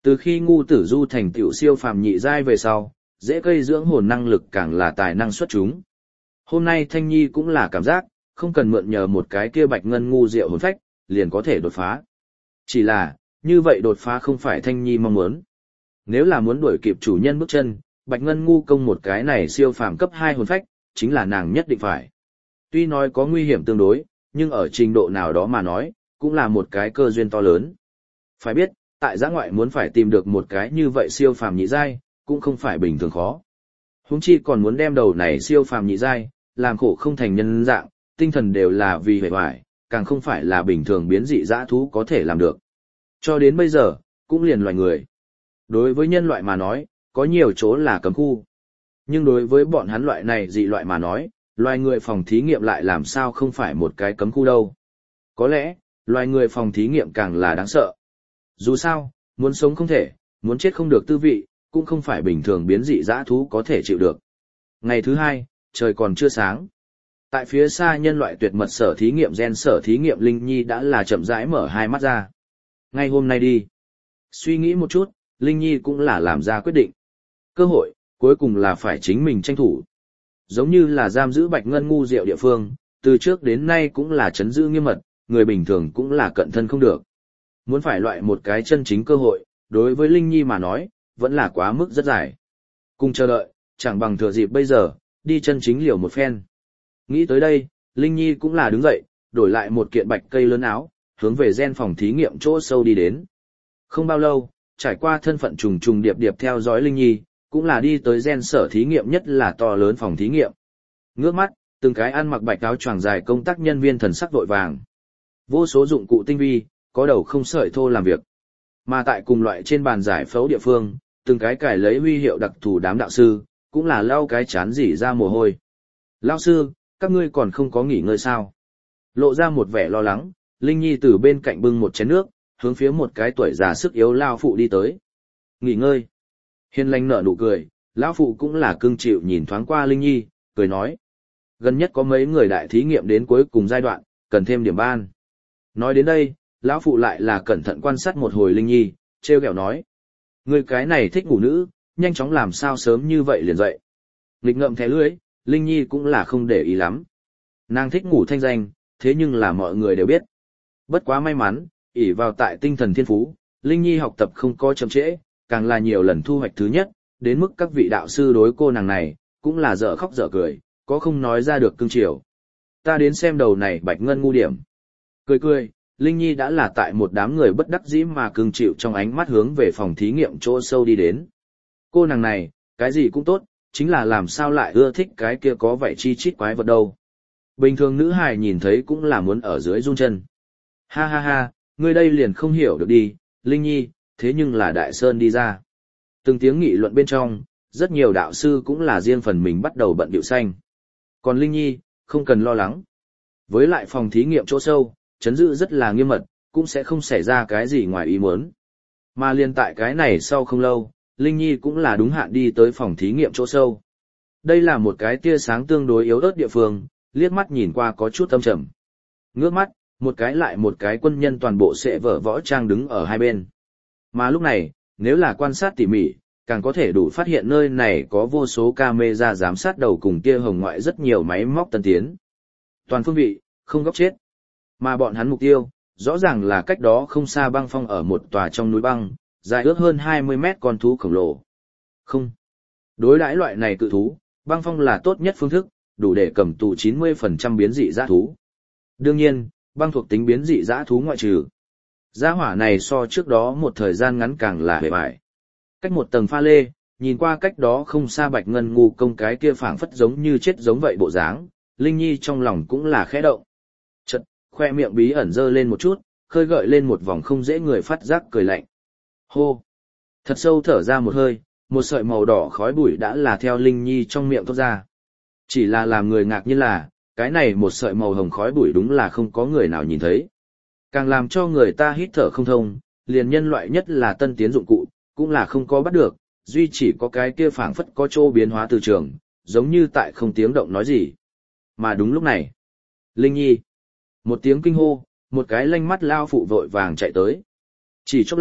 Từ khi ngu tử du thành tựu siêu phàm nhị giai về sau, dễ cây dưỡng hồn năng lực càng là tài năng xuất chúng. Hôm nay Thanh Nhi cũng là cảm giác, không cần mượn nhờ một cái kia bạch ngân ngu diệu hồn phách, liền có thể đột phá. Chỉ là, như vậy đột phá không phải Thanh Nhi mong muốn. Nếu là muốn đuổi kịp chủ nhân bước chân, bạch ngân ngu công một cái này siêu phàm cấp 2 hồn phách, chính là nàng nhất định phải. Tuy nói có nguy hiểm tương đối, nhưng ở trình độ nào đó mà nói, cũng là một cái cơ duyên to lớn. Phải biết, tại giã ngoại muốn phải tìm được một cái như vậy siêu phàm nhị giai, cũng không phải bình thường khó. Huống chi còn muốn đem đầu này siêu phàm nhị giai, làm khổ không thành nhân dạng, tinh thần đều là vì vẻ vải, càng không phải là bình thường biến dị dã thú có thể làm được. Cho đến bây giờ, cũng liền loài người. Đối với nhân loại mà nói, có nhiều chỗ là cấm khu. Nhưng đối với bọn hắn loại này dị loại mà nói, loài người phòng thí nghiệm lại làm sao không phải một cái cấm khu đâu. Có lẽ, loài người phòng thí nghiệm càng là đáng sợ. Dù sao, muốn sống không thể, muốn chết không được tư vị, cũng không phải bình thường biến dị dã thú có thể chịu được. Ngày thứ 2, trời còn chưa sáng. Tại phía xa nhân loại tuyệt mật sở thí nghiệm gen sở thí nghiệm Linh Nhi đã là chậm rãi mở hai mắt ra. Ngay hôm nay đi. Suy nghĩ một chút, Linh Nhi cũng là làm ra quyết định. Cơ hội, cuối cùng là phải chính mình tranh thủ. Giống như là giam giữ bạch ngân ngu diệu địa phương, từ trước đến nay cũng là trấn giữ nghiêm mật, người bình thường cũng là cận thân không được. Muốn phải loại một cái chân chính cơ hội, đối với Linh Nhi mà nói, vẫn là quá mức rất dài. Cùng chờ đợi, chẳng bằng thừa dịp bây giờ, đi chân chính liều một phen. Nghĩ tới đây, Linh Nhi cũng là đứng dậy, đổi lại một kiện bạch cây lớn áo, hướng về gen phòng thí nghiệm chỗ sâu đi đến. Không bao lâu, trải qua thân phận trùng trùng điệp điệp theo dõi Linh Nhi, cũng là đi tới gen sở thí nghiệm nhất là to lớn phòng thí nghiệm. Ngước mắt, từng cái ăn mặc bạch áo choàng dài công tác nhân viên thần sắc vội vàng. Vô số dụng cụ tinh vi, có đầu không sợi thô làm việc. Mà tại cùng loại trên bàn giải phẫu địa phương, từng cái cải lấy huy hiệu đặc thù đám đạo sư, cũng là lau cái chán rỉ ra mồ hôi. Lão sư, các ngươi còn không có nghỉ ngơi sao? Lộ ra một vẻ lo lắng, Linh Nhi từ bên cạnh bưng một chén nước, hướng phía một cái tuổi già sức yếu lao phụ đi tới. Nghỉ ngơi. Hiền lành nở nụ cười, lão phụ cũng là cưng chịu nhìn thoáng qua Linh Nhi, cười nói. Gần nhất có mấy người đại thí nghiệm đến cuối cùng giai đoạn, cần thêm điểm ban. Nói đến đây, lão phụ lại là cẩn thận quan sát một hồi Linh Nhi, trêu ghẹo nói. Người cái này thích ngủ nữ, nhanh chóng làm sao sớm như vậy liền dậy. Nghịch ngợm thẻ lưới, Linh Nhi cũng là không để ý lắm. Nàng thích ngủ thanh danh, thế nhưng là mọi người đều biết. Bất quá may mắn, ỷ vào tại tinh thần thiên phú, Linh Nhi học tập không có chậm trễ, càng là nhiều lần thu hoạch thứ nhất, đến mức các vị đạo sư đối cô nàng này, cũng là dở khóc dở cười, có không nói ra được cưng chiều. Ta đến xem đầu này bạch ngân ngu điểm. Cười cười, Linh Nhi đã là tại một đám người bất đắc dĩ mà cưng chịu trong ánh mắt hướng về phòng thí nghiệm chỗ sâu đi đến. Cô nàng này, cái gì cũng tốt, chính là làm sao lại ưa thích cái kia có vẻ chi chít quái vật đâu. Bình thường nữ hài nhìn thấy cũng là muốn ở dưới run chân. Ha ha ha, ngươi đây liền không hiểu được đi, Linh Nhi, thế nhưng là Đại Sơn đi ra. Từng tiếng nghị luận bên trong, rất nhiều đạo sư cũng là riêng phần mình bắt đầu bận điệu xanh. Còn Linh Nhi, không cần lo lắng. Với lại phòng thí nghiệm chỗ sâu, trấn giữ rất là nghiêm mật, cũng sẽ không xảy ra cái gì ngoài ý muốn. Mà liên tại cái này sau không lâu, Linh Nhi cũng là đúng hạn đi tới phòng thí nghiệm chỗ sâu. Đây là một cái tia sáng tương đối yếu ớt địa phương, liếc mắt nhìn qua có chút âm trầm. Ngước mắt, một cái lại một cái quân nhân toàn bộ sẽ vở võ trang đứng ở hai bên. Mà lúc này, nếu là quan sát tỉ mỉ, càng có thể đủ phát hiện nơi này có vô số camera giám sát đầu cùng tia hồng ngoại rất nhiều máy móc tân tiến. Toàn phương vị, không góc chết. Mà bọn hắn mục tiêu, rõ ràng là cách đó không xa băng phong ở một tòa trong núi băng, dài ước hơn 20 mét con thú khổng lồ. Không. Đối đãi loại này cự thú, băng phong là tốt nhất phương thức, đủ để cầm tù 90% biến dị dã thú. Đương nhiên, băng thuộc tính biến dị dã thú ngoại trừ. Gia hỏa này so trước đó một thời gian ngắn càng là hề bại. Cách một tầng pha lê, nhìn qua cách đó không xa bạch ngân ngu công cái kia phảng phất giống như chết giống vậy bộ dáng, Linh Nhi trong lòng cũng là khẽ động. Chật, khoe miệng bí ẩn dơ lên một chút, khơi gợi lên một vòng không dễ người phát giác cười lạnh. Hô! Thật sâu thở ra một hơi, một sợi màu đỏ khói bụi đã là theo Linh Nhi trong miệng thoát ra. Chỉ là làm người ngạc nhiên là, cái này một sợi màu hồng khói bụi đúng là không có người nào nhìn thấy. Càng làm cho người ta hít thở không thông, liền nhân loại nhất là tân tiến dụng cụ, cũng là không có bắt được, duy chỉ có cái kia phảng phất có chỗ biến hóa từ trường, giống như tại không tiếng động nói gì. Mà đúng lúc này, Linh Nhi, một tiếng kinh hô, một cái lanh mắt lao phụ vội vàng chạy tới. Chỉ chốc lát,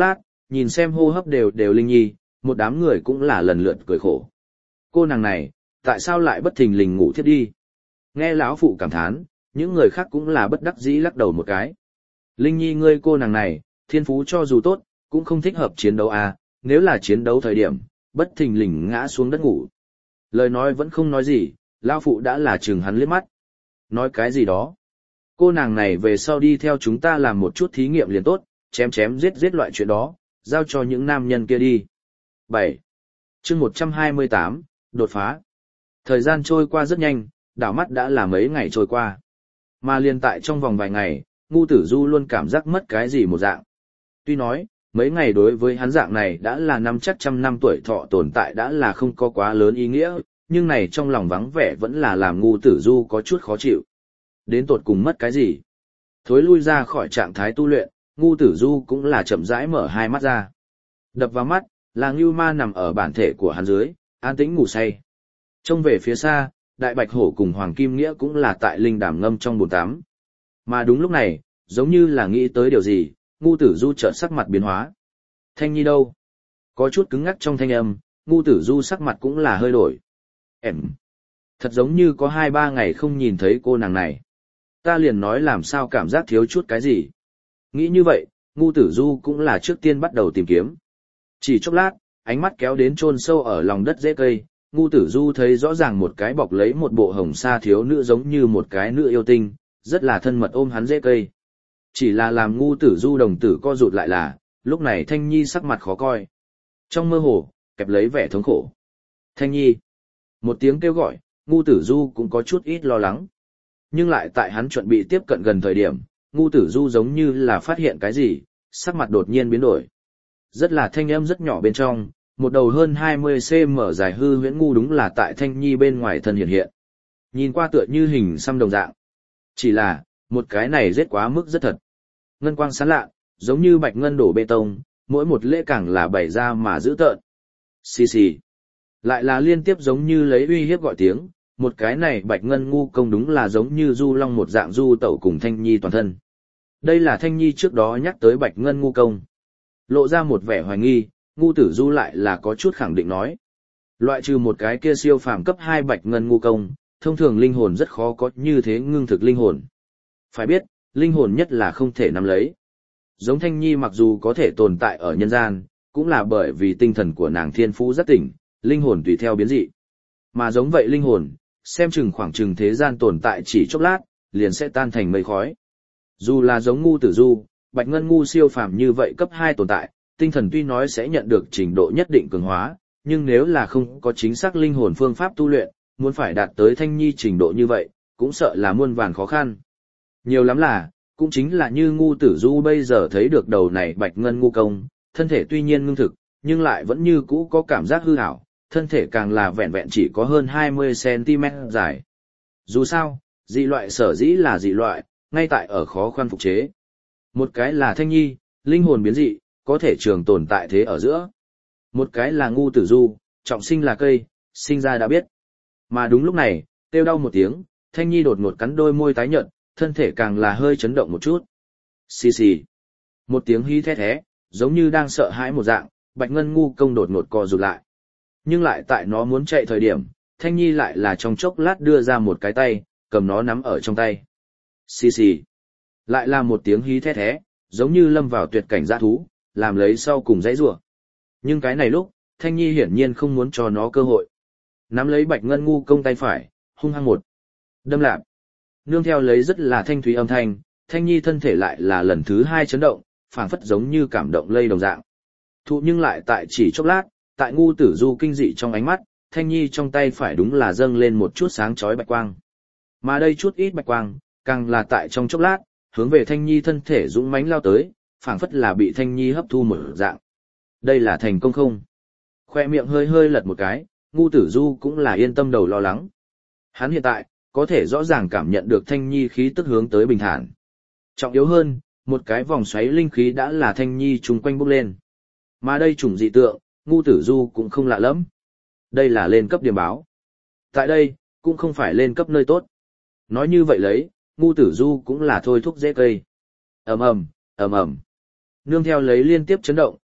nhìn xem hô hấp đều đều Linh Nhi, một đám người cũng là lần lượt cười khổ. Cô nàng này, tại sao lại bất thình lình ngủ thiếp đi? Nghe lão phụ cảm thán, những người khác cũng là bất đắc dĩ lắc đầu một cái. Linh Nhi ngươi cô nàng này, thiên phú cho dù tốt, cũng không thích hợp chiến đấu à, nếu là chiến đấu thời điểm, bất thình lình ngã xuống đất ngủ. Lời nói vẫn không nói gì, lão phụ đã là chừng hắn liếc mắt. Nói cái gì đó? Cô nàng này về sau đi theo chúng ta làm một chút thí nghiệm liền tốt, chém chém giết giết loại chuyện đó, giao cho những nam nhân kia đi. 7. chương 128, đột phá. Thời gian trôi qua rất nhanh, đảo mắt đã là mấy ngày trôi qua. Mà liền tại trong vòng vài ngày, Ngu Tử Du luôn cảm giác mất cái gì một dạng. Tuy nói, mấy ngày đối với hắn dạng này đã là năm chắc trăm năm tuổi thọ tồn tại đã là không có quá lớn ý nghĩa, nhưng này trong lòng vắng vẻ vẫn là làm Ngu Tử Du có chút khó chịu. Đến tột cùng mất cái gì? Thối lui ra khỏi trạng thái tu luyện, Ngu Tử Du cũng là chậm rãi mở hai mắt ra. Đập vào mắt, là Ngưu Ma nằm ở bản thể của hắn dưới, an tĩnh ngủ say. Trông về phía xa, Đại Bạch Hổ cùng Hoàng Kim Nghĩa cũng là tại linh đàm ngâm trong bồn tắm. Mà đúng lúc này, giống như là nghĩ tới điều gì, Ngu Tử Du chợt sắc mặt biến hóa. Thanh Nhi đâu? Có chút cứng ngắc trong thanh âm, Ngu Tử Du sắc mặt cũng là hơi đổi. Em! Thật giống như có 2-3 ngày không nhìn thấy cô nàng này. Ta liền nói làm sao cảm giác thiếu chút cái gì. Nghĩ như vậy, Ngu Tử Du cũng là trước tiên bắt đầu tìm kiếm. Chỉ chốc lát, ánh mắt kéo đến chôn sâu ở lòng đất rễ cây, Ngu Tử Du thấy rõ ràng một cái bọc lấy một bộ hồng sa thiếu nữ giống như một cái nữ yêu tinh, rất là thân mật ôm hắn rễ cây. Chỉ là làm Ngu Tử Du đồng tử co rụt lại là, lúc này Thanh Nhi sắc mặt khó coi. Trong mơ hồ, kẹp lấy vẻ thống khổ. Thanh Nhi! Một tiếng kêu gọi, Ngu Tử Du cũng có chút ít lo lắng. Nhưng lại tại hắn chuẩn bị tiếp cận gần thời điểm, Ngu Tử Du giống như là phát hiện cái gì, sắc mặt đột nhiên biến đổi. Rất là thanh âm rất nhỏ bên trong, một đầu hơn 20cm dài hư huyễn ngu đúng là tại Thanh Nhi bên ngoài thân hiện hiện. Nhìn qua tựa như hình xăm đồng dạng. Chỉ là, một cái này rất quá mức rất thật. Ngân quang sáng lạ, giống như bạch ngân đổ bê tông, mỗi một lễ càng là bày ra mà giữ tợn. Xì xì. Lại là liên tiếp giống như lấy uy hiếp gọi tiếng, một cái này bạch ngân ngu công đúng là giống như du long một dạng du tẩu cùng Thanh Nhi toàn thân. Đây là Thanh Nhi trước đó nhắc tới bạch ngân ngu công. Lộ ra một vẻ hoài nghi, Ngu Tử Du lại là có chút khẳng định nói. Loại trừ một cái kia siêu phàm cấp 2 bạch ngân ngu công, thông thường linh hồn rất khó có như thế ngưng thực linh hồn. Phải biết, linh hồn nhất là không thể nắm lấy. Giống Thanh Nhi mặc dù có thể tồn tại ở nhân gian, cũng là bởi vì tinh thần của nàng thiên phú rất tỉnh, linh hồn tùy theo biến dị. Mà giống vậy linh hồn, xem chừng khoảng chừng thế gian tồn tại chỉ chốc lát, liền sẽ tan thành mây khói. Dù là giống Ngu Tử Du, bạch ngân ngu siêu phàm như vậy cấp 2 tồn tại, tinh thần tuy nói sẽ nhận được trình độ nhất định cường hóa, nhưng nếu là không có chính xác linh hồn phương pháp tu luyện, muốn phải đạt tới Thanh Nhi trình độ như vậy, cũng sợ là muôn vàn khó khăn. Nhiều lắm là, cũng chính là như Ngu Tử Du bây giờ thấy được đầu này bạch ngân ngu công, thân thể tuy nhiên ngưng thực, nhưng lại vẫn như cũ có cảm giác hư ảo, thân thể càng là vẹn vẹn chỉ có hơn 20cm dài. Dù sao, dị loại sở dĩ là dị loại, ngay tại ở khó khăn phục chế. Một cái là Thanh Nhi, linh hồn biến dị, có thể trường tồn tại thế ở giữa. Một cái là Ngu Tử Du, trọng sinh là cây, sinh ra đã biết. Mà đúng lúc này, kêu đau một tiếng, Thanh Nhi đột ngột cắn đôi môi tái nhợt, thân thể càng là hơi chấn động một chút. Xì xì. Một tiếng hí thét thé, giống như đang sợ hãi một dạng, bạch ngân ngu công đột ngột co rụt lại. Nhưng lại tại nó muốn chạy thời điểm, Thanh Nhi lại là trong chốc lát đưa ra một cái tay, cầm nó nắm ở trong tay. Xì xì. Lại là một tiếng hí thét thé, giống như lâm vào tuyệt cảnh dã thú, làm lấy sau cùng dãy rủa. Nhưng cái này lúc, Thanh Nhi hiển nhiên không muốn cho nó cơ hội. Nắm lấy bạch ngân ngu công tay phải, hung hăng một đâm lạp. Nương theo lấy rất là thanh thúy âm thanh, Thanh Nhi thân thể lại là lần thứ 2 chấn động, phảng phất giống như cảm động lây đồng dạng. Thụ nhưng lại tại chỉ chốc lát, tại Ngu Tử Du kinh dị trong ánh mắt, Thanh Nhi trong tay phải đúng là dâng lên một chút sáng chói bạch quang. Mà đây chút ít bạch quang, càng là tại trong chốc lát, hướng về Thanh Nhi thân thể dũng mãnh lao tới, phảng phất là bị Thanh Nhi hấp thu một dạng. Đây là thành công không? Khoe miệng hơi hơi lật một cái, Ngu Tử Du cũng là yên tâm đầu lo lắng. Hắn hiện tại, có thể rõ ràng cảm nhận được Thanh Nhi khí tức hướng tới bình thản. Trọng yếu hơn, một cái vòng xoáy linh khí đã là Thanh Nhi chung quanh bốc lên. Mà đây chủng dị tượng, Ngu Tử Du cũng không lạ lắm. Đây là lên cấp điểm báo. Tại đây, cũng không phải lên cấp nơi tốt. Nói như vậy lấy, Ngu Tử Du cũng là thôi thúc dễ cây. Ầm ầm, ầm ầm. Nương theo lấy liên tiếp chấn động,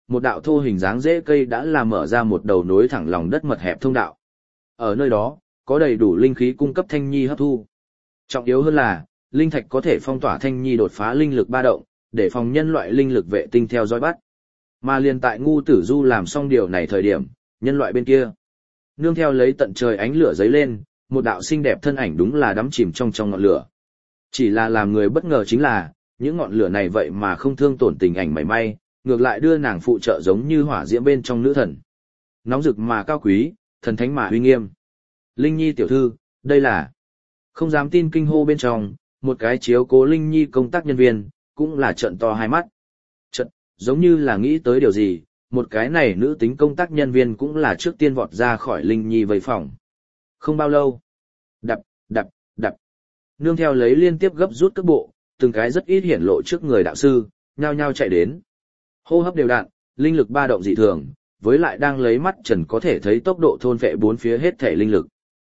một đạo thô hình dáng rễ cây đã làm mở ra một đầu nối thẳng lòng đất mật hẹp thông đạo. Ở nơi đó, có đầy đủ linh khí cung cấp Thanh Nhi hấp thu. Trọng yếu hơn là, linh thạch có thể phong tỏa Thanh Nhi đột phá linh lực ba động, để phòng nhân loại linh lực vệ tinh theo dõi bắt. Mà liền tại Ngu Tử Du làm xong điều này thời điểm, nhân loại bên kia, nương theo lấy tận trời ánh lửa giấy lên, một đạo xinh đẹp thân ảnh đúng là đắm chìm trong ngọn lửa. Chỉ là làm người bất ngờ chính là, những ngọn lửa này vậy mà không thương tổn tình ảnh mảy may, ngược lại đưa nàng phụ trợ giống như hỏa diễm bên trong nữ thần. Nóng rực mà cao quý, thần thánh mà uy nghiêm. Linh Nhi tiểu thư, đây là... Không dám tin kinh hô bên trong, một cái chiếu cố Linh Nhi công tác nhân viên, cũng là trợn to hai mắt. Trợn, giống như là nghĩ tới điều gì, một cái này nữ tính công tác nhân viên cũng là trước tiên vọt ra khỏi Linh Nhi vây phòng. Không bao lâu. Đập, đập, đập. Nương theo lấy liên tiếp gấp rút cước bộ, từng cái rất ít hiển lộ trước người đạo sư, nhao nhao chạy đến. Hô hấp đều đặn, linh lực ba động dị thường, với lại đang lấy mắt trần có thể thấy tốc độ thôn vệ bốn phía hết thể linh lực.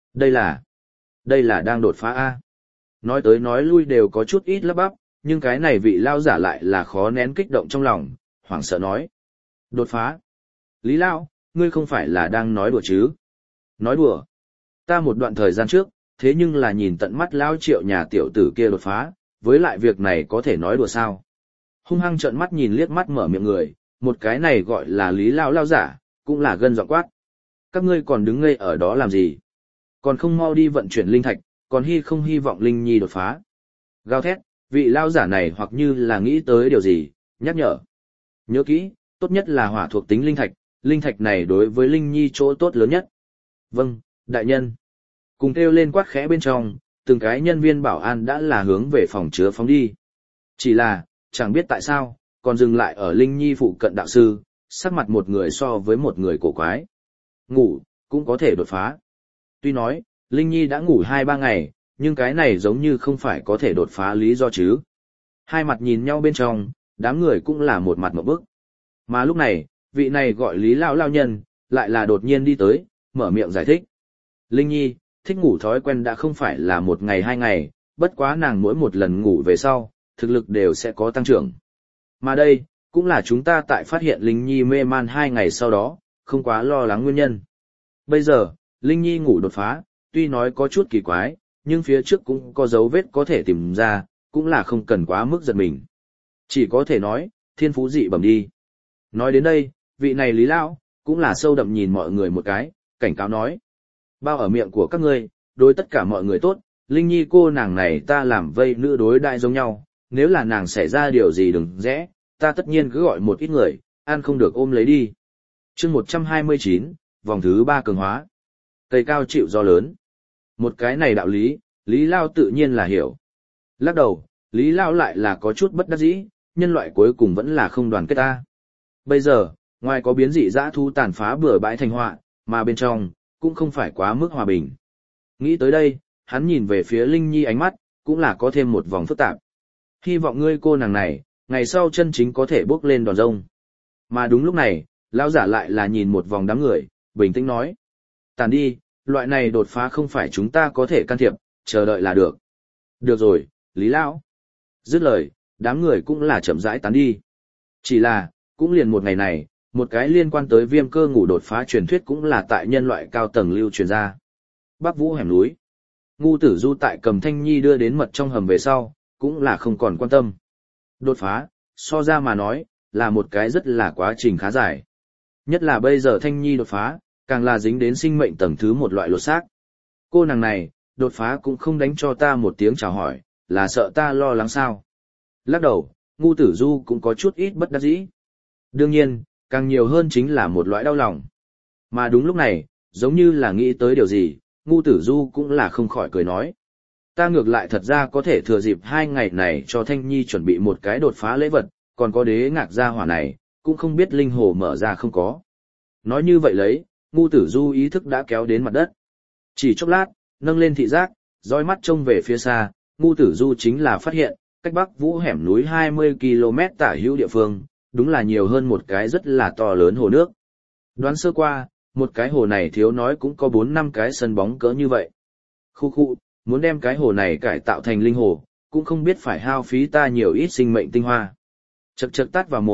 Đây là đang đột phá A. Nói tới nói lui đều có chút ít lắp bắp, nhưng cái này vị lao giả lại là khó nén kích động trong lòng, hoảng sợ nói. Đột phá. Lý Lao, ngươi không phải là đang nói đùa chứ? Nói đùa. Ta một đoạn thời gian trước, thế nhưng là nhìn tận mắt Lao Triệu nhà tiểu tử kia đột phá, với lại việc này có thể nói đùa sao? Hung hăng trợn mắt nhìn liếc mắt mở miệng người, một cái này gọi là Lý Lao lao giả, cũng là gân giọng quát. Các ngươi còn đứng ngây ở đó làm gì? Còn không mau đi vận chuyển linh thạch, còn không hy vọng Linh Nhi đột phá. Gào thét, vị lao giả này hoặc như là nghĩ tới điều gì, nhắc nhở. Nhớ kỹ, tốt nhất là hỏa thuộc tính linh thạch này đối với Linh Nhi chỗ tốt lớn nhất. Vâng, đại nhân. Cùng kêu lên quát khẽ bên trong, từng cái nhân viên bảo an đã là hướng về phòng chứa phóng đi. Chỉ là, chẳng biết tại sao, còn dừng lại ở Linh Nhi phụ cận đạo sư, sắc mặt một người so với một người cổ quái. Ngủ, cũng có thể đột phá. Tuy nói, Linh Nhi đã ngủ 2-3 ngày, nhưng cái này giống như không phải có thể đột phá lý do chứ. Hai mặt nhìn nhau bên trong, đám người cũng là một mặt một bức. Mà lúc này, vị này gọi Lý Lao lao nhân, lại là đột nhiên đi tới, mở miệng giải thích. Linh Nhi, thích ngủ thói quen đã không phải là 1 ngày 2 ngày, bất quá nàng mỗi một lần ngủ về sau, thực lực đều sẽ có tăng trưởng. Mà đây, cũng là chúng ta tại phát hiện Linh Nhi mê man 2 ngày sau đó, không quá lo lắng nguyên nhân. Bây giờ, Linh Nhi ngủ đột phá, tuy nói có chút kỳ quái, nhưng phía trước cũng có dấu vết có thể tìm ra, cũng là không cần quá mức giật mình. Chỉ có thể nói, thiên phú dị bẩm đi. Nói đến đây, vị này Lý Lão, cũng là sâu đậm nhìn mọi người một cái, cảnh cáo nói. Bao ở miệng của các ngươi, đối tất cả mọi người tốt, Linh Nhi cô nàng này ta làm vây nữ đối đại giống nhau, nếu là nàng xảy ra điều gì đừng rẽ, ta tất nhiên cứ gọi một ít người, ăn không được ôm lấy đi. Chương 129, vòng thứ 3 cường hóa. Cây cao chịu gió lớn. Một cái này đạo lý, Lý Lao tự nhiên là hiểu. Lắc đầu, Lý Lao lại là có chút bất đắc dĩ, nhân loại cuối cùng vẫn là không đoàn kết ta. Bây giờ, ngoài có biến dị dã thú tàn phá bừa bãi thành họa, mà bên trong, cũng không phải quá mức hòa bình. Nghĩ tới đây, hắn nhìn về phía Linh Nhi ánh mắt, cũng là có thêm một vòng phức tạp. Hy vọng ngươi cô nàng này, ngày sau chân chính có thể bước lên đòn rông. Mà đúng lúc này, lão giả lại là nhìn một vòng đám người, bình tĩnh nói. Tàn đi, loại này đột phá không phải chúng ta có thể can thiệp, chờ đợi là được. Được rồi, Lý Lão. Dứt lời, đám người cũng là chậm rãi tán đi. Chỉ là, cũng liền một ngày này, một cái liên quan tới viêm cơ ngủ đột phá truyền thuyết cũng là tại nhân loại cao tầng lưu truyền ra. Bắc Vũ hẻm núi. Ngu Tử Du tại cầm Thanh Nhi đưa đến mật trong hầm về sau, cũng là không còn quan tâm. Đột phá, so ra mà nói, là một cái rất là quá trình khá dài. Nhất là bây giờ Thanh Nhi đột phá, càng là dính đến sinh mệnh tầng thứ một loại lột xác. Cô nàng này, đột phá cũng không đánh cho ta một tiếng chào hỏi, là sợ ta lo lắng sao. Lắc đầu, Ngu Tử Du cũng có chút ít bất đắc dĩ. Đương nhiên, càng nhiều hơn chính là một loại đau lòng. Mà đúng lúc này, giống như là nghĩ tới điều gì, Ngu Tử Du cũng là không khỏi cười nói. Ta ngược lại thật ra có thể thừa dịp 2 ngày này cho Thanh Nhi chuẩn bị một cái đột phá lễ vật, còn có đế ngạc gia hỏa này, cũng không biết linh hồ mở ra không có. Nói như vậy lấy, Ngu Tử Du ý thức đã kéo đến mặt đất. Chỉ chốc lát, nâng lên thị giác, dõi mắt trông về phía xa, Ngu Tử Du chính là phát hiện, cách Bắc Vũ hẻm núi 20 km tả hữu địa phương, đúng là nhiều hơn một cái rất là to lớn hồ nước. Đoán sơ qua, một cái hồ này thiếu nói cũng có 4-5 cái sân bóng cỡ như vậy. Khu, muốn đem cái hồ này cải tạo thành linh hồ, cũng không biết phải hao phí ta nhiều ít sinh mệnh tinh hoa. Chậc chậc tát vào mồm,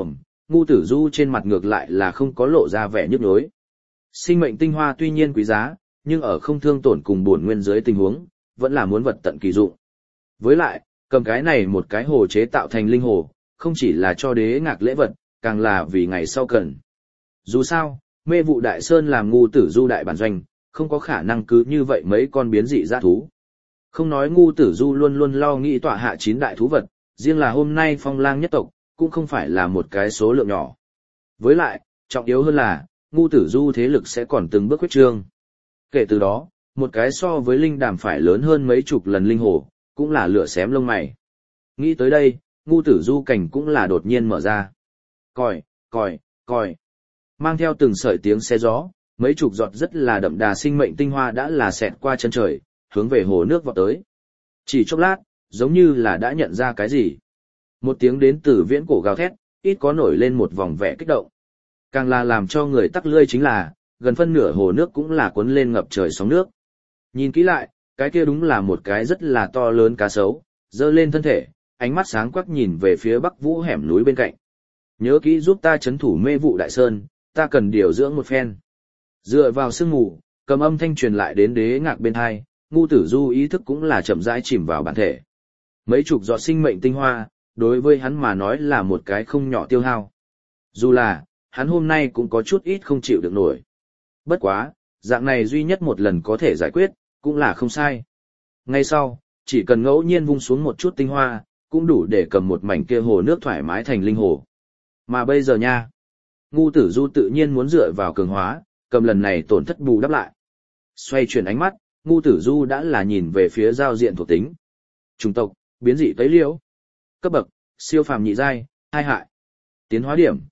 Ngu Tử Du trên mặt ngược lại là không có lộ ra vẻ nhức nhối. Sinh mệnh tinh hoa tuy nhiên quý giá, nhưng ở không thương tổn cùng bổn nguyên dưới tình huống, vẫn là muốn vật tận kỳ dụng. Với lại, cầm cái này một cái hồ chế tạo thành linh hồ, không chỉ là cho đế ngạc lễ vật, càng là vì ngày sau cần. Dù sao, mê vụ đại sơn làm Ngu Tử Du đại bản doanh, không có khả năng cứ như vậy mấy con biến dị dã thú. Không nói Ngu Tử Du luôn luôn lo nghĩ tọa hạ 9 đại thú vật, riêng là hôm nay Phong Lang nhất tộc, cũng không phải là một cái số lượng nhỏ. Với lại, trọng yếu hơn là, Ngu Tử Du thế lực sẽ còn từng bước huyết trương. Kể từ đó, một cái so với linh đàm phải lớn hơn mấy chục lần linh hồ, cũng là lửa xém lông mày. Nghĩ tới đây, Ngu Tử Du cảnh cũng là đột nhiên mở ra. Còi, còi, còi. Mang theo từng sợi tiếng xe gió, mấy chục giọt rất là đậm đà sinh mệnh tinh hoa đã là xẹt qua chân trời, hướng về hồ nước vọt tới. Chỉ chốc lát, giống như là đã nhận ra cái gì. Một tiếng đến từ viễn cổ gào thét, ít có nổi lên một vòng vẻ kích động. Càng là làm cho người tắc lưỡi chính là, gần phân nửa hồ nước cũng là cuốn lên ngập trời sóng nước. Nhìn kỹ lại, cái kia đúng là một cái rất là to lớn cá sấu, giơ lên thân thể, ánh mắt sáng quắc nhìn về phía Bắc Vũ hẻm núi bên cạnh. Nhớ kỹ giúp ta trấn thủ mê vụ đại sơn, ta cần điều dưỡng một phen. Dựa vào sương mù, cầm âm thanh truyền lại đến đế ngạc bên hai, Ngu Tử Du ý thức cũng là chậm rãi chìm vào bản thể. Mấy chục giọt sinh mệnh tinh hoa, đối với hắn mà nói là một cái không nhỏ tiêu hao. Dù là, hắn hôm nay cũng có chút ít không chịu được nổi. Bất quá, dạng này duy nhất một lần có thể giải quyết, cũng là không sai. Ngay sau, chỉ cần ngẫu nhiên vung xuống một chút tinh hoa, cũng đủ để cầm một mảnh kia hồ nước thoải mái thành linh hồ. Mà bây giờ nha, Ngu Tử Du tự nhiên muốn dựa vào cường hóa, cầm lần này tổn thất bù đắp lại. Xoay chuyển ánh mắt, Ngu Tử Du đã là nhìn về phía giao diện thuộc tính. Chủng tộc, biến dị tấy liễu. Cấp bậc, siêu phàm nhị giai, 2 hại. Tiến hóa điểm,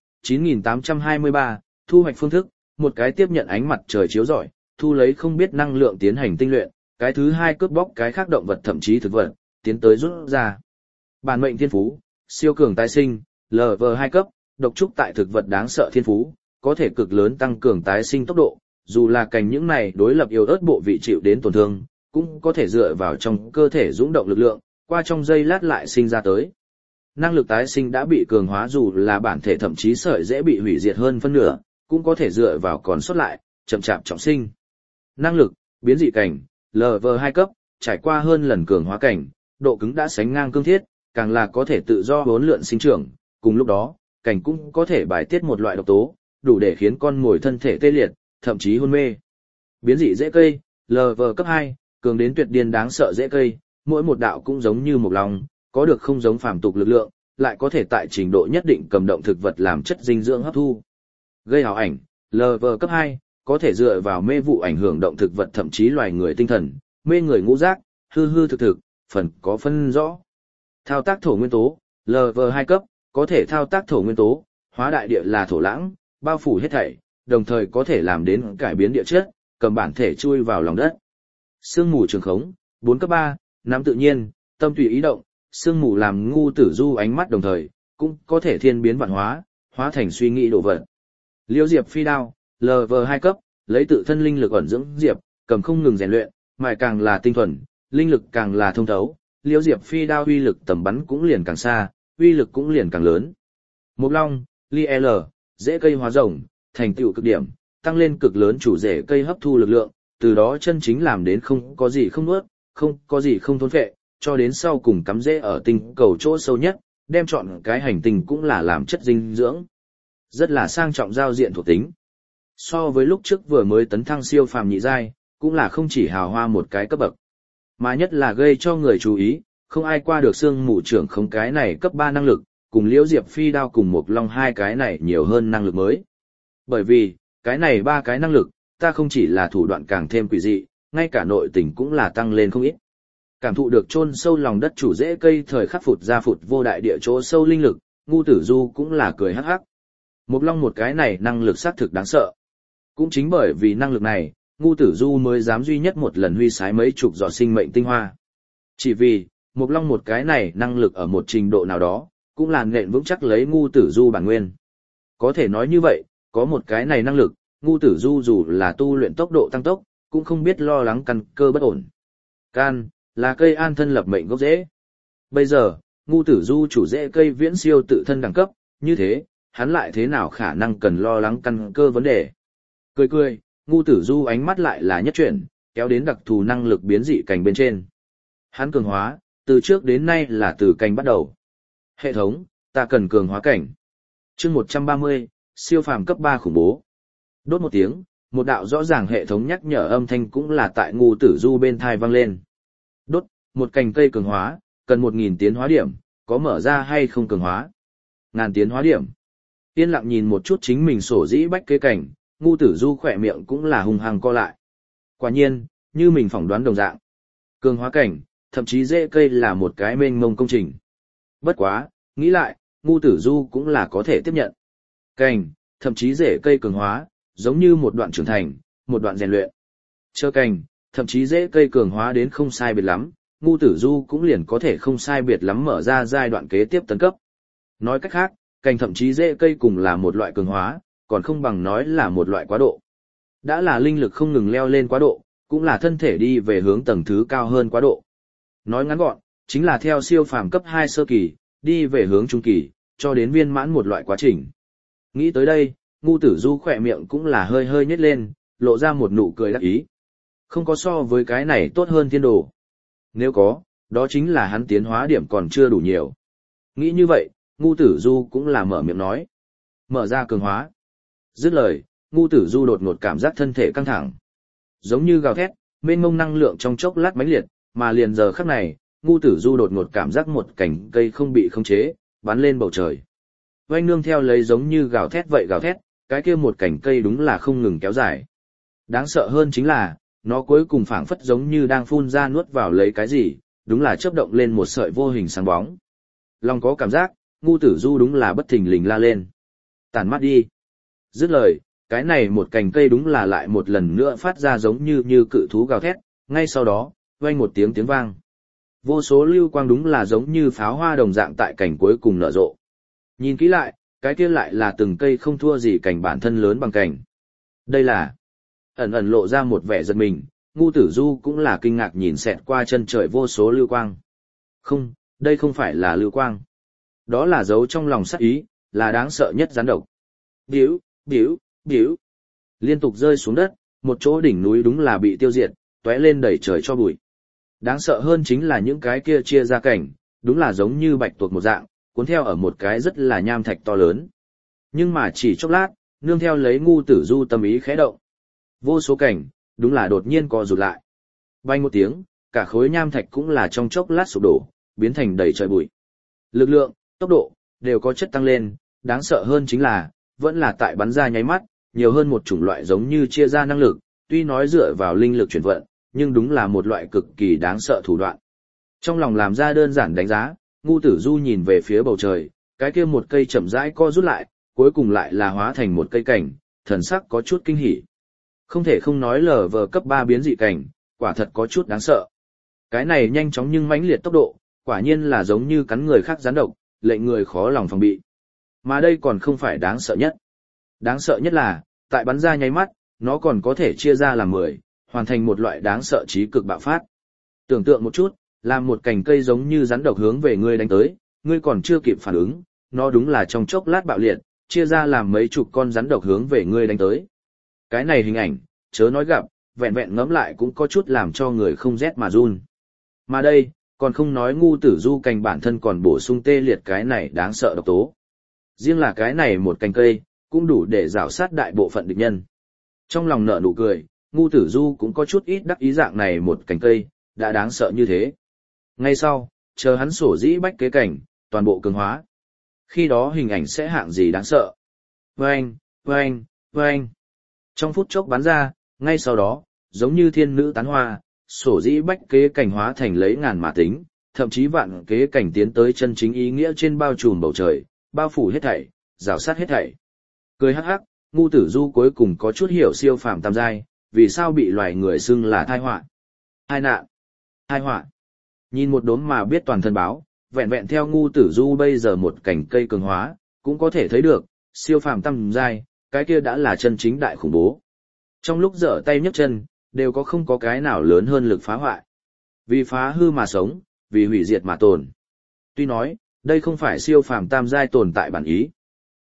9823, thu hoạch phương thức, một cái tiếp nhận ánh mặt trời chiếu rọi, thu lấy không biết năng lượng tiến hành tinh luyện, cái thứ hai cướp bóc cái khác động vật thậm chí thực vật, tiến tới rút ra. Bản mệnh thiên phú, siêu cường tái sinh, LV2 cấp, độc trúc tại thực vật đáng sợ thiên phú, có thể cực lớn tăng cường tái sinh tốc độ, dù là cành những này đối lập yếu ớt bộ vị chịu đến tổn thương, cũng có thể dựa vào trong cơ thể dũng động lực lượng, qua trong giây lát lại sinh ra tới. Năng lực tái sinh đã bị cường hóa dù là bản thể thậm chí sợi dễ bị hủy diệt hơn phân nửa, cũng có thể dựa vào còn sót lại, chậm chạp trọng sinh. Năng lực, biến dị cảnh, LV2 cấp, trải qua hơn lần cường hóa cảnh, độ cứng đã sánh ngang cương thiết, càng là có thể tự do hỗn lượn sinh trưởng, cùng lúc đó, cảnh cũng có thể bài tiết một loại độc tố, đủ để khiến con mồi thân thể tê liệt, thậm chí hôn mê. Biến dị rễ cây, LV cấp 2, cường đến tuyệt điên đáng sợ rễ cây, mỗi một đạo cũng giống như một lòng, có được không giống phàm tục lực lượng, lại có thể tại trình độ nhất định cầm động thực vật làm chất dinh dưỡng hấp thu. Gây ảo ảnh, LV cấp 2, có thể dựa vào mê vụ ảnh hưởng động thực vật thậm chí loài người tinh thần, mê người ngũ giác, hư hư thực thực, phần có phân rõ. Thao tác thổ nguyên tố, LV2 cấp, có thể thao tác thổ nguyên tố, hóa đại địa là thổ lãng, bao phủ hết thảy, đồng thời có thể làm đến cải biến địa chất, cầm bản thể chui vào lòng đất. Sương mù trường khống, 4 cấp 3, nắm tự nhiên, tâm tùy ý động, sương mù làm Ngu Tử Du ánh mắt đồng thời, cũng có thể thiên biến vạn hóa, hóa thành suy nghĩ đồ vật. Liêu Diệp phi đao, LV2 cấp, lấy tự thân linh lực ẩn dưỡng diệp, cầm không ngừng rèn luyện, mài càng là tinh thuần, linh lực càng là thông thấu, Liêu Diệp phi đao uy lực tầm bắn cũng liền càng xa, uy lực cũng liền càng lớn. Mộc Long, Li L, rễ cây hóa rồng, thành tựu cực điểm, tăng lên cực lớn chủ rễ cây hấp thu lực lượng, từ đó chân chính làm đến không có gì không nuốt, không có gì không thôn phệ, cho đến sau cùng cắm rễ ở tinh cầu chỗ sâu nhất, đem chọn cái hành tinh cũng là làm chất dinh dưỡng. Rất là sang trọng giao diện thuộc tính. So với lúc trước vừa mới tấn thăng siêu phàm nhị giai, cũng là không chỉ hào hoa một cái cấp bậc, mà nhất là gây cho người chú ý, không ai qua được xương mù trưởng không cái này cấp 3 năng lực, cùng Liễu Diệp phi đao cùng Mộc Long hai cái này nhiều hơn năng lực mới. Bởi vì, cái này 3 cái năng lực, ta không chỉ là thủ đoạn càng thêm quỷ dị, ngay cả nội tình cũng là tăng lên không ít. Cảm thụ được chôn sâu lòng đất chủ rễ cây thời khắc phụt ra phụt vô đại địa chỗ sâu linh lực, Ngu Tử Du cũng là cười hắc hắc. Mộc Long một cái này năng lực xác thực đáng sợ. Cũng chính bởi vì năng lực này, Ngu Tử Du mới dám duy nhất một lần huy sái mấy chục giọt sinh mệnh tinh hoa. Chỉ vì, Mộc Long một cái này năng lực ở một trình độ nào đó, cũng là nền vững chắc lấy Ngu Tử Du bản nguyên. Có thể nói như vậy, có một cái này năng lực, Ngu Tử Du dù là tu luyện tốc độ tăng tốc, cũng không biết lo lắng căn cơ bất ổn. Can, là cây an thân lập mệnh gốc rễ. Bây giờ, Ngu Tử Du chủ rễ cây viễn siêu tự thân đẳng cấp, như thế, hắn lại thế nào khả năng cần lo lắng căn cơ vấn đề. Cười cười, Ngu Tử Du ánh mắt lại là nhất chuyển, kéo đến đặc thù năng lực biến dị cảnh bên trên. Hắn cường hóa, từ trước đến nay là từ cảnh bắt đầu. Hệ thống, ta cần cường hóa cảnh. Chương 130, siêu phàm cấp 3 khủng bố. Đốt một tiếng, một đạo rõ ràng hệ thống nhắc nhở âm thanh cũng là tại Ngu Tử Du bên thai vang lên. Đốt, một cành cây cường hóa, cần 1000 tiến hóa điểm, có mở ra hay không cường hóa? 1000 tiến hóa điểm. Yên lặng nhìn một chút chính mình sổ dĩ bách kế cảnh, Ngu Tử Du khỏe miệng cũng là hung hăng co lại. Quả nhiên, như mình phỏng đoán đồng dạng. Cường hóa cảnh, thậm chí rễ cây là một cái mênh mông công trình. Bất quá, nghĩ lại, Ngu Tử Du cũng là có thể tiếp nhận. Cảnh, thậm chí rễ cây cường hóa, giống như một đoạn trưởng thành, một đoạn rèn luyện. Chờ cảnh, thậm chí rễ cây cường hóa đến không sai biệt lắm, Ngu Tử Du cũng liền có thể không sai biệt lắm mở ra giai đoạn kế tiếp tấn cấp. Nói cách khác, cảnh thậm chí rễ cây cùng là một loại cường hóa, còn không bằng nói là một loại quá độ. Đã là linh lực không ngừng leo lên quá độ, cũng là thân thể đi về hướng tầng thứ cao hơn quá độ. Nói ngắn gọn, chính là theo siêu phàm cấp 2 sơ kỳ, đi về hướng trung kỳ, cho đến viên mãn một loại quá trình. Nghĩ tới đây, Ngu Tử Du khỏe miệng cũng là hơi hơi nhếch lên, lộ ra một nụ cười đắc ý. Không có so với cái này tốt hơn thiên đồ. Nếu có, đó chính là hắn tiến hóa điểm còn chưa đủ nhiều. Nghĩ như vậy, Ngu Tử Du cũng là mở miệng nói. Mở ra cường hóa. Dứt lời, Ngu Tử Du đột ngột cảm giác thân thể căng thẳng. Giống như gào thét, mênh mông năng lượng trong chốc lát mãnh liệt, mà liền giờ khắc này, Ngu Tử Du đột ngột cảm giác một cành cây không bị khống chế, bắn lên bầu trời. Oanh nương theo lấy giống như gào thét vậy gào thét, cái kia một cành cây đúng là không ngừng kéo dài. Đáng sợ hơn chính là, nó cuối cùng phảng phất giống như đang phun ra nuốt vào lấy cái gì, đúng là chớp động lên một sợi vô hình sáng bóng. Lòng có cảm giác, Ngu Tử Du đúng là bất thình lình la lên. Tản mắt đi. Dứt lời, cái này một cành cây đúng là lại một lần nữa phát ra giống như cự thú gào thét, ngay sau đó, vang một tiếng tiếng vang. Vô số lưu quang đúng là giống như pháo hoa đồng dạng tại cành cuối cùng nở rộ. Nhìn kỹ lại, cái kia lại là từng cây không thua gì cành bản thân lớn bằng cành. Đây là ẩn ẩn lộ ra một vẻ giật mình, Ngu Tử Du cũng là kinh ngạc nhìn xẹt qua chân trời vô số lưu quang. Không, đây không phải là lưu quang. Đó là dấu trong lòng sát ý, là đáng sợ nhất rắn độc. Điếu, điếu, điếu. Liên tục rơi xuống đất, một chỗ đỉnh núi đúng là bị tiêu diệt, tóe lên đầy trời cho bụi. Đáng sợ hơn chính là những cái kia chia ra cảnh, đúng là giống như bạch tuộc một dạng, cuốn theo ở một cái rất là nham thạch to lớn. Nhưng mà chỉ chốc lát, nương theo lấy Ngu Tử Du tâm ý khẽ động. Vô số cảnh, đúng là đột nhiên co rụt lại. Vang một tiếng, cả khối nham thạch cũng là trong chốc lát sụp đổ, biến thành đầy trời bụi. Lực lượng, tốc độ, đều có chất tăng lên, đáng sợ hơn chính là, vẫn là tại bắn ra nháy mắt, nhiều hơn một chủng loại giống như chia ra năng lực, tuy nói dựa vào linh lực chuyển vận, nhưng đúng là một loại cực kỳ đáng sợ thủ đoạn. Trong lòng làm ra đơn giản đánh giá, Ngu Tử Du nhìn về phía bầu trời, cái kia một cây chậm rãi co rút lại, cuối cùng lại là hóa thành một cây cảnh, thần sắc có chút kinh hỉ. Không thể không nói LV cấp 3 biến dị cảnh, quả thật có chút đáng sợ. Cái này nhanh chóng nhưng mãnh liệt tốc độ, quả nhiên là giống như cắn người khác rắn độc, lệnh người khó lòng phòng bị. Mà đây còn không phải đáng sợ nhất. Đáng sợ nhất là, tại bắn ra nháy mắt, nó còn có thể chia ra làm 10, hoàn thành một loại đáng sợ trí cực bạo phát. Tưởng tượng một chút, làm một cành cây giống như rắn độc hướng về ngươi đánh tới, ngươi còn chưa kịp phản ứng, nó đúng là trong chốc lát bạo liệt, chia ra làm mấy chục con rắn độc hướng về ngươi đánh tới. Cái này hình ảnh, chớ nói gặp, vẹn vẹn ngẫm lại cũng có chút làm cho người không rét mà run. Mà đây, còn không nói Ngu Tử Du cành bản thân còn bổ sung tê liệt cái này đáng sợ độc tố. Riêng là cái này một cành cây, cũng đủ để rào sát đại bộ phận địch nhân. Trong lòng nở nụ cười, Ngu Tử Du cũng có chút ít đắc ý dạng này một cành cây, đã đáng sợ như thế. Ngay sau, chờ hắn sổ dĩ bách kế cảnh, toàn bộ cường hóa. Khi đó hình ảnh sẽ hạng gì đáng sợ. Vâng, vâng, vâng. Trong phút chốc bắn ra, ngay sau đó, giống như thiên nữ tán hoa, sổ dĩ bách kế cảnh hóa thành lấy ngàn mà tính, thậm chí vạn kế cảnh tiến tới chân chính ý nghĩa trên bao trùm bầu trời, bao phủ hết thảy, rào sát hết thảy. Cười hắc hắc, Ngu Tử Du cuối cùng có chút hiểu siêu phàm tam giai, vì sao bị loài người xưng là tai họa. Tai nạn, tai họa. Nhìn một đốm mà biết toàn thân báo, vẹn vẹn theo Ngu Tử Du bây giờ một cảnh cây cường hóa, cũng có thể thấy được, siêu phàm tam giai, cái kia đã là chân chính đại khủng bố. Trong lúc giở tay nhấc chân, đều có không có cái nào lớn hơn lực phá hoại. Vì phá hư mà sống, vì hủy diệt mà tồn. Tuy nói, đây không phải siêu phàm tam giai tồn tại bản ý.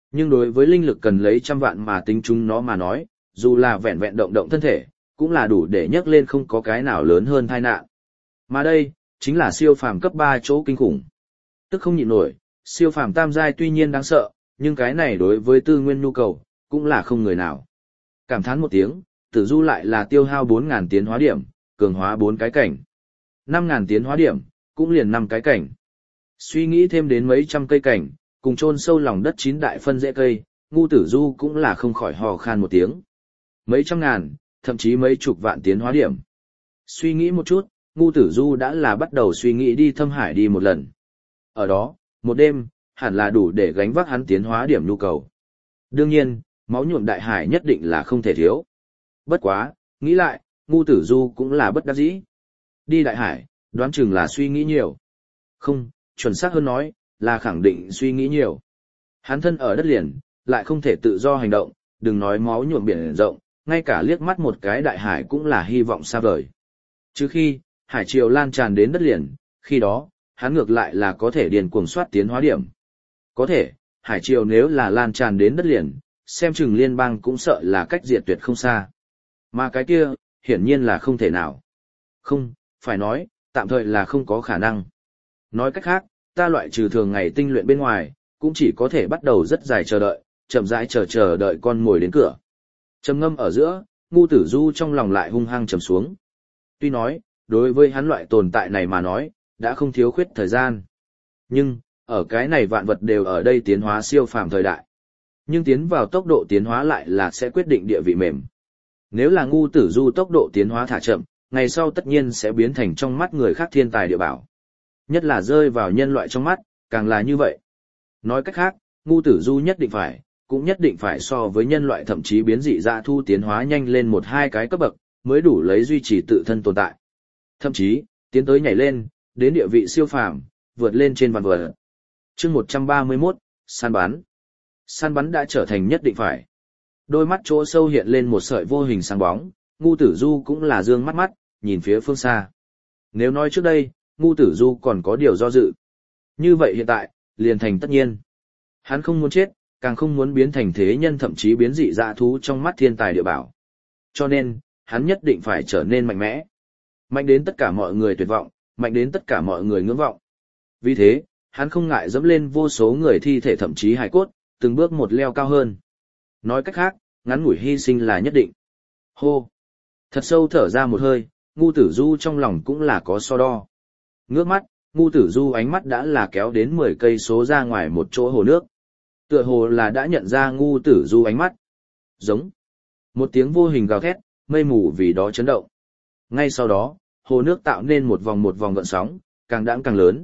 Nhưng đối với linh lực cần lấy trăm vạn mà tính chúng nó mà nói, dù là vẹn vẹn động động thân thể, cũng là đủ để nhấc lên không có cái nào lớn hơn tai nạn. Mà đây, chính là siêu phàm cấp 3 chỗ kinh khủng. Tức không nhịn nổi, siêu phàm tam giai tuy nhiên đáng sợ, nhưng cái này đối với tư nguyên nhu cầu, cũng là không người nào. Cảm thán một tiếng, Tử Du lại là tiêu hao 4.000 tiến hóa điểm, cường hóa 4 cái cảnh. 5.000 tiến hóa điểm, cũng liền 5 cái cảnh. Suy nghĩ thêm đến mấy trăm cây cảnh, cùng chôn sâu lòng đất 9 đại phân rễ cây, Ngu Tử Du cũng là không khỏi hò khan một tiếng. Mấy trăm ngàn, thậm chí mấy chục vạn tiến hóa điểm. Suy nghĩ một chút, Ngu Tử Du đã là bắt đầu suy nghĩ đi Thâm Hải đi một lần. Ở đó, một đêm, hẳn là đủ để gánh vác hắn tiến hóa điểm nhu cầu. Đương nhiên, máu nhuộm đại hải nhất định là không thể thiếu. Bất quá, nghĩ lại, Ngu Tử Du cũng là bất đắc dĩ. Đi đại hải, đoán chừng là suy nghĩ nhiều. Không, chuẩn xác hơn nói, là khẳng định suy nghĩ nhiều. Hắn thân ở đất liền, lại không thể tự do hành động, đừng nói máu nhuộm biển rộng, ngay cả liếc mắt một cái đại hải cũng là hy vọng xa vời. Chứ khi, hải triều lan tràn đến đất liền, khi đó, hắn ngược lại là có thể điền cuồng soát tiến hóa điểm. Có thể, hải triều nếu là lan tràn đến đất liền, xem chừng liên bang cũng sợ là cách diệt tuyệt không xa. Mà cái kia, hiển nhiên là không thể nào. Không, phải nói, tạm thời là không có khả năng. Nói cách khác, ta loại trừ thường ngày tinh luyện bên ngoài, cũng chỉ có thể bắt đầu rất dài chờ đợi, chậm rãi chờ đợi con mồi đến cửa. Trầm ngâm ở giữa, Ngu Tử Du trong lòng lại hung hăng trầm xuống. Tuy nói, đối với hắn loại tồn tại này mà nói, đã không thiếu khuyết thời gian. Nhưng, ở cái này vạn vật đều ở đây tiến hóa siêu phàm thời đại. Nhưng tiến vào tốc độ tiến hóa lại là sẽ quyết định địa vị mềm. Nếu là Ngu Tử Du tốc độ tiến hóa thả chậm, ngày sau tất nhiên sẽ biến thành trong mắt người khác thiên tài địa bảo. Nhất là rơi vào nhân loại trong mắt, càng là như vậy. Nói cách khác, Ngu Tử Du cũng nhất định phải so với nhân loại thậm chí biến dị dã thu tiến hóa nhanh lên 1-2 cái cấp bậc, mới đủ lấy duy trì tự thân tồn tại. Thậm chí, tiến tới nhảy lên, đến địa vị siêu phàm, vượt lên trên vạn vật. Chương 131, săn bắn. Săn bắn đã trở thành nhất định phải. Đôi mắt chỗ sâu hiện lên một sợi vô hình sáng bóng, Ngu Tử Du cũng là dương mắt, nhìn phía phương xa. Nếu nói trước đây, Ngu Tử Du còn có điều do dự. Như vậy hiện tại, liền thành tất nhiên. Hắn không muốn chết, càng không muốn biến thành thế nhân thậm chí biến dị dã thú trong mắt thiên tài địa bảo. Cho nên, hắn nhất định phải trở nên mạnh mẽ. Mạnh đến tất cả mọi người tuyệt vọng, mạnh đến tất cả mọi người ngưỡng vọng. Vì thế, hắn không ngại dẫm lên vô số người thi thể thậm chí hài cốt, từng bước một leo cao hơn. Nói cách khác, ngắn ngủi hy sinh là nhất định. Hô! Thật sâu thở ra một hơi, Ngu Tử Du trong lòng cũng là có so đo. Ngước mắt, Ngu Tử Du ánh mắt đã là kéo đến 10 cây số ra ngoài một chỗ hồ nước. Tựa hồ là đã nhận ra Ngu Tử Du ánh mắt. Giống. Một tiếng vô hình gào thét, mây mù vì đó chấn động. Ngay sau đó, hồ nước tạo nên một vòng gợn sóng, càng đãng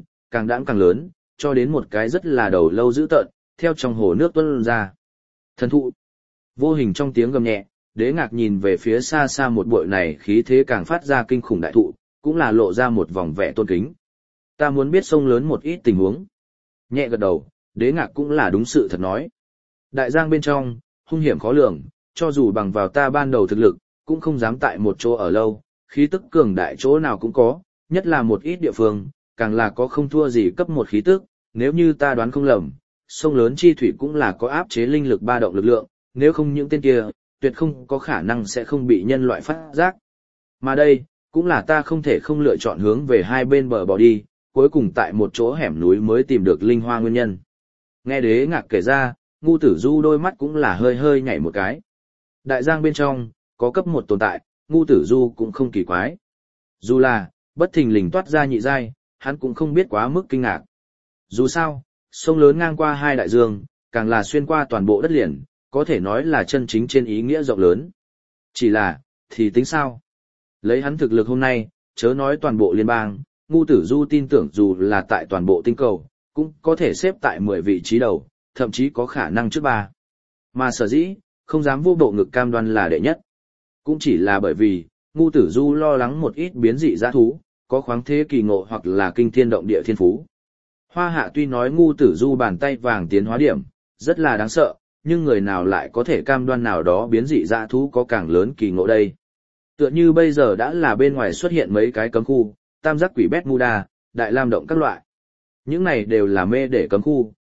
càng lớn, cho đến một cái rất là đầu lâu dữ tợn, theo trong hồ nước tuôn ra. Thần thụ. Vô hình trong tiếng gầm nhẹ, Đế Ngạc nhìn về phía xa xa một bụi này khí thế càng phát ra kinh khủng đại thụ, cũng là lộ ra một vòng vẻ tôn kính. Ta muốn biết sông lớn một ít tình huống. Nhẹ gật đầu, Đế Ngạc cũng là đúng sự thật nói. Đại giang bên trong, hung hiểm khó lường, cho dù bằng vào ta ban đầu thực lực, cũng không dám tại một chỗ ở lâu, khí tức cường đại chỗ nào cũng có, nhất là một ít địa phương, càng là có không thua gì cấp một khí tức, nếu như ta đoán không lầm, sông lớn chi thủy cũng là có áp chế linh lực ba động lực lượng, nếu không những tên kia, tuyệt không có khả năng sẽ không bị nhân loại phát giác. Mà đây, cũng là ta không thể không lựa chọn hướng về hai bên bờ bỏ đi, cuối cùng tại một chỗ hẻm núi mới tìm được linh hoa nguyên nhân. Nghe Đế Ngạc kể ra, Ngu Tử Du đôi mắt cũng là hơi hơi nhảy một cái. Đại giang bên trong, có cấp một tồn tại, Ngu Tử Du cũng không kỳ quái. Dù là, bất thình lình toát ra nhị giai, hắn cũng không biết quá mức kinh ngạc. Dù sao, sông lớn ngang qua hai đại dương, càng là xuyên qua toàn bộ đất liền, có thể nói là chân chính trên ý nghĩa rộng lớn. Chỉ là, thì tính sao? Lấy hắn thực lực hôm nay, chớ nói toàn bộ liên bang, Ngu Tử Du tin tưởng dù là tại toàn bộ tinh cầu, cũng có thể xếp tại 10 vị trí đầu, thậm chí có khả năng trước 3. Mà sở dĩ, không dám vô bộ ngực cam đoan là đệ nhất. Cũng chỉ là bởi vì, Ngu Tử Du lo lắng một ít biến dị dã thú, có khoáng thế kỳ ngộ hoặc là kinh thiên động địa thiên phú. Hoa Hạ tuy nói Ngu Tử Du bàn tay vàng tiến hóa điểm, rất là đáng sợ, nhưng người nào lại có thể cam đoan nào đó biến dị dã thú có càng lớn kỳ ngộ đây. Tựa như bây giờ đã là bên ngoài xuất hiện mấy cái cấm khu, tam giác quỷ Bermuda, đại lam động các loại. Những này đều là mê để cấm khu,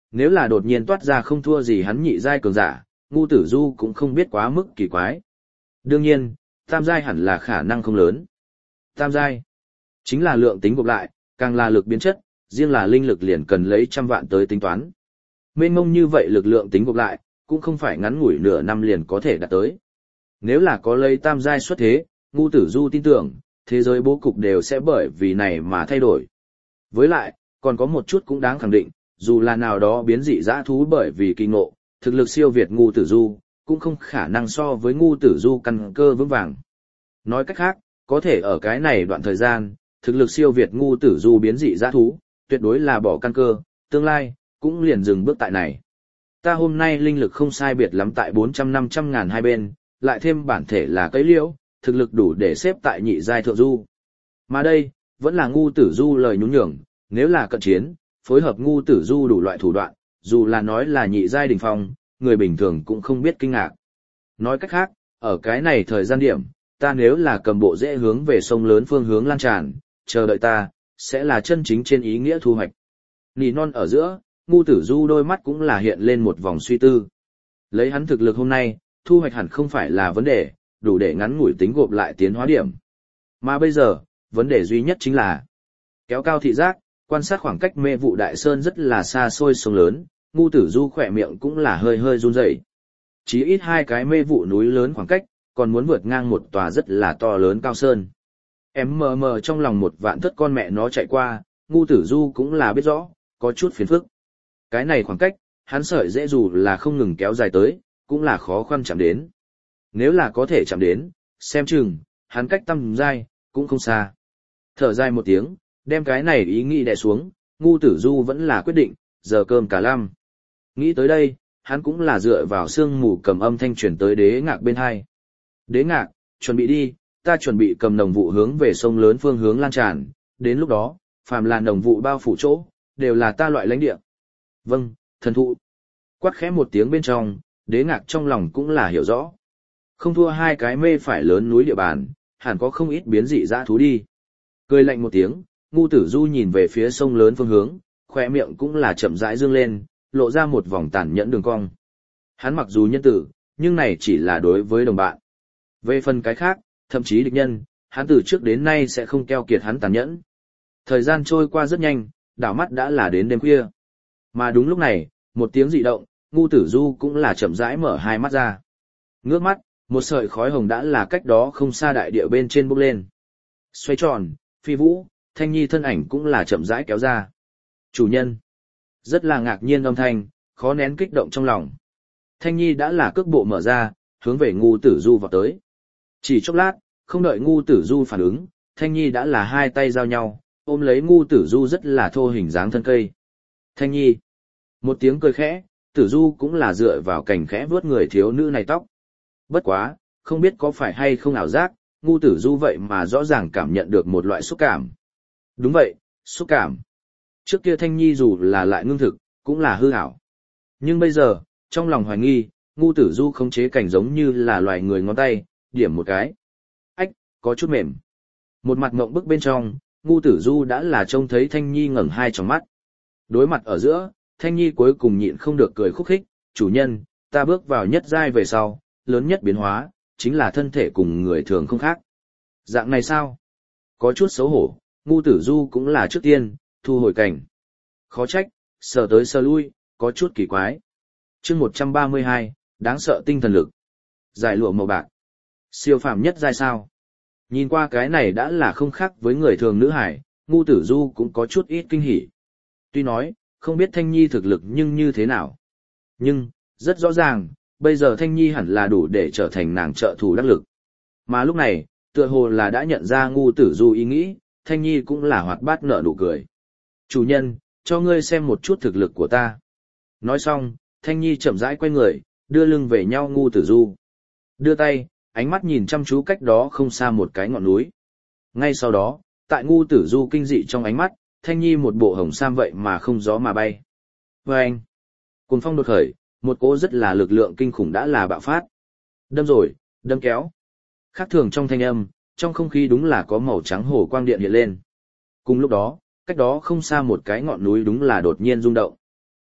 nếu là đột nhiên toát ra không thua gì hắn nhị giai cường giả, Ngu Tử Du cũng không biết quá mức kỳ quái. Đương nhiên, tam giai hẳn là khả năng không lớn. Tam giai chính là lượng tính gộp lại, càng là lực biến chất, riêng là linh lực liền cần lấy trăm vạn tới tính toán. Mênh mông như vậy lực lượng tính gộp lại, cũng không phải ngắn ngủi nửa năm liền có thể đạt tới. Nếu là có lấy tam giai xuất thế, Ngu Tử Du tin tưởng, thế giới bố cục đều sẽ bởi vì này mà thay đổi. Với lại, còn có một chút cũng đáng khẳng định, dù là nào đó biến dị dã thú bởi vì kỳ ngộ, thực lực siêu việt Ngu Tử Du, cũng không khả năng so với Ngu Tử Du căn cơ vững vàng. Nói cách khác, có thể ở cái này đoạn thời gian, thực lực siêu việt Ngu Tử Du biến dị dã thú, tuyệt đối là bỏ căn cơ, tương lai, cũng liền dừng bước tại này. Ta hôm nay linh lực không sai biệt lắm tại 400-500 ngàn hai bên, lại thêm bản thể là cấy liễu, thực lực đủ để xếp tại nhị giai thượng du. Mà đây, vẫn là Ngu Tử Du lời nhún nhường, nếu là cận chiến, phối hợp Ngu Tử Du đủ loại thủ đoạn, dù là nói là nhị giai đỉnh phong, người bình thường cũng không biết kinh ngạc. Nói cách khác, ở cái này thời gian điểm, ta nếu là cầm bộ dễ hướng về sông lớn phương hướng lan tràn, chờ đợi ta, sẽ là chân chính trên ý nghĩa thu hoạch. Nỉ non ở giữa, Ngu Tử Du đôi mắt cũng là hiện lên một vòng suy tư. Lấy hắn thực lực hôm nay, thu hoạch hẳn không phải là vấn đề, đủ để ngắn ngủi tính gộp lại tiến hóa điểm. Mà bây giờ, vấn đề duy nhất chính là kéo cao thị giác, quan sát khoảng cách mê vụ đại sơn rất là xa xôi sông lớn, Ngu Tử Du khỏe miệng cũng là hơi hơi run rẩy. Chí ít hai cái mê vụ núi lớn khoảng cách, còn muốn vượt ngang một tòa rất là to lớn cao sơn. Em mờ mờ trong lòng một vạn thất con mẹ nó chạy qua, Ngu Tử Du cũng là biết rõ, có chút phiền phức. Cái này khoảng cách, hắn sợi dễ dù là không ngừng kéo dài tới, cũng là khó khăn chạm đến. Nếu là có thể chạm đến, xem chừng, hắn cách tăm giai, cũng không xa. Thở dài một tiếng, đem cái này ý nghĩ đè xuống, Ngu Tử Du vẫn là quyết định, giờ cơm cả lăm. Nghĩ tới đây, hắn cũng là dựa vào sương mù cầm âm thanh chuyển tới Đế Ngạc bên hai. Đế Ngạc, chuẩn bị đi, ta chuẩn bị cầm nồng vụ hướng về sông lớn phương hướng lan tràn, đến lúc đó, phàm là nồng vụ bao phủ chỗ, đều là ta loại lãnh địa. Vâng, thần thụ. Quát khẽ một tiếng bên trong, Đế Ngạc trong lòng cũng là hiểu rõ. Không thua hai cái mê phải lớn núi địa bàn, hẳn có không ít biến dị dã thú đi. Cười lạnh một tiếng, Ngu Tử Du nhìn về phía sông lớn phương hướng, khỏe miệng cũng là chậm rãi dương lên, lộ ra một vòng tàn nhẫn đường cong. Hắn mặc dù nhân tử, nhưng này chỉ là đối với đồng bạn. Về phần cái khác, thậm chí địch nhân, hắn từ trước đến nay sẽ không keo kiệt hắn tàn nhẫn. Thời gian trôi qua rất nhanh, đảo mắt đã là đến đêm khuya. Mà đúng lúc này, một tiếng dị động, Ngu Tử Du cũng là chậm rãi mở hai mắt ra. Ngước mắt, một sợi khói hồng đã là cách đó không xa đại địa bên trên bốc lên. Xoay tròn, phi vũ, Thanh Nhi thân ảnh cũng là chậm rãi kéo ra. Chủ nhân. Rất là ngạc nhiên âm thanh, khó nén kích động trong lòng. Thanh Nhi đã là cước bộ mở ra, hướng về Ngu Tử Du vào tới. Chỉ chốc lát, không đợi Ngu Tử Du phản ứng, Thanh Nhi đã là hai tay giao nhau, ôm lấy Ngu Tử Du rất là thô hình dáng thân cây. Thanh Nhi. Một tiếng cười khẽ, Tử Du cũng là dựa vào cành khẽ vướt người thiếu nữ này tóc. Bất quá, không biết có phải hay không ảo giác, Ngu Tử Du vậy mà rõ ràng cảm nhận được một loại xúc cảm. Đúng vậy, xúc cảm. Trước kia Thanh Nhi dù là lại ngưng thực, cũng là hư ảo. Nhưng bây giờ, trong lòng hoài nghi, Ngu Tử Du khống chế cảnh giống như là loài người ngón tay, điểm một cái. Ách, có chút mềm. Một mặt ngộng bức bên trong, Ngu Tử Du đã là trông thấy Thanh Nhi ngẩng hai tròng mắt. Đối mặt ở giữa, Thanh Nhi cuối cùng nhịn không được cười khúc khích, chủ nhân, ta bước vào nhất giai về sau, lớn nhất biến hóa, chính là thân thể cùng người thường không khác. Dạng này sao? Có chút xấu hổ, Ngu Tử Du cũng là trước tiên, thu hồi cảnh. Khó trách, sờ tới sờ lui, có chút kỳ quái. Chương 132, đáng sợ tinh thần lực. Giải lụa màu bạc. Siêu phàm nhất giai sao? Nhìn qua cái này đã là không khác với người thường nữ hải, Ngu Tử Du cũng có chút ít kinh hỉ. Tuy nói, không biết Thanh Nhi thực lực nhưng như thế nào. Nhưng, rất rõ ràng, bây giờ Thanh Nhi hẳn là đủ để trở thành nàng trợ thủ đắc lực. Mà lúc này, tựa hồ là đã nhận ra Ngu Tử Du ý nghĩ, Thanh Nhi cũng là hoạt bát nở nụ cười. Chủ nhân, cho ngươi xem một chút thực lực của ta. Nói xong, Thanh Nhi chậm rãi quay người, đưa lưng về nhau Ngu Tử Du. Đưa tay, ánh mắt nhìn chăm chú cách đó không xa một cái ngọn núi. Ngay sau đó, tại Ngu Tử Du kinh dị trong ánh mắt, Thanh Nhi một bộ hồng sam vậy mà không gió mà bay. Vâng! Cuồng phong đột khởi, một cỗ rất là lực lượng kinh khủng đã là bạo phát. Đâm rồi, đâm kéo. Khác thường trong thanh âm, trong không khí đúng là có màu trắng hồ quang điện hiện lên. Cùng lúc đó, cách đó không xa một cái ngọn núi đúng là đột nhiên rung động.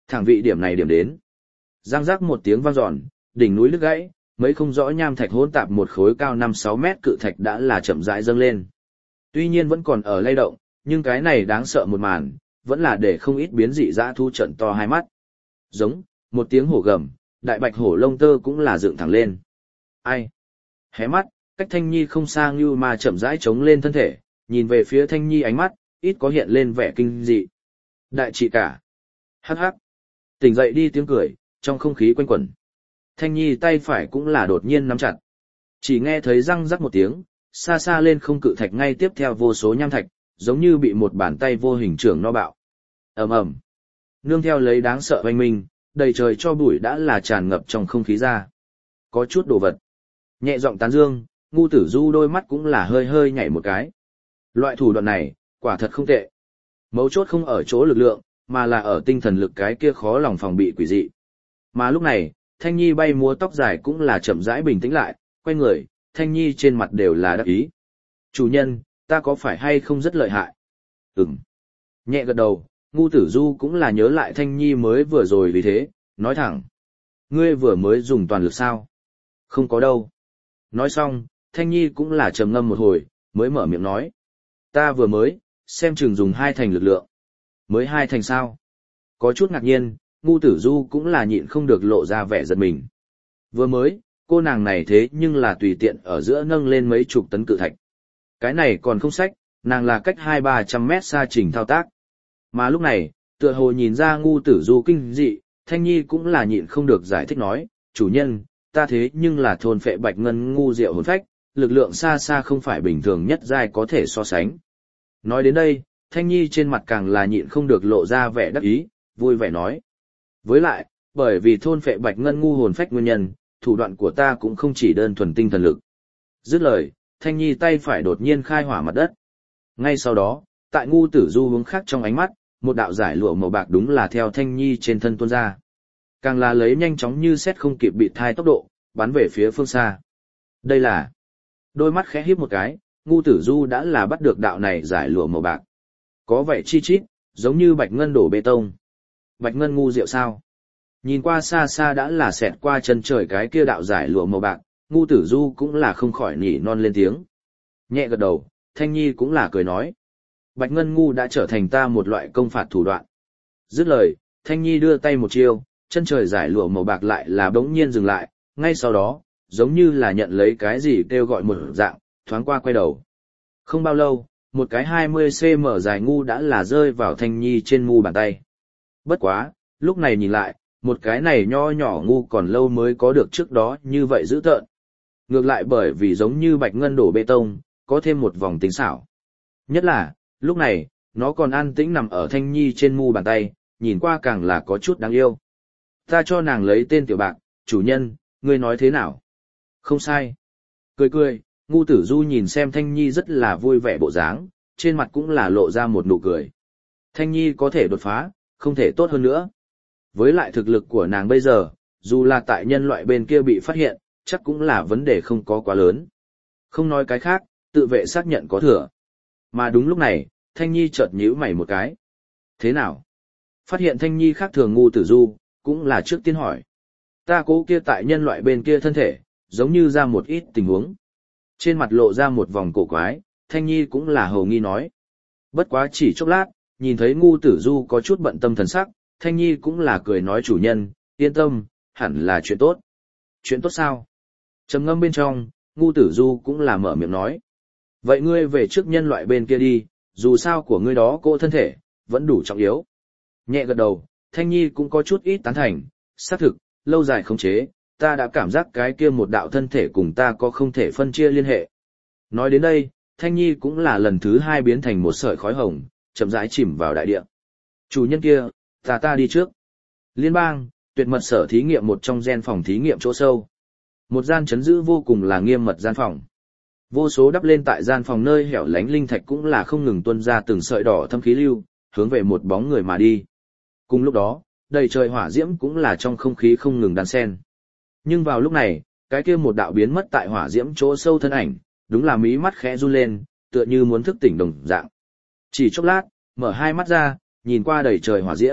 Thẳng vị điểm này điểm đến. Giang rắc một tiếng vang dọn, đỉnh núi đứt gãy, mấy không rõ nham thạch hỗn tạp một khối cao 5-6 mét cự thạch đã là chậm rãi dâng lên. Tuy nhiên vẫn còn ở lay động, nhưng cái này đáng sợ một màn, vẫn là để không ít biến dị dã thu trận to hai mắt. Giống, một tiếng hổ gầm, đại bạch hổ lông tơ cũng là dựng thẳng lên. Ai? Hé mắt, cách Thanh Nhi không xa Ngưu Ma chậm rãi chống lên thân thể, nhìn về phía Thanh Nhi ánh mắt, ít có hiện lên vẻ kinh dị. Đại trị cả. Hắc hắc. Tỉnh dậy đi tiếng cười, trong không khí quanh quẩn. Thanh Nhi tay phải cũng là đột nhiên nắm chặt. Chỉ nghe thấy răng rắc một tiếng, xa xa lên không cự thạch ngay tiếp theo vô số nham thạch, giống như bị một bàn tay vô hình trưởng no bạo. Ầm ầm. Nương theo lấy đáng sợ oanh minh, đầy trời cho bụi đã là tràn ngập trong không khí ra. Có chút đồ vật. Nhẹ giọng tán dương, Ngu Tử Du đôi mắt cũng là hơi hơi nhảy một cái. Loại thủ đoạn này, quả thật không tệ. Mấu chốt không ở chỗ lực lượng, mà là ở tinh thần lực cái kia khó lòng phòng bị quỷ dị. Mà lúc này, Thanh Nhi bay múa tóc dài cũng là chậm rãi bình tĩnh lại, quay người, Thanh Nhi trên mặt đều là đắc ý. Chủ nhân, ta có phải hay không rất lợi hại? Ừm. Nhẹ gật đầu, Ngu Tử Du cũng là nhớ lại Thanh Nhi mới vừa rồi vì thế, nói thẳng. Ngươi vừa mới dùng toàn lực sao? Không có đâu. Nói xong, Thanh Nhi cũng là trầm ngâm một hồi, mới mở miệng nói. Ta vừa mới, xem chừng dùng 2 thành lực lượng. Mới 2 thành sao? Có chút ngạc nhiên, Ngu Tử Du cũng là nhịn không được lộ ra vẻ giật mình. Vừa mới, cô nàng này thế nhưng là tùy tiện ở giữa nâng lên mấy chục tấn cự thạch. Cái này còn không sách, nàng là cách 200-300 mét xa trình thao tác. Mà lúc này, tựa hồ nhìn ra Ngu Tử Du kinh dị, Thanh Nhi cũng là nhịn không được giải thích nói, chủ nhân, ta thế nhưng là thôn phệ bạch ngân ngu diệu hồn phách, lực lượng xa xa không phải bình thường nhất giai có thể so sánh. Nói đến đây, Thanh Nhi trên mặt càng là nhịn không được lộ ra vẻ đắc ý, vui vẻ nói. Với lại, bởi vì thôn phệ bạch ngân ngu hồn phách nguyên nhân, thủ đoạn của ta cũng không chỉ đơn thuần tinh thần lực. Dứt lời, Thanh Nhi tay phải đột nhiên khai hỏa mặt đất. Ngay sau đó, tại Ngu Tử Du hướng khác trong ánh mắt, một đạo giải lụa màu bạc đúng là theo Thanh Nhi trên thân tuôn ra. Càng là lấy nhanh chóng như xét không kịp bị thai tốc độ, bắn về phía phương xa. Đây là... Đôi mắt khẽ híp một cái, Ngu Tử Du đã là bắt được đạo này giải lụa màu bạc. Có vẻ chi chít, giống như bạch ngân đổ bê tông. Bạch ngân ngu diệu sao? Nhìn qua xa xa đã là xẹt qua chân trời cái kia đạo giải lụa màu bạc, Ngu Tử Du cũng là không khỏi nỉ non lên tiếng. Nhẹ gật đầu, Thanh Nhi cũng là cười nói. Bạch ngân ngu đã trở thành ta một loại công phạt thủ đoạn. Dứt lời, Thanh Nhi đưa tay một chiêu, chân trời giải lụa màu bạc lại là bỗng nhiên dừng lại, ngay sau đó, giống như là nhận lấy cái gì kêu gọi một dạng, thoáng qua quay đầu. Không bao lâu, một cái 20cm dài ngu đã là rơi vào Thanh Nhi trên mu bàn tay. Bất quá, lúc này nhìn lại, một cái này nho nhỏ ngu còn lâu mới có được trước đó như vậy dữ tợn. Ngược lại bởi vì giống như bạch ngân đổ bê tông, có thêm một vòng tính xảo. Nhất là, lúc này, nó còn an tĩnh nằm ở Thanh Nhi trên mu bàn tay, nhìn qua càng là có chút đáng yêu. Ta cho nàng lấy tên tiểu bạc, chủ nhân, ngươi nói thế nào? Không sai. Cười cười, Ngu Tử Du nhìn xem Thanh Nhi rất là vui vẻ bộ dáng, trên mặt cũng là lộ ra một nụ cười. Thanh Nhi có thể đột phá, không thể tốt hơn nữa. Với lại thực lực của nàng bây giờ, dù là tại nhân loại bên kia bị phát hiện, chắc cũng là vấn đề không có quá lớn. Không nói cái khác, tự vệ xác nhận có thừa. Mà đúng lúc này, Thanh Nhi chợt nhíu mày một cái. Thế nào? Phát hiện Thanh Nhi khác thường Ngu Tử Du, cũng là trước tiên hỏi. Ta cố kia tại nhân loại bên kia thân thể, giống như ra một ít tình huống. Trên mặt lộ ra một vòng cổ quái, Thanh Nhi cũng là hầu nghi nói. Bất quá chỉ chốc lát, nhìn thấy Ngu Tử Du có chút bận tâm thần sắc, Thanh Nhi cũng là cười nói chủ nhân, yên tâm, hẳn là chuyện tốt. Chuyện tốt sao? Trầm ngâm bên trong, Ngu Tử Du cũng là mở miệng nói. Vậy ngươi về trước nhân loại bên kia đi, dù sao của ngươi đó cô thân thể, vẫn đủ trọng yếu. Nhẹ gật đầu, Thanh Nhi cũng có chút ít tán thành, xác thực, lâu dài khống chế, ta đã cảm giác cái kia một đạo thân thể cùng ta có không thể phân chia liên hệ. Nói đến đây, Thanh Nhi cũng là lần thứ 2 biến thành một sợi khói hồng, chậm rãi chìm vào đại địa. Chủ nhân kia, ta đi trước. Liên bang, tuyệt mật sở thí nghiệm một trong gen phòng thí nghiệm chỗ sâu. Một gian trấn giữ vô cùng là nghiêm mật gian phòng. Vô số đắp lên tại gian phòng nơi hẻo lánh linh thạch cũng là không ngừng tuôn ra từng sợi đỏ thâm khí lưu, hướng về một bóng người mà đi. Cùng lúc đó, đầy trời hỏa diễm cũng là trong không khí không ngừng đan xen. Nhưng vào lúc này, cái kia một đạo biến mất tại hỏa diễm chỗ sâu thân ảnh, đúng là mí mắt khẽ run lên, tựa như muốn thức tỉnh đồng dạng. Chỉ chốc lát, mở hai mắt ra, nhìn qua đầy trời hỏa diễm,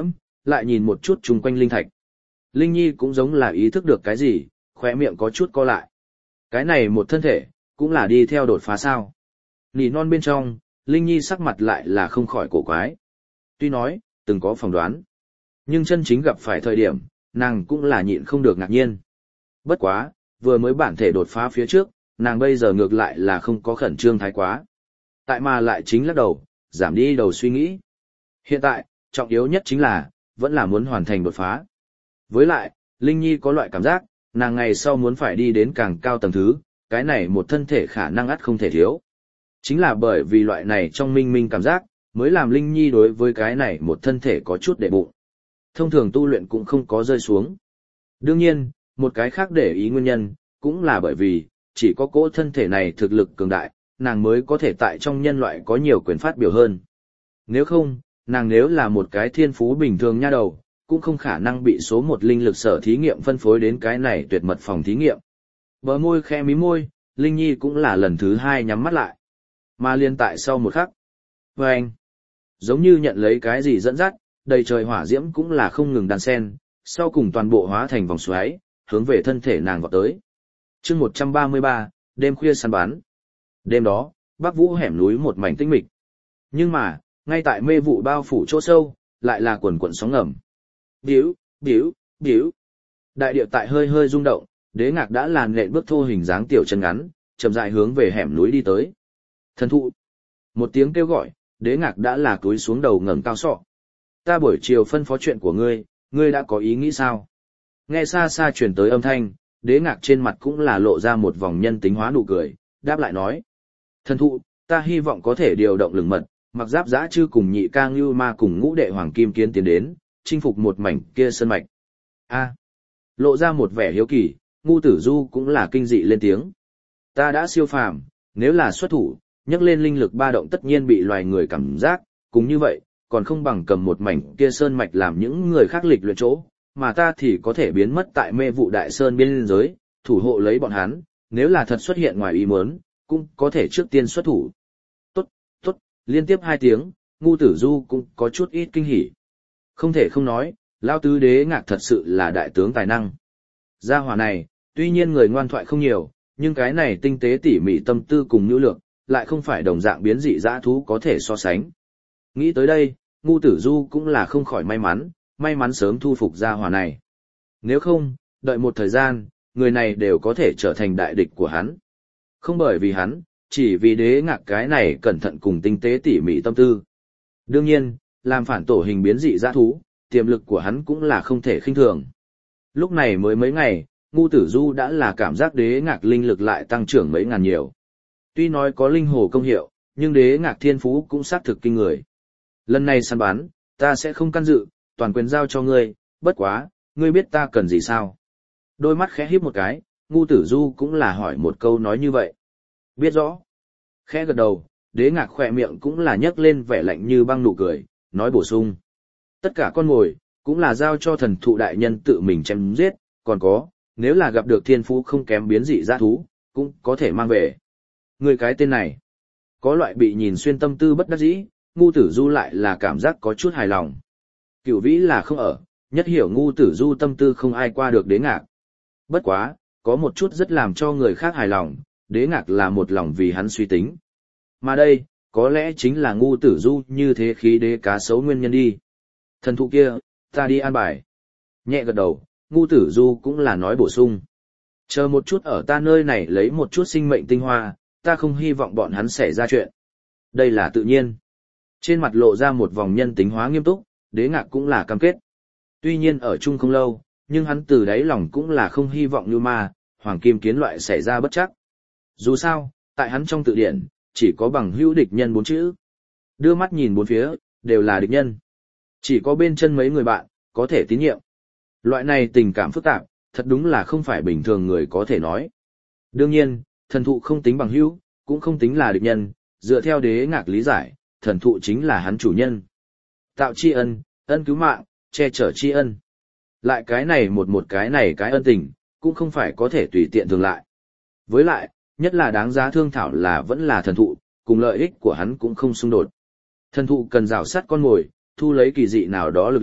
lại nhìn một chút chung quanh linh thạch. Linh Nhi cũng giống là ý thức được cái gì, khóe miệng có chút co lại. Cái này một thân thể, cũng là đi theo đột phá sao. Nỉ non bên trong, Linh Nhi sắc mặt lại là không khỏi cổ quái. Tuy nói, từng có phỏng đoán, nhưng chân chính gặp phải thời điểm, nàng cũng là nhịn không được ngạc nhiên. Bất quá, vừa mới bản thể đột phá phía trước, nàng bây giờ ngược lại là không có khẩn trương thái quá. Tại mà lại chính lắc đầu, giảm đi đầu suy nghĩ. Hiện tại, trọng yếu nhất chính là, vẫn là muốn hoàn thành đột phá. Với lại, Linh Nhi có loại cảm giác, nàng ngày sau muốn phải đi đến càng cao tầng thứ, cái này một thân thể khả năng ắt không thể thiếu. Chính là bởi vì loại này trong minh minh cảm giác, mới làm Linh Nhi đối với cái này một thân thể có chút để bụng. Thông thường tu luyện cũng không có rơi xuống. Đương nhiên, một cái khác để ý nguyên nhân, cũng là bởi vì, chỉ có cỗ thân thể này thực lực cường đại, nàng mới có thể tại trong nhân loại có nhiều quyền phát biểu hơn. Nếu không, nàng nếu là một cái thiên phú bình thường nha đầu, cũng không khả năng bị số một linh lực sở thí nghiệm phân phối đến cái này tuyệt mật phòng thí nghiệm. Bờ môi khẽ mí môi, Linh Nhi cũng là lần thứ hai nhắm mắt lại. Mà liên tại sau một khắc. Và anh, giống như nhận lấy cái gì dẫn dắt, đầy trời hỏa diễm cũng là không ngừng đan sen, sau cùng toàn bộ hóa thành vòng xoáy, hướng về thân thể nàng vọt tới. Chương 133, đêm khuya săn bắn. Đêm đó, Bắc Vũ hẻm núi một mảnh tĩnh mịch. Nhưng mà, ngay tại mê vụ bao phủ chỗ sâu, lại là quần quần sóng ngầm. Điếu, điếu, điếu. Đại địa tại hơi hơi rung động, Đế Ngạc đã làn lện bước thô hình dáng tiểu chân ngắn, chậm rãi hướng về hẻm núi đi tới. Thần thụ. Một tiếng kêu gọi, Đế Ngạc đã là cúi xuống đầu ngẩng cao sọ. Ta buổi chiều phân phó chuyện của ngươi, ngươi đã có ý nghĩ sao? Nghe xa xa truyền tới âm thanh, Đế Ngạc trên mặt cũng là lộ ra một vòng nhân tính hóa nụ cười, đáp lại nói. Thần thụ, ta hy vọng có thể điều động lừng mật, mặc giáp giã chư cùng nhị ca ngưu ma cùng ngũ đệ hoàng kim kiến tiến đến, chinh phục một mảnh kia sơn mạch. A, lộ ra một vẻ hiếu kỳ, Ngu Tử Du cũng là kinh dị lên tiếng. Ta đã siêu phàm, nếu là xuất thủ, nhấc lên linh lực ba động tất nhiên bị loài người cảm giác, cũng như vậy, còn không bằng cầm một mảnh kia sơn mạch làm những người khác lịch luyện chỗ, mà ta thì có thể biến mất tại mê vụ đại sơn biên giới, thủ hộ lấy bọn hắn, nếu là thật xuất hiện ngoài ý muốn, cũng có thể trước tiên xuất thủ. Tốt, tốt, liên tiếp 2 tiếng, Ngu Tử Du cũng có chút ít kinh hỉ. Không thể không nói, Lao Tứ Đế Ngạc thật sự là đại tướng tài năng. Gia hỏa này, tuy nhiên người ngoan thoại không nhiều, nhưng cái này tinh tế tỉ mỉ tâm tư cùng nhu lược, lại không phải đồng dạng biến dị dã thú có thể so sánh. Nghĩ tới đây, Ngu Tử Du cũng là không khỏi may mắn sớm thu phục gia hỏa này. Nếu không, đợi một thời gian, người này đều có thể trở thành đại địch của hắn. Không bởi vì hắn, chỉ vì Đế Ngạc cái này cẩn thận cùng tinh tế tỉ mỉ tâm tư. Đương nhiên, làm phản tổ hình biến dị dã thú, tiềm lực của hắn cũng là không thể khinh thường. Lúc này mới mấy ngày, Ngu Tử Du đã là cảm giác Đế Ngạc linh lực lại tăng trưởng mấy ngàn nhiều. Tuy nói có linh hồ công hiệu, nhưng Đế Ngạc thiên phú cũng xác thực kinh người. Lần này săn bắn, ta sẽ không can dự, toàn quyền giao cho ngươi, bất quá, ngươi biết ta cần gì sao? Đôi mắt khẽ híp một cái, Ngu Tử Du cũng là hỏi một câu nói như vậy. Biết rõ. Khẽ gật đầu, Đế Ngạc khỏe miệng cũng là nhấc lên vẻ lạnh như băng nụ cười, nói bổ sung. Tất cả con mồi, cũng là giao cho thần thụ đại nhân tự mình chém giết, còn có, nếu là gặp được thiên phú không kém biến dị dã thú, cũng có thể mang về. Người cái tên này, có loại bị nhìn xuyên tâm tư bất đắc dĩ, Ngu Tử Du lại là cảm giác có chút hài lòng. Cửu Vĩ là không ở, nhất hiểu Ngu Tử Du tâm tư không ai qua được Đế Ngạc. Bất quá, có một chút rất làm cho người khác hài lòng, Đế Ngạc là một lòng vì hắn suy tính. Mà đây, có lẽ chính là Ngu Tử Du như thế khí đế cá sấu nguyên nhân đi. Thần thụ kia, ta đi an bài. Nhẹ gật đầu, Ngu Tử Du cũng là nói bổ sung. Chờ một chút ở ta nơi này lấy một chút sinh mệnh tinh hoa, ta không hy vọng bọn hắn xảy ra chuyện. Đây là tự nhiên. Trên mặt lộ ra một vòng nhân tính hóa nghiêm túc, Đế Ngạc cũng là cam kết. Tuy nhiên ở chung không lâu, nhưng hắn từ đáy lòng cũng là không hy vọng như ma, hoàng kim kiến loại xảy ra bất chắc. Dù sao, tại hắn trong tự điển, chỉ có bằng hữu địch nhân 4 chữ. Đưa mắt nhìn bốn phía, đều là địch nhân. Chỉ có bên chân mấy người bạn, có thể tín nhiệm. Loại này tình cảm phức tạp, thật đúng là không phải bình thường người có thể nói. Đương nhiên, thần thụ không tính bằng hữu, cũng không tính là địch nhân, dựa theo Đế Ngạc lý giải, thần thụ chính là hắn chủ nhân. Tạo tri ân, ân cứu mạng, che chở tri ân. Lại cái này một cái này cái ân tình, cũng không phải có thể tùy tiện thường lại. Với lại, nhất là đáng giá thương thảo là vẫn là thần thụ, cùng lợi ích của hắn cũng không xung đột. Thần thụ cần rào sát con mồi, thu lấy kỳ dị nào đó lực lượng,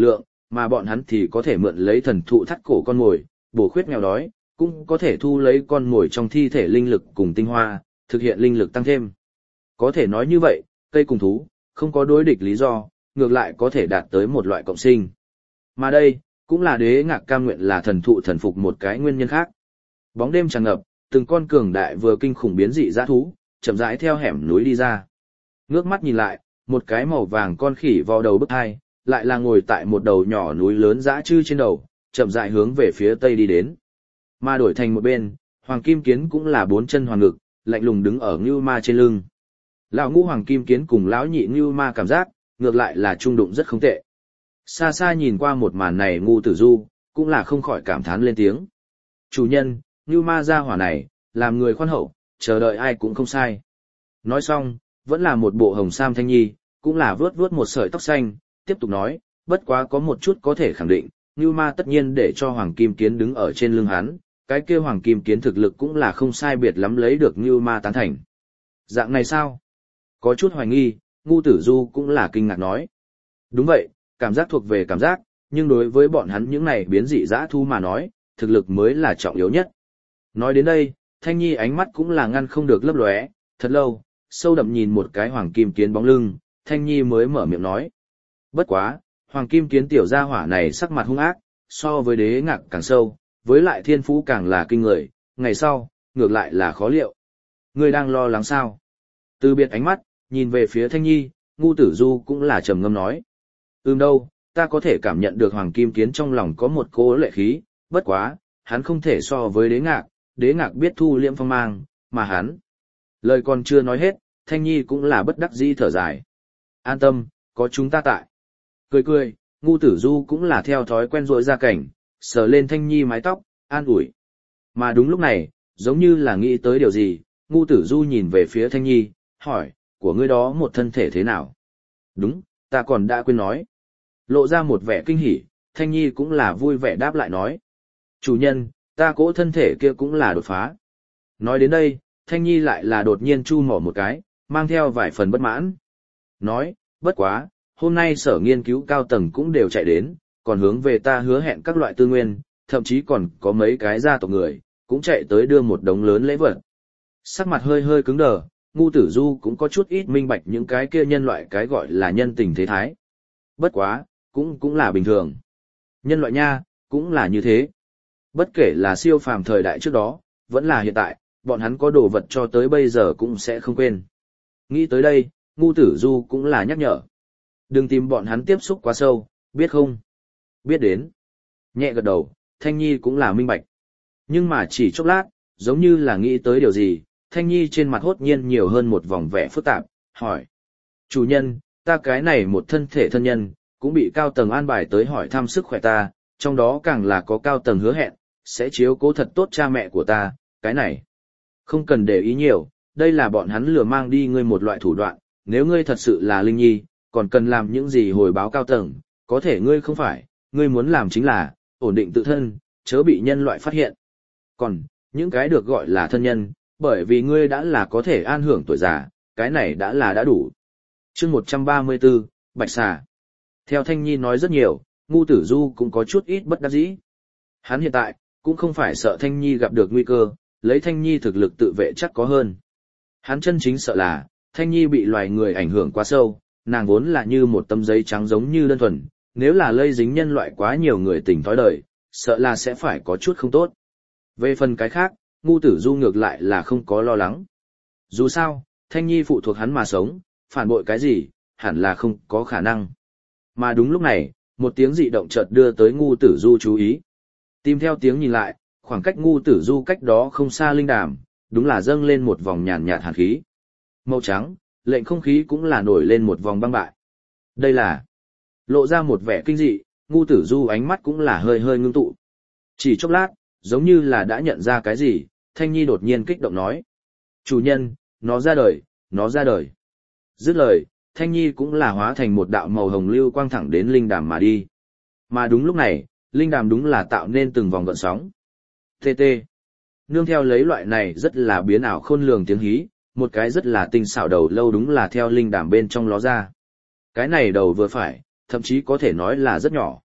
mà bọn hắn thì có thể mượn lấy thần thụ thắt cổ con mồi, bổ khuyết nghèo đói, cũng có thể thu lấy con mồi trong thi thể linh lực cùng tinh hoa, thực hiện linh lực tăng thêm. Có thể nói như vậy, cây cùng thú, không có đối địch lý do, ngược lại có thể đạt tới một loại cộng sinh. Mà đây, cũng là Đế Ngạc cam nguyện là thần thụ thần phục một cái nguyên nhân khác. Bóng đêm tràn ngập, từng con cường đại vừa kinh khủng biến dị dã thú, chậm rãi theo hẻm núi đi ra. Ngước mắt nhìn lại, một cái màu vàng con khỉ vò đầu bức hai, lại là ngồi tại một đầu nhỏ núi lớn dã chư trên đầu, chậm rãi hướng về phía tây đi đến. Mà đổi thành một bên, Hoàng Kim Kiến cũng là bốn chân hoàng ngực, lạnh lùng đứng ở Ngưu Ma trên lưng. Lão ngũ Hoàng Kim Kiến cùng lão nhị Ngưu Ma cảm giác, ngược lại là trung đụng rất không tệ. Xa xa nhìn qua một màn này Ngu Tử Du, cũng là không khỏi cảm thán lên tiếng. Chủ nhân, Ngưu Ma gia hỏa này, làm người khoan hậu, chờ đợi ai cũng không sai. Nói xong, vẫn là một bộ hồng sam Thanh Nhi, cũng là vướt vướt một sợi tóc xanh, tiếp tục nói, bất quá có một chút có thể khẳng định, Ngưu Ma tất nhiên để cho Hoàng Kim Kiến đứng ở trên lưng hắn, cái kia Hoàng Kim Kiến thực lực cũng là không sai biệt lắm lấy được Ngưu Ma tán thành. Dạng này sao? Có chút hoài nghi, Ngu Tử Du cũng là kinh ngạc nói. Đúng vậy, cảm giác thuộc về cảm giác, nhưng đối với bọn hắn những này biến dị dã thu mà nói, thực lực mới là trọng yếu nhất. Nói đến đây, Thanh Nhi ánh mắt cũng là ngăn không được lấp lóe, thật lâu, sâu đậm nhìn một cái Hoàng Kim Kiến bóng lưng, Thanh Nhi mới mở miệng nói. Bất quá, Hoàng Kim Kiến tiểu gia hỏa này sắc mặt hung ác, so với Đế Ngạc càng sâu, với lại thiên phú càng là kinh người, ngày sau, ngược lại là khó liệu. Ngươi đang lo lắng sao? Từ biệt ánh mắt, nhìn về phía Thanh Nhi, Ngu Tử Du cũng là trầm ngâm nói. Đâu, ta có thể cảm nhận được Hoàng Kim Kiến trong lòng có một cỗ lệ khí, bất quá, hắn không thể so với Đế Ngạc biết thu liễm phong mang, mà hắn. Lời còn chưa nói hết, Thanh Nhi cũng là bất đắc dĩ thở dài. An tâm, có chúng ta tại. Cười cười, Ngu Tử Du cũng là theo thói quen rỗi ra cảnh, sờ lên Thanh Nhi mái tóc, an ủi. Mà đúng lúc này, giống như là nghĩ tới điều gì, Ngu Tử Du nhìn về phía Thanh Nhi, hỏi, của ngươi đó một thân thể thế nào? Đúng, ta còn đã quên nói. Lộ ra một vẻ kinh hỉ, Thanh Nhi cũng là vui vẻ đáp lại nói. Chủ nhân, ta cỗ thân thể kia cũng là đột phá. Nói đến đây, Thanh Nhi lại là đột nhiên chu mỏ một cái, mang theo vài phần bất mãn. Nói, bất quá, hôm nay sở nghiên cứu cao tầng cũng đều chạy đến, còn hướng về ta hứa hẹn các loại tư nguyên, thậm chí còn có mấy cái gia tộc người, cũng chạy tới đưa một đống lớn lễ vật. Sắc mặt hơi hơi cứng đờ, Ngu Tử Du cũng có chút ít minh bạch những cái kia nhân loại cái gọi là nhân tình thế thái. Bất quá, cũng là bình thường. Nhân loại nha, cũng là như thế. Bất kể là siêu phàm thời đại trước đó, vẫn là hiện tại, bọn hắn có đồ vật cho tới bây giờ cũng sẽ không quên. Nghĩ tới đây, Ngu Tử Du cũng là nhắc nhở. Đừng tìm bọn hắn tiếp xúc quá sâu, biết không? Biết đến. Nhẹ gật đầu, Thanh Nhi cũng là minh bạch. Nhưng mà chỉ chốc lát, giống như là nghĩ tới điều gì, Thanh Nhi trên mặt hốt nhiên nhiều hơn một vòng vẻ phức tạp, hỏi. Chủ nhân, ta cái này một thân thể thân nhân, cũng bị cao tầng an bài tới hỏi thăm sức khỏe ta, trong đó càng là có cao tầng hứa hẹn, sẽ chiếu cố thật tốt cha mẹ của ta, cái này. Không cần để ý nhiều, đây là bọn hắn lừa mang đi ngươi một loại thủ đoạn, nếu ngươi thật sự là Linh Nhi, còn cần làm những gì hồi báo cao tầng, có thể ngươi không phải, ngươi muốn làm chính là, ổn định tự thân, chớ bị nhân loại phát hiện. Còn, những cái được gọi là thân nhân, bởi vì ngươi đã là có thể an hưởng tuổi già, cái này đã đủ. Chương 134, Bạch Xà. Theo Thanh Nhi nói rất nhiều, Ngu Tử Du cũng có chút ít bất đắc dĩ. Hắn hiện tại, cũng không phải sợ Thanh Nhi gặp được nguy cơ, lấy Thanh Nhi thực lực tự vệ chắc có hơn. Hắn chân chính sợ là, Thanh Nhi bị loài người ảnh hưởng quá sâu, nàng vốn là như một tấm giấy trắng giống như đơn thuần, nếu là lây dính nhân loại quá nhiều người tình thói đời, sợ là sẽ phải có chút không tốt. Về phần cái khác, Ngu Tử Du ngược lại là không có lo lắng. Dù sao, Thanh Nhi phụ thuộc hắn mà sống, phản bội cái gì, hẳn là không có khả năng. Mà đúng lúc này, một tiếng dị động chợt đưa tới Ngu Tử Du chú ý. Tìm theo tiếng nhìn lại, khoảng cách Ngu Tử Du cách đó không xa linh đàm, đúng là dâng lên một vòng nhàn nhạt hàn khí. Màu trắng, lệnh không khí cũng là nổi lên một vòng băng bại. Đây là lộ ra một vẻ kinh dị, Ngu Tử Du ánh mắt cũng là hơi hơi ngưng tụ. Chỉ chốc lát, giống như là đã nhận ra cái gì, Thanh Nhi đột nhiên kích động nói. Chủ nhân, nó ra đời, nó ra đời. Dứt lời, Thanh Nhi cũng là hóa thành một đạo màu hồng lưu quang thẳng đến linh đàm mà đi. Mà đúng lúc này, linh đàm đúng là tạo nên từng vòng gợn sóng. TT. Nương theo lấy loại này rất là biến ảo khôn lường tiếng hí, một cái rất là tinh xảo đầu lâu đúng là theo linh đàm bên trong ló ra. Cái này đầu vừa phải, thậm chí có thể nói là rất nhỏ.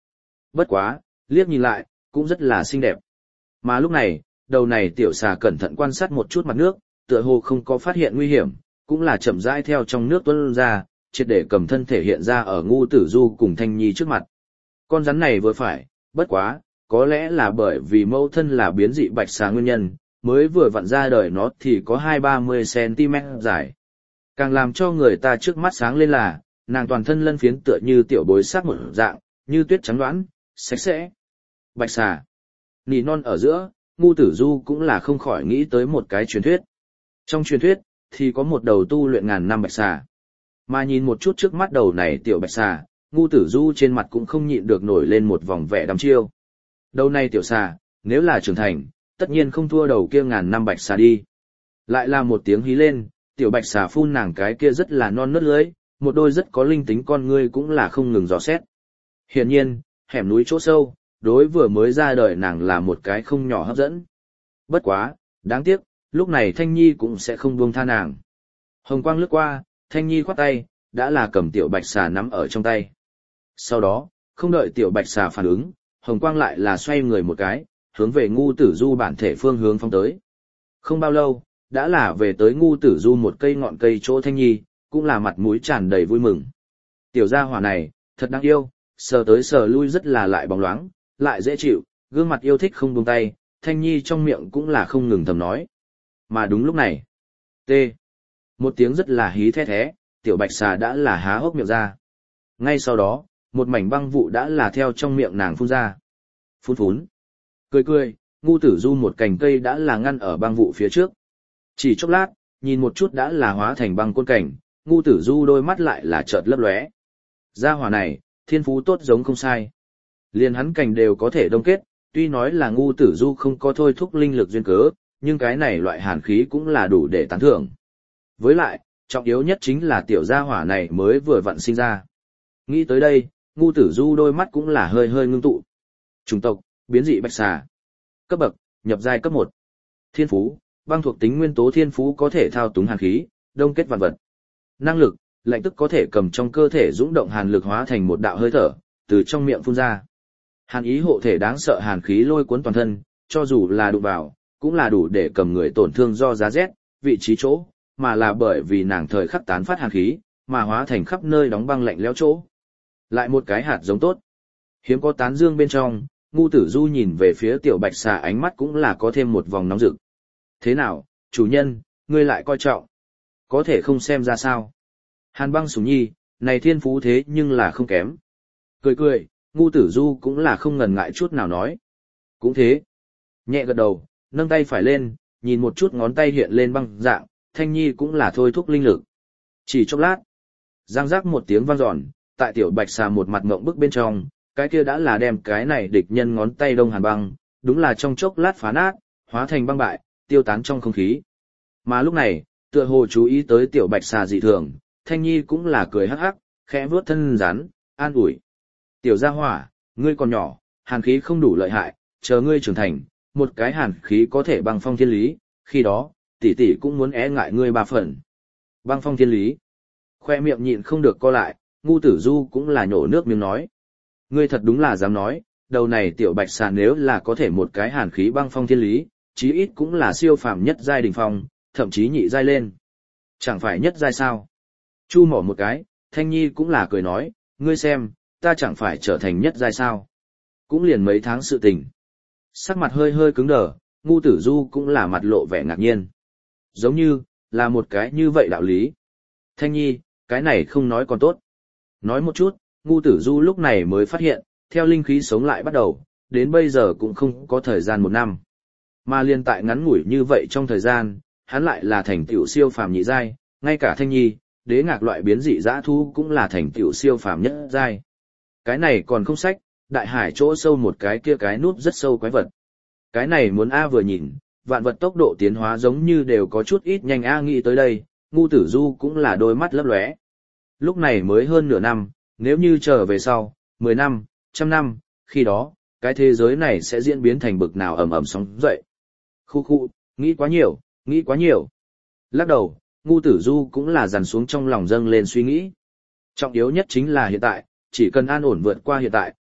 bất quá, liếc nhìn lại, cũng rất là xinh đẹp. Mà lúc này, đầu này tiểu xà cẩn thận quan sát một chút mặt nước, tựa hồ không có phát hiện nguy hiểm, cũng là chậm rãi theo trong nước tuôn ra, triệt để cầm thân thể hiện ra ở Ngu Tử Du cùng Thanh Nhi trước mặt. Con rắn này vừa phải, bất quá, có lẽ là bởi vì mẫu thân là biến dị bạch xà nguyên nhân, mới vừa vặn ra đời nó thì có 20-30 cm dài. Càng làm cho người ta trước mắt sáng lên là, nàng toàn thân lân phiến tựa như tiểu bối sắc một dạng, như tuyết trắng đoán, sạch sẽ. Bạch xà. Nỉ non ở giữa, Ngu Tử Du cũng là không khỏi nghĩ tới một cái truyền thuyết. Trong truyền thuyết, thì có một đầu tu luyện ngàn năm bạch xà. Mà nhìn một chút trước mắt đầu này tiểu bạch xà, Ngu Tử Du trên mặt cũng không nhịn được nổi lên một vòng vẻ đăm chiêu. Đầu này tiểu xà, nếu là trưởng thành, tất nhiên không thua đầu kia ngàn năm bạch xà đi. Lại là một tiếng hí lên, tiểu bạch xà phun nàng cái kia rất là non nớt lưới, một đôi rất có linh tính con ngươi cũng là không ngừng dò xét. Hiển nhiên, hẻm núi chỗ sâu, đối vừa mới ra đời nàng là một cái không nhỏ hấp dẫn. Bất quá, đáng tiếc, lúc này Thanh Nhi cũng sẽ không buông tha nàng. Hồng quang lướt qua, Thanh Nhi khoát tay, đã là cầm tiểu bạch xà nắm ở trong tay. Sau đó, không đợi tiểu bạch xà phản ứng, Hồng quang lại là xoay người một cái, hướng về Ngu Tử Du bản thể phương hướng phóng tới. Không bao lâu, đã là về tới Ngu Tử Du một cây ngọn cây chỗ Thanh Nhi, cũng là mặt mũi tràn đầy vui mừng. Tiểu gia hỏa này, thật đáng yêu, sờ tới sờ lui rất là lại bóng loáng, lại dễ chịu, gương mặt yêu thích không buông tay, Thanh Nhi trong miệng cũng là không ngừng thầm nói. Mà đúng lúc này, T. Một tiếng rất là hí the thé, tiểu bạch xà đã là há hốc miệng ra. Ngay sau đó, một mảnh băng vụ đã là theo trong miệng nàng phun ra. Phun phún. Cười cười, Ngu Tử Du một cành cây đã là ngăn ở băng vụ phía trước. Chỉ chốc lát, nhìn một chút đã là hóa thành băng côn cảnh, Ngu Tử Du đôi mắt lại là chợt lấp lóe. Gia hỏa này, thiên phú tốt giống không sai. Liền hắn cành đều có thể đông kết, tuy nói là Ngu Tử Du không có thôi thúc linh lực duyên cớ, nhưng cái này loại hàn khí cũng là đủ để tán thưởng. Với lại, trọng yếu nhất chính là tiểu gia hỏa này mới vừa vặn sinh ra. Nghĩ tới đây, Ngu Tử Du đôi mắt cũng là hơi hơi ngưng tụ. Chủng tộc, biến dị bạch xà. Cấp bậc, nhập giai cấp 1. Thiên phú, băng thuộc tính nguyên tố thiên phú có thể thao túng hàn khí, đông kết vạn vật. Năng lực, lạnh tức có thể cầm trong cơ thể dũng động hàn lực hóa thành một đạo hơi thở, từ trong miệng phun ra. Hàn ý hộ thể đáng sợ hàn khí lôi cuốn toàn thân, cho dù là đụng vào, cũng là đủ để cầm người tổn thương do giá rét, vị trí chỗ, mà là bởi vì nàng thời khắc tán phát hàn khí, mà hóa thành khắp nơi đóng băng lạnh lẽo chỗ. Lại một cái hạt giống tốt. Hiếm có tán dương bên trong, Ngu Tử Du nhìn về phía tiểu bạch xà ánh mắt cũng là có thêm một vòng nóng rực. Thế nào, chủ nhân, ngươi lại coi trọng. Có thể không xem ra sao. Hàn băng sủng nhi, này thiên phú thế nhưng là không kém. Cười cười, Ngu Tử Du cũng là không ngần ngại chút nào nói. Cũng thế. Nhẹ gật đầu, nâng tay phải lên, nhìn một chút ngón tay hiện lên băng dạng, Thanh Nhi cũng là thôi thúc linh lực. Chỉ chốc lát, giang giác một tiếng vang dọn, tại tiểu bạch xà một mặt ngộng bức bên trong, cái kia đã là đem cái này địch nhân ngón tay đông hàn băng, đúng là trong chốc lát phá nát, hóa thành băng bại, tiêu tán trong không khí. Mà lúc này, tựa hồ chú ý tới tiểu bạch xà dị thường, Thanh Nhi cũng là cười hắc hắc, khẽ vuốt thân rắn, an ủi. Tiểu gia hỏa, ngươi còn nhỏ, hàn khí không đủ lợi hại, chờ ngươi trưởng thành, một cái hàn khí có thể băng phong thiên lý, khi đó, tỷ tỷ cũng muốn é ngại ngươi 3 phần. Băng phong thiên lý. Khoe miệng nhịn không được co lại, Ngu Tử Du cũng là nhổ nước miếng nói. Ngươi thật đúng là dám nói, đầu này tiểu bạch xà nếu là có thể một cái hàn khí băng phong thiên lý, chí ít cũng là siêu phàm nhất giai đỉnh phong, thậm chí nhị giai lên. Chẳng phải nhất giai sao? Chu mỏ một cái, Thanh Nhi cũng là cười nói, ngươi xem, ta chẳng phải trở thành nhất giai sao? Cũng liền mấy tháng sự tình. Sắc mặt hơi hơi cứng đờ, Ngu Tử Du cũng là mặt lộ vẻ ngạc nhiên. Giống như, là một cái như vậy đạo lý. Thanh Nhi, cái này không nói còn tốt. Nói một chút, Ngu Tử Du lúc này mới phát hiện, theo linh khí sống lại bắt đầu, đến bây giờ cũng không có thời gian 1 năm. Mà liên tại ngắn ngủi như vậy trong thời gian, hắn lại là thành tựu siêu phàm nhị giai, ngay cả Thanh Nhi, đế ngạc loại biến dị dã thú cũng là thành tựu siêu phàm nhất giai. Cái này còn không sách, đại hải chỗ sâu một cái kia cái núp rất sâu quái vật. Cái này muốn A vừa nhìn, vạn vật tốc độ tiến hóa giống như đều có chút ít nhanh A nghĩ tới đây, Ngu Tử Du cũng là đôi mắt lấp lóe. Lúc này mới hơn nửa năm, nếu như trở về sau, 10 năm, 100 năm, khi đó, cái thế giới này sẽ diễn biến thành bực nào ầm ầm sóng dậy. Khu khu, nghĩ quá nhiều, nghĩ quá nhiều. Lắc đầu, Ngu Tử Du cũng là dằn xuống trong lòng dâng lên suy nghĩ. Trọng yếu nhất chính là hiện tại, chỉ cần an ổn vượt qua hiện tại,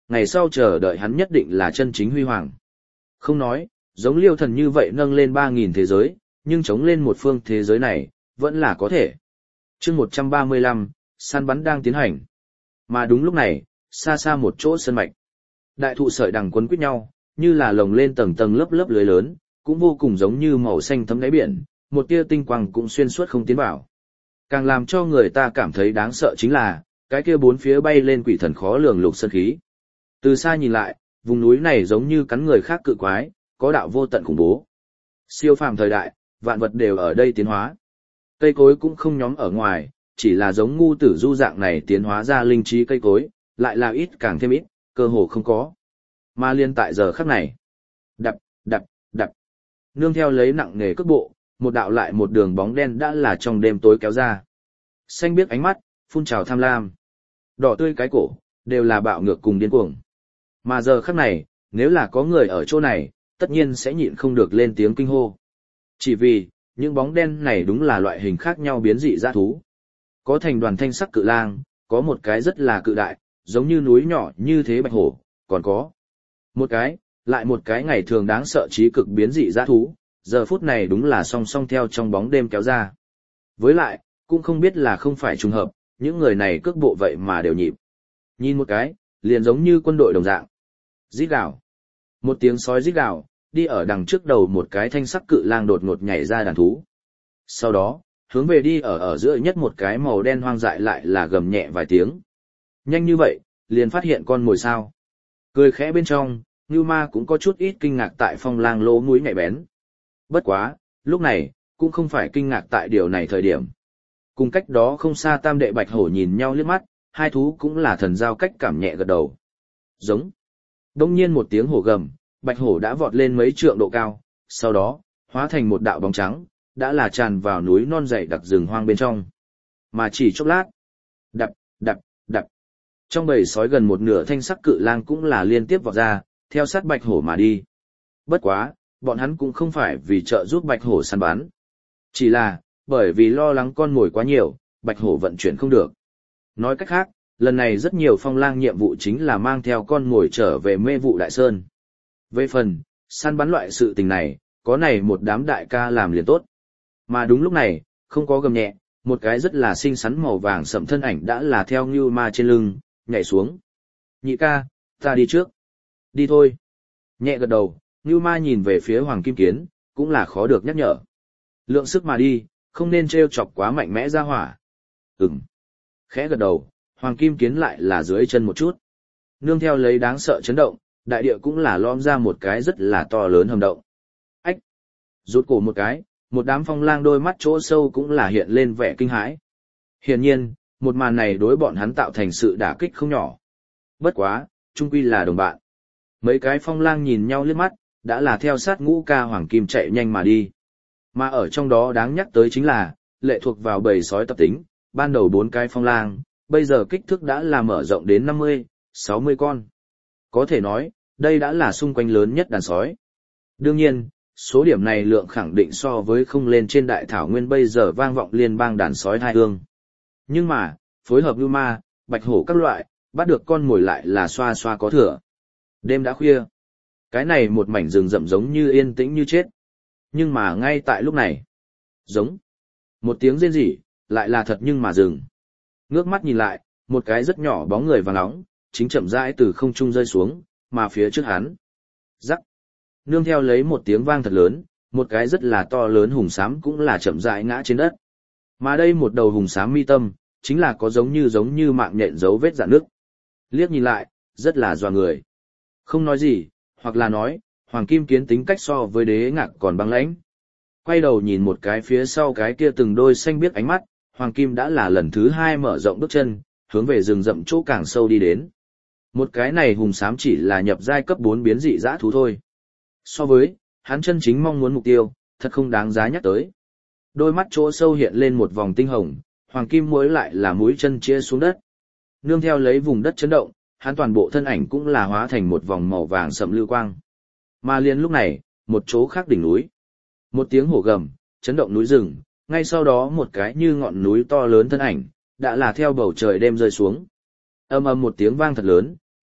ngày sau chờ đợi hắn nhất định là chân chính huy hoàng. Không nói, giống Liêu Thần như vậy nâng lên 3.000 thế giới, nhưng chống lên một phương thế giới này, vẫn là có thể. Chương 135, săn bắn đang tiến hành. Mà đúng lúc này, xa xa một chỗ sân mạch. Đại thụ sợi đằng quấn quýt nhau, như là lồng lên tầng tầng lớp lớp lưới lớn, cũng vô cùng giống như màu xanh thấm đáy biển, một tia tinh quang cũng xuyên suốt không tiến vào. Càng làm cho người ta cảm thấy đáng sợ chính là, cái kia bốn phía bay lên quỷ thần khó lường lục sơn khí. Từ xa nhìn lại, vùng núi này giống như cắn người khác cự quái, có đạo vô tận khủng bố. Siêu phàm thời đại, vạn vật đều ở đây tiến hóa. Cây cối cũng không nhóm ở ngoài, chỉ là giống ngu tử du dạng này tiến hóa ra linh trí cây cối, lại là ít càng thêm ít, cơ hồ không có. Mà liên tại giờ khắc này, đập, đập, đập, nương theo lấy nặng nề cước bộ, một đạo lại một đường bóng đen đã là trong đêm tối kéo ra. Xanh biếc ánh mắt, phun trào tham lam. Đỏ tươi cái cổ, đều là bạo ngược cùng điên cuồng. Mà giờ khắc này, nếu là có người ở chỗ này, tất nhiên sẽ nhịn không được lên tiếng kinh hô. Chỉ vì, những bóng đen này đúng là loại hình khác nhau biến dị dã thú. Có thành đoàn thanh sắc cự lang, có một cái rất là cự đại, giống như núi nhỏ như thế bạch hổ, còn có một cái, lại một cái ngày thường đáng sợ trí cực biến dị dã thú, giờ phút này đúng là song song theo trong bóng đêm kéo ra. Với lại, cũng không biết là không phải trùng hợp, những người này cước bộ vậy mà đều nhịp. Nhìn một cái, liền giống như quân đội đồng dạng. Rít gào. Một tiếng sói rít gào, đi ở đằng trước đầu một cái thanh sắc cự lang đột ngột nhảy ra đàn thú. Sau đó, hướng về đi ở giữa nhất một cái màu đen hoang dại lại là gầm nhẹ vài tiếng. Nhanh như vậy, liền phát hiện con mồi sao. Cười khẽ bên trong, Ngưu Ma cũng có chút ít kinh ngạc tại phong lang lỗ mũi nhạy bén. Bất quá, lúc này, cũng không phải kinh ngạc tại điều này thời điểm. Cùng cách đó không xa tam đệ bạch hổ nhìn nhau liếc mắt, hai thú cũng là thần giao cách cảm nhẹ gật đầu. Giống. Đông nhiên một tiếng hổ gầm, bạch hổ đã vọt lên mấy trượng độ cao, sau đó, hóa thành một đạo bóng trắng, đã là tràn vào núi non dày đặc rừng hoang bên trong. Mà chỉ chốc lát, đập, đập, đập. Trong bầy sói gần một nửa thanh sắc cự lang cũng là liên tiếp vọt ra, theo sát bạch hổ mà đi. Bất quá, bọn hắn cũng không phải vì trợ giúp bạch hổ săn bắn. Chỉ là, bởi vì lo lắng con mồi quá nhiều, bạch hổ vận chuyển không được. Nói cách khác, lần này rất nhiều phong lang nhiệm vụ chính là mang theo con mồi trở về mê vụ đại sơn. Về phần, săn bắn loại sự tình này, có này một đám đại ca làm liền tốt. Mà đúng lúc này, không có gầm nhẹ, một cái rất là xinh xắn màu vàng sẫm thân ảnh đã là theo Ngưu Ma trên lưng, nhảy xuống. Nhị ca, ta đi trước. Đi thôi. Nhẹ gật đầu, Ngưu Ma nhìn về phía Hoàng Kim Kiến, cũng là khó được nhắc nhở. Lượng sức mà đi, không nên trêu chọc quá mạnh mẽ ra hỏa. Khẽ gật đầu, Hoàng Kim Kiến lại là dưới chân một chút. Nương theo lấy đáng sợ chấn động, đại địa cũng là lõm ra một cái rất là to lớn hầm động. Ách! Rút cổ một cái, một đám phong lang đôi mắt chỗ sâu cũng là hiện lên vẻ kinh hãi. Hiển nhiên, một màn này đối bọn hắn tạo thành sự đả kích không nhỏ. Bất quá, chung quy là đồng bạn. Mấy cái phong lang nhìn nhau liếc mắt, đã là theo sát Ngũ Ca Hoàng Kim chạy nhanh mà đi. Mà ở trong đó đáng nhắc tới chính là, lệ thuộc vào bầy sói tập tính, ban đầu 4 cái phong lang, bây giờ kích thước đã là mở rộng đến 50, 60 con. Có thể nói, đây đã là xung quanh lớn nhất đàn sói. Đương nhiên, số điểm này lượng khẳng định so với không lên trên đại thảo nguyên bây giờ vang vọng liên bang đàn sói thai hương. Nhưng mà, phối hợp Ngưu Ma, bạch hổ các loại, bắt được con mồi lại là xoa xoa có thừa. Đêm đã khuya. Cái này một mảnh rừng rậm giống như yên tĩnh như chết. Nhưng mà ngay tại lúc này, giống một tiếng rên rỉ, lại là thật nhưng mà dừng. Ngước mắt nhìn lại, một cái rất nhỏ bóng người vàng nóng, chính chậm rãi từ không trung rơi xuống, mà phía trước hắn. Rắc. Nương theo lấy một tiếng vang thật lớn, một cái rất là to lớn hùng xám cũng là chậm rãi ngã trên đất. Mà đây một đầu hùng xám mi tâm, chính là có giống như mạng nhện dấu vết rạn nước. Liếc nhìn lại, rất là dọa người. Không nói gì, hoặc là nói, Hoàng Kim Kiến tính cách so với Đế Ngạc còn băng lãnh. Quay đầu nhìn một cái phía sau cái kia từng đôi xanh biếc ánh mắt, Hoàng Kim đã là lần thứ 2 mở rộng bước chân, hướng về rừng rậm chỗ càng sâu đi đến. Một cái này hùng xám chỉ là nhập giai cấp 4 biến dị dã thú thôi. So với, hắn chân chính mong muốn mục tiêu, thật không đáng giá nhắc tới. Đôi mắt chỗ sâu hiện lên một vòng tinh hồng, Hoàng Kim muối lại là mũi chân chia xuống đất. Nương theo lấy vùng đất chấn động, hắn toàn bộ thân ảnh cũng là hóa thành một vòng màu vàng sậm lưu quang. Mà liền lúc này, một chỗ khác đỉnh núi. Một tiếng hổ gầm, chấn động núi rừng, ngay sau đó một cái như ngọn núi to lớn thân ảnh, đã là theo bầu trời đêm rơi xuống. Ầm ầm một tiếng vang thật lớn,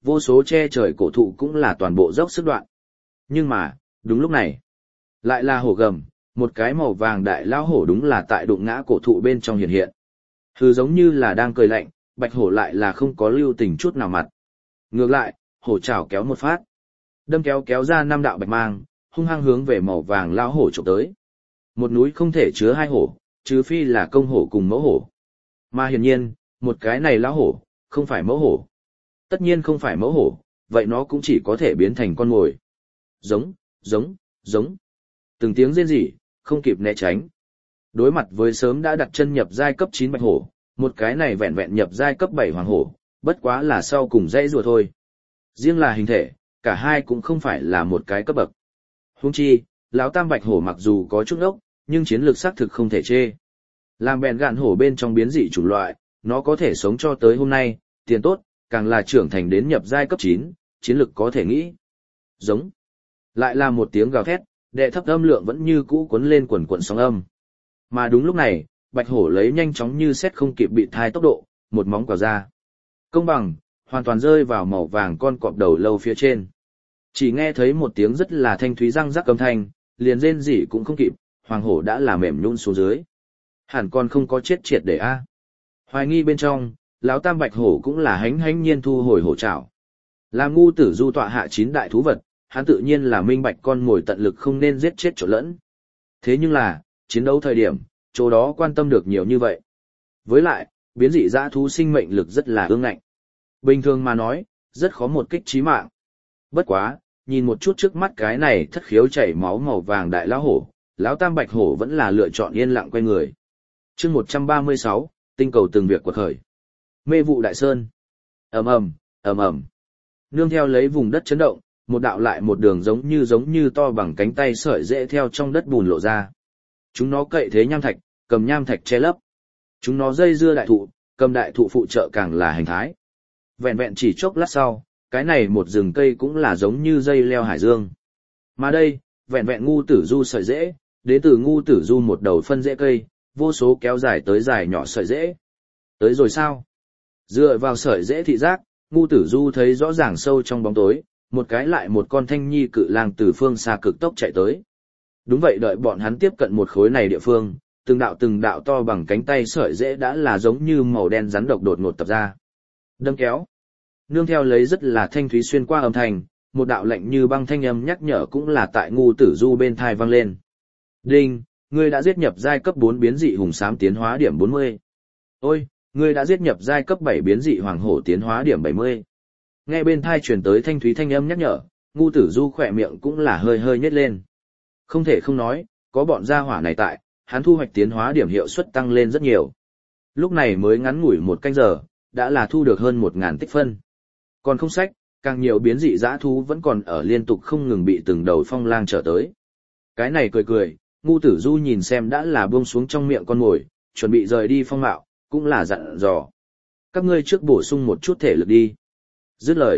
vô số che trời cổ thụ cũng là toàn bộ dốc sức đoạn. Nhưng mà, đúng lúc này, lại là hổ gầm, một cái màu vàng đại lao hổ đúng là tại đụng ngã cổ thụ bên trong hiện hiện. Hừ, giống như là đang cười lạnh, bạch hổ lại là không có lưu tình chút nào mặt. Ngược lại, hổ chảo kéo một phát, đâm kéo ra 5 đạo bạch mang, hung hăng hướng về màu vàng lao hổ chụp tới. Một núi không thể chứa 2 hổ, trừ phi là công hổ cùng mẫu hổ. Mà hiển nhiên, một cái này lao hổ, không phải mẫu hổ. Tất nhiên không phải mẫu hổ, vậy nó cũng chỉ có thể biến thành con mồi. Giống, giống, giống. Từng tiếng rên rỉ, không kịp né tránh. Đối mặt với sớm đã đặt chân nhập giai cấp 9 bạch hổ, một cái này vẹn vẹn nhập giai cấp 7 hoàng hổ, bất quá là sau cùng dãy rùa thôi. Riêng là hình thể, cả hai cũng không phải là một cái cấp bậc. Huống chi, lão tam bạch hổ mặc dù có chút ốc, nhưng chiến lược xác thực không thể chê. Làm bèn gạn hổ bên trong biến dị chủng loại, nó có thể sống cho tới hôm nay, tiền tốt, càng là trưởng thành đến nhập giai cấp 9, chiến lược có thể nghĩ. Giống. Lại là một tiếng gào thét, đệ thấp âm lượng vẫn như cũ cuốn lên quần quần sóng âm. Mà đúng lúc này, bạch hổ lấy nhanh chóng như xét không kịp bị thai tốc độ, một móng quào ra. Công bằng, hoàn toàn rơi vào màu vàng con cọp đầu lâu phía trên. Chỉ nghe thấy một tiếng rất là thanh thúy răng rắc âm thanh, liền rên rỉ cũng không kịp, hoàng hổ đã là mềm nhũn xuống dưới. Hẳn còn không có chết triệt để a. Hoài nghi bên trong, lão tam bạch hổ cũng là hánh nhiên thu hồi hổ trảo. Là ngu tử du tọa hạ 9 đại thú vật, hắn tự nhiên là minh bạch con ngồi tận lực không nên giết chết chỗ lẫn. Thế nhưng là, chiến đấu thời điểm, chỗ đó quan tâm được nhiều như vậy. Với lại, biến dị dã thú sinh mệnh lực rất là ương ngạnh. Bình thường mà nói, rất khó một kích chí mạng. Bất quá, nhìn một chút trước mắt cái này thất khiếu chảy máu màu vàng đại lão hổ, lão tam bạch hổ vẫn là lựa chọn yên lặng quay người. Chương 136, tinh cầu từng việc quật khởi. Mê vụ đại sơn. Ầm ầm, ầm ầm. Nương theo lấy vùng đất chấn động, một đạo lại một đường giống như to bằng cánh tay sợi rễ theo trong đất bùn lộ ra. Chúng nó cậy thế nham thạch, cầm nham thạch che lấp. Chúng nó dây dưa đại thụ, cầm đại thụ phụ trợ càng là hành thái. Vẹn vẹn chỉ chốc lát sau, cái này một rừng cây cũng là giống như dây leo hải dương. Mà đây, vẹn vẹn ngu tử du sợi rễ, đến từ ngu tử du một đầu phân rễ cây, vô số kéo dài tới dài nhỏ sợi rễ. Tới rồi sao? Dựa vào sợi rễ thị giác, ngu tử du thấy rõ ràng sâu trong bóng tối, một cái lại một con thanh nhi cự lang từ phương xa cực tốc chạy tới. Đúng vậy, đợi bọn hắn tiếp cận một khối này địa phương, từng đạo to bằng cánh tay sợi rễ đã là giống như màu đen rắn độc đột ngột tập ra. Đâm kéo. Nương theo lấy rất là thanh thúy xuyên qua âm thanh, một đạo lạnh như băng thanh âm nhắc nhở cũng là tại ngu tử du bên thai vang lên. Đinh, ngươi đã giết nhập giai cấp 4 biến dị hùng xám tiến hóa điểm 40. Ôi, ngươi đã giết nhập giai cấp 7 biến dị hoàng hổ tiến hóa điểm 70. Nghe bên thai truyền tới thanh thúy thanh âm nhắc nhở, ngu tử du khỏe miệng cũng là hơi nhếch lên. Không thể không nói, có bọn gia hỏa này tại, hắn thu hoạch tiến hóa điểm hiệu suất tăng lên rất nhiều. Lúc này mới ngắn ngủi một canh giờ, đã là thu được hơn 1000 tích phân. Còn không sách, càng nhiều biến dị dã thú vẫn còn ở liên tục không ngừng bị từng đầu phong lang trở tới. Cái này cười, ngu tử du nhìn xem đã là buông xuống trong miệng con mồi, chuẩn bị rời đi phong mạo, cũng là dặn dò. Các ngươi trước bổ sung một chút thể lực đi. Dứt lời.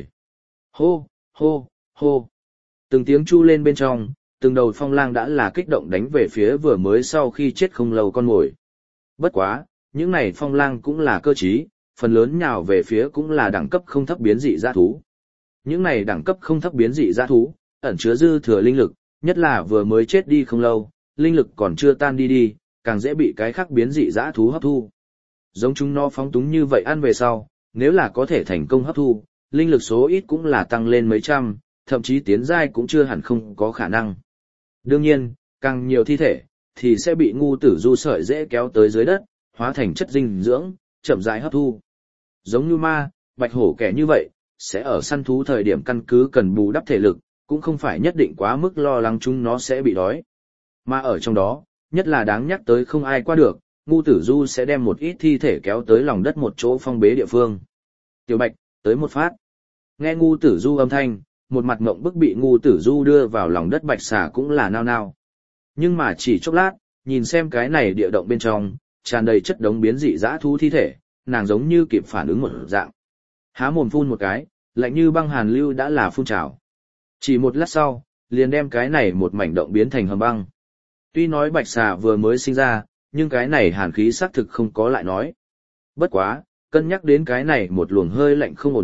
Hô, hô, hô. Từng tiếng chu lên bên trong, từng đầu phong lang đã là kích động đánh về phía vừa mới sau khi chết không lâu con mồi. Bất quá, những này phong lang cũng là cơ trí, phần lớn nhào về phía cũng là đẳng cấp không thấp biến dị dã thú. Những này đẳng cấp không thấp biến dị dã thú, ẩn chứa dư thừa linh lực, nhất là vừa mới chết đi không lâu, linh lực còn chưa tan đi, càng dễ bị cái khác biến dị dã thú hấp thu. Giống chúng nó phóng túng như vậy ăn về sau, nếu là có thể thành công hấp thu, linh lực số ít cũng là tăng lên mấy trăm, thậm chí tiến giai cũng chưa hẳn không có khả năng. Đương nhiên, càng nhiều thi thể, thì sẽ bị ngu tử du sợi dễ kéo tới dưới đất, hóa thành chất dinh dưỡng, chậm rãi hấp thu. Giống như ma, bạch hổ kẻ như vậy, sẽ ở săn thú thời điểm căn cứ cần bù đắp thể lực, cũng không phải nhất định quá mức lo lắng chúng nó sẽ bị đói. Mà ở trong đó, nhất là đáng nhắc tới không ai qua được, ngu tử du sẽ đem một ít thi thể kéo tới lòng đất một chỗ phong bế địa phương. Tiểu Bạch, tới một phát. Nghe ngu tử du âm thanh, một mặt ngộng bức bị ngu tử du đưa vào lòng đất bạch xà cũng là nao nao. Nhưng mà chỉ chốc lát, nhìn xem cái này địa động bên trong, tràn đầy chất đống biến dị dã thú thi thể, nàng giống như kịp phản ứng một dạng. Há mồm phun một cái, lạnh như băng hàn lưu đã là phun trào. Chỉ một lát sau, liền đem cái này một mảnh động biến thành hầm băng. Tuy nói bạch xà vừa mới sinh ra, nhưng cái này hàn khí xác thực không có lại nói. Bất quá, cân nhắc đến cái này một luồng hơi lạnh không ổn định,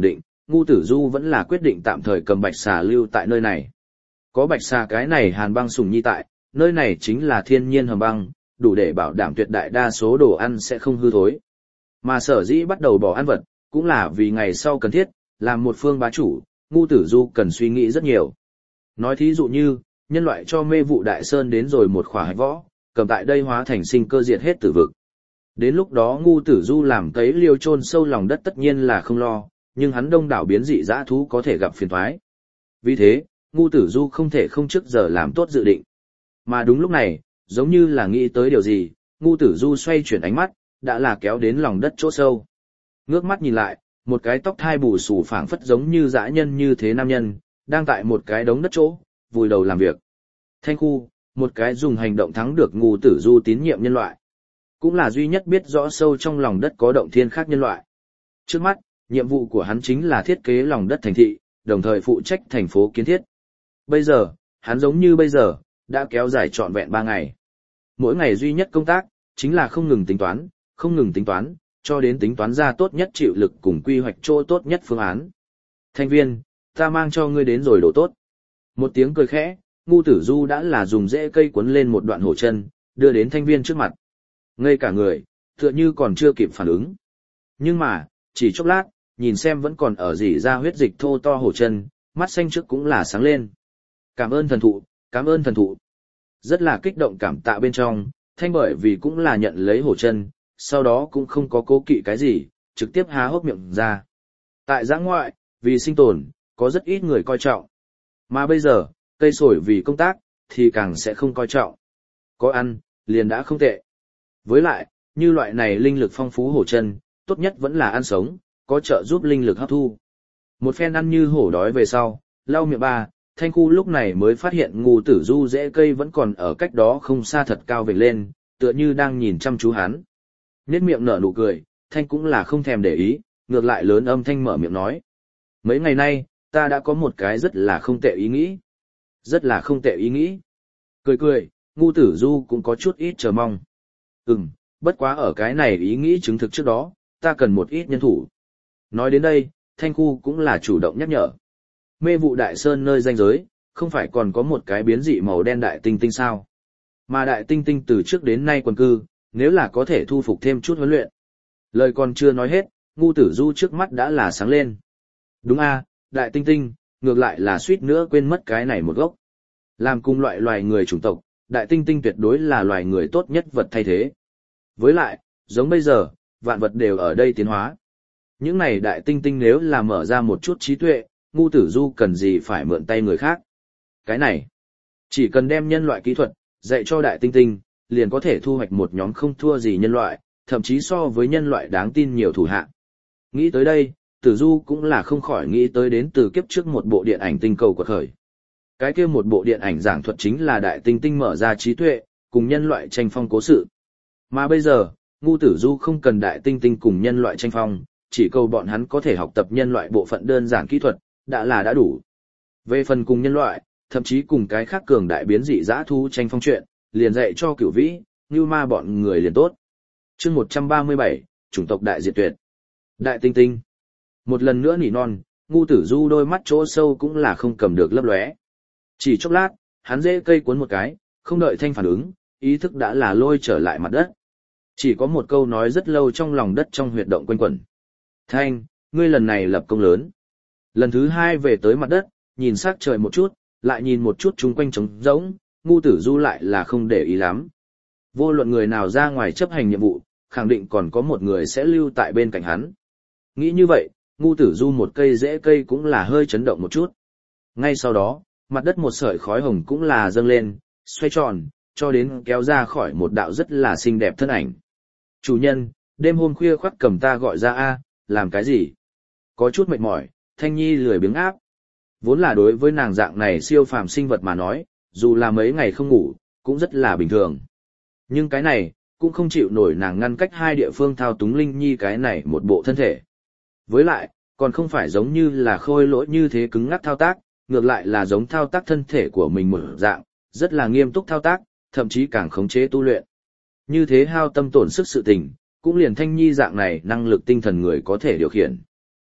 Ngu Tử Du vẫn là quyết định tạm thời cầm Bạch Xà lưu tại nơi này. Có Bạch Xà cái này Hàn Băng Sủng Nhi tại, nơi này chính là thiên nhiên hầm băng, đủ để bảo đảm tuyệt đại đa số đồ ăn sẽ không hư thối. Mà sở dĩ bắt đầu bỏ ăn vật, cũng là vì ngày sau cần thiết, làm một phương bá chủ, Ngu Tử Du cần suy nghĩ rất nhiều. Nói thí dụ như, nhân loại cho Mê Vụ Đại Sơn đến rồi một khỏa hạch võ, cầm tại đây hóa thành sinh cơ diệt hết tử vực. Đến lúc đó Ngu Tử Du làm cấy liêu chôn sâu lòng đất tất nhiên là không lo, nhưng hắn đông đảo biến dị dã thú có thể gặp phiền toái. Vì thế, Ngu Tử Du không thể không trước giờ làm tốt dự định. Mà đúng lúc này, giống như là nghĩ tới điều gì, Ngu Tử Du xoay chuyển ánh mắt, đã là kéo đến lòng đất chỗ sâu. Ngước mắt nhìn lại, một cái tóc thai bù xù phảng phất giống như dã nhân như thế nam nhân, đang tại một cái đống đất chỗ, vùi đầu làm việc. Thanh Khu, một cái dùng hành động thắng được Ngu Tử Du tín nhiệm nhân loại. Cũng là duy nhất biết rõ sâu trong lòng đất có động thiên khác nhân loại. Trước mắt, nhiệm vụ của hắn chính là thiết kế lòng đất thành thị, đồng thời phụ trách thành phố kiến thiết. Bây giờ, hắn giống như bây giờ, đã kéo dài trọn vẹn 3 ngày. Mỗi ngày duy nhất công tác, chính là không ngừng tính toán, cho đến tính toán ra tốt nhất chịu lực cùng quy hoạch chỗ tốt nhất phương án. Thanh viên, ta mang cho ngươi đến rồi đồ tốt. Một tiếng cười khẽ, Ngu Tử Du đã là dùng rễ cây cuốn lên một đoạn hổ chân, đưa đến Thanh viên trước mặt. Ngây cả người, tựa như còn chưa kịp phản ứng. Nhưng mà, chỉ chốc lát, nhìn xem vẫn còn ở rỉ ra huyết dịch thô to hổ chân, mắt xanh trước cũng là sáng lên. Cảm ơn thần thụ, cảm ơn thần thụ. Rất là kích động cảm tạ bên trong, Thanh bởi vì cũng là nhận lấy hổ chân, sau đó cũng không có cố kỵ cái gì, trực tiếp há hốc miệng ra. Tại giã ngoại, vì sinh tồn, có rất ít người coi trọng. Mà bây giờ, cây sồi vì công tác, thì càng sẽ không coi trọng. Có ăn, liền đã không tệ. Với lại, như loại này linh lực phong phú hổ chân, tốt nhất vẫn là ăn sống, có trợ giúp linh lực hấp thu. Một phen ăn như hổ đói về sau, lau miệng ba, Thanh Khu lúc này mới phát hiện Ngu Tử Du rễ cây vẫn còn ở cách đó không xa thật cao vểnh lên, tựa như đang nhìn chăm chú hắn. Nhếch miệng nở nụ cười, Thanh cũng là không thèm để ý, ngược lại lớn âm thanh mở miệng nói. Mấy ngày nay, ta đã có một cái rất là không tệ ý nghĩ. Rất là không tệ ý nghĩ. Cười cười, Ngu Tử Du cũng có chút ít chờ mong. Bất quá ở cái này ý nghĩ chứng thực trước đó, ta cần một ít nhân thủ. Nói đến đây, Thanh Khu cũng là chủ động nhắc nhở. Mê Vụ Đại Sơn nơi ranh giới, không phải còn có một cái biến dị màu đen đại tinh tinh sao? Mà đại tinh tinh từ trước đến nay quần cư, nếu là có thể thu phục thêm chút huấn luyện. Lời còn chưa nói hết, Ngu Tử Du trước mắt đã là sáng lên. Đúng a, đại tinh tinh, ngược lại là suýt nữa quên mất cái này một gốc. Làm cùng loại loài người chủng tộc, đại tinh tinh tuyệt đối là loài người tốt nhất vật thay thế. Với lại, giống bây giờ, vạn vật đều ở đây tiến hóa. Những này đại tinh tinh nếu là mở ra một chút trí tuệ, Ngu Tử Du cần gì phải mượn tay người khác. Cái này, chỉ cần đem nhân loại kỹ thuật, dạy cho đại tinh tinh, liền có thể thu hoạch một nhóm không thua gì nhân loại, thậm chí so với nhân loại đáng tin nhiều thủ hạ. Nghĩ tới đây, Tử Du cũng là không khỏi nghĩ tới đến từ kiếp trước một bộ điện ảnh tinh cầu quật khởi. Cái kia một bộ điện ảnh giảng thuật chính là đại tinh tinh mở ra trí tuệ, cùng nhân loại tranh phong cố sự. Mà bây giờ, Ngu Tử Du không cần đại tinh tinh cùng nhân loại tranh phong, chỉ cầu bọn hắn có thể học tập nhân loại bộ phận đơn giản kỹ thuật, đã đủ. Về phần cùng nhân loại, thậm chí cùng cái khác cường đại biến dị dã thú tranh phong chuyện, liền dạy cho Cửu Vĩ, Ngưu Ma bọn người liền tốt. Chương 137, chủng tộc đại diệt tuyệt. Đại tinh tinh. Một lần nữa nỉ non, Ngu Tử Du đôi mắt chỗ sâu cũng là không cầm được lấp lóe. Chỉ chốc lát, hắn rễ cây cuốn một cái, không đợi Thanh phản ứng, ý thức đã là lôi trở lại mặt đất. Chỉ có một câu nói rất lâu trong lòng đất trong huyệt động quanh quẩn. Thanh, ngươi lần này lập công lớn. Lần thứ hai về tới mặt đất, nhìn sắc trời một chút, lại nhìn một chút chung quanh trống rỗng, Ngu Tử Du lại là không để ý lắm. Vô luận người nào ra ngoài chấp hành nhiệm vụ, khẳng định còn có một người sẽ lưu tại bên cạnh hắn. Nghĩ như vậy, Ngu Tử Du một cây rễ cây cũng là hơi chấn động một chút. Ngay sau đó, mặt đất một sợi khói hồng cũng là dâng lên, xoay tròn, cho đến kéo ra khỏi một đạo rất là xinh đẹp thân ảnh. Chủ nhân, đêm hôm khuya khoắt cầm ta gọi ra a, làm cái gì? Có chút mệt mỏi, Thanh Nhi lười biếng áp. Vốn là đối với nàng dạng này siêu phàm sinh vật mà nói, dù là mấy ngày không ngủ, cũng rất là bình thường. Nhưng cái này, cũng không chịu nổi nàng ngăn cách hai địa phương thao túng Linh Nhi cái này một bộ thân thể. Với lại, còn không phải giống như là khôi lỗi như thế cứng ngắc thao tác, ngược lại là giống thao tác thân thể của mình một dạng, rất là nghiêm túc thao tác, thậm chí càng khống chế tu luyện. Như thế hao tâm tổn sức sự tình, cũng liền Thanh Nhi dạng này năng lực tinh thần người có thể điều khiển.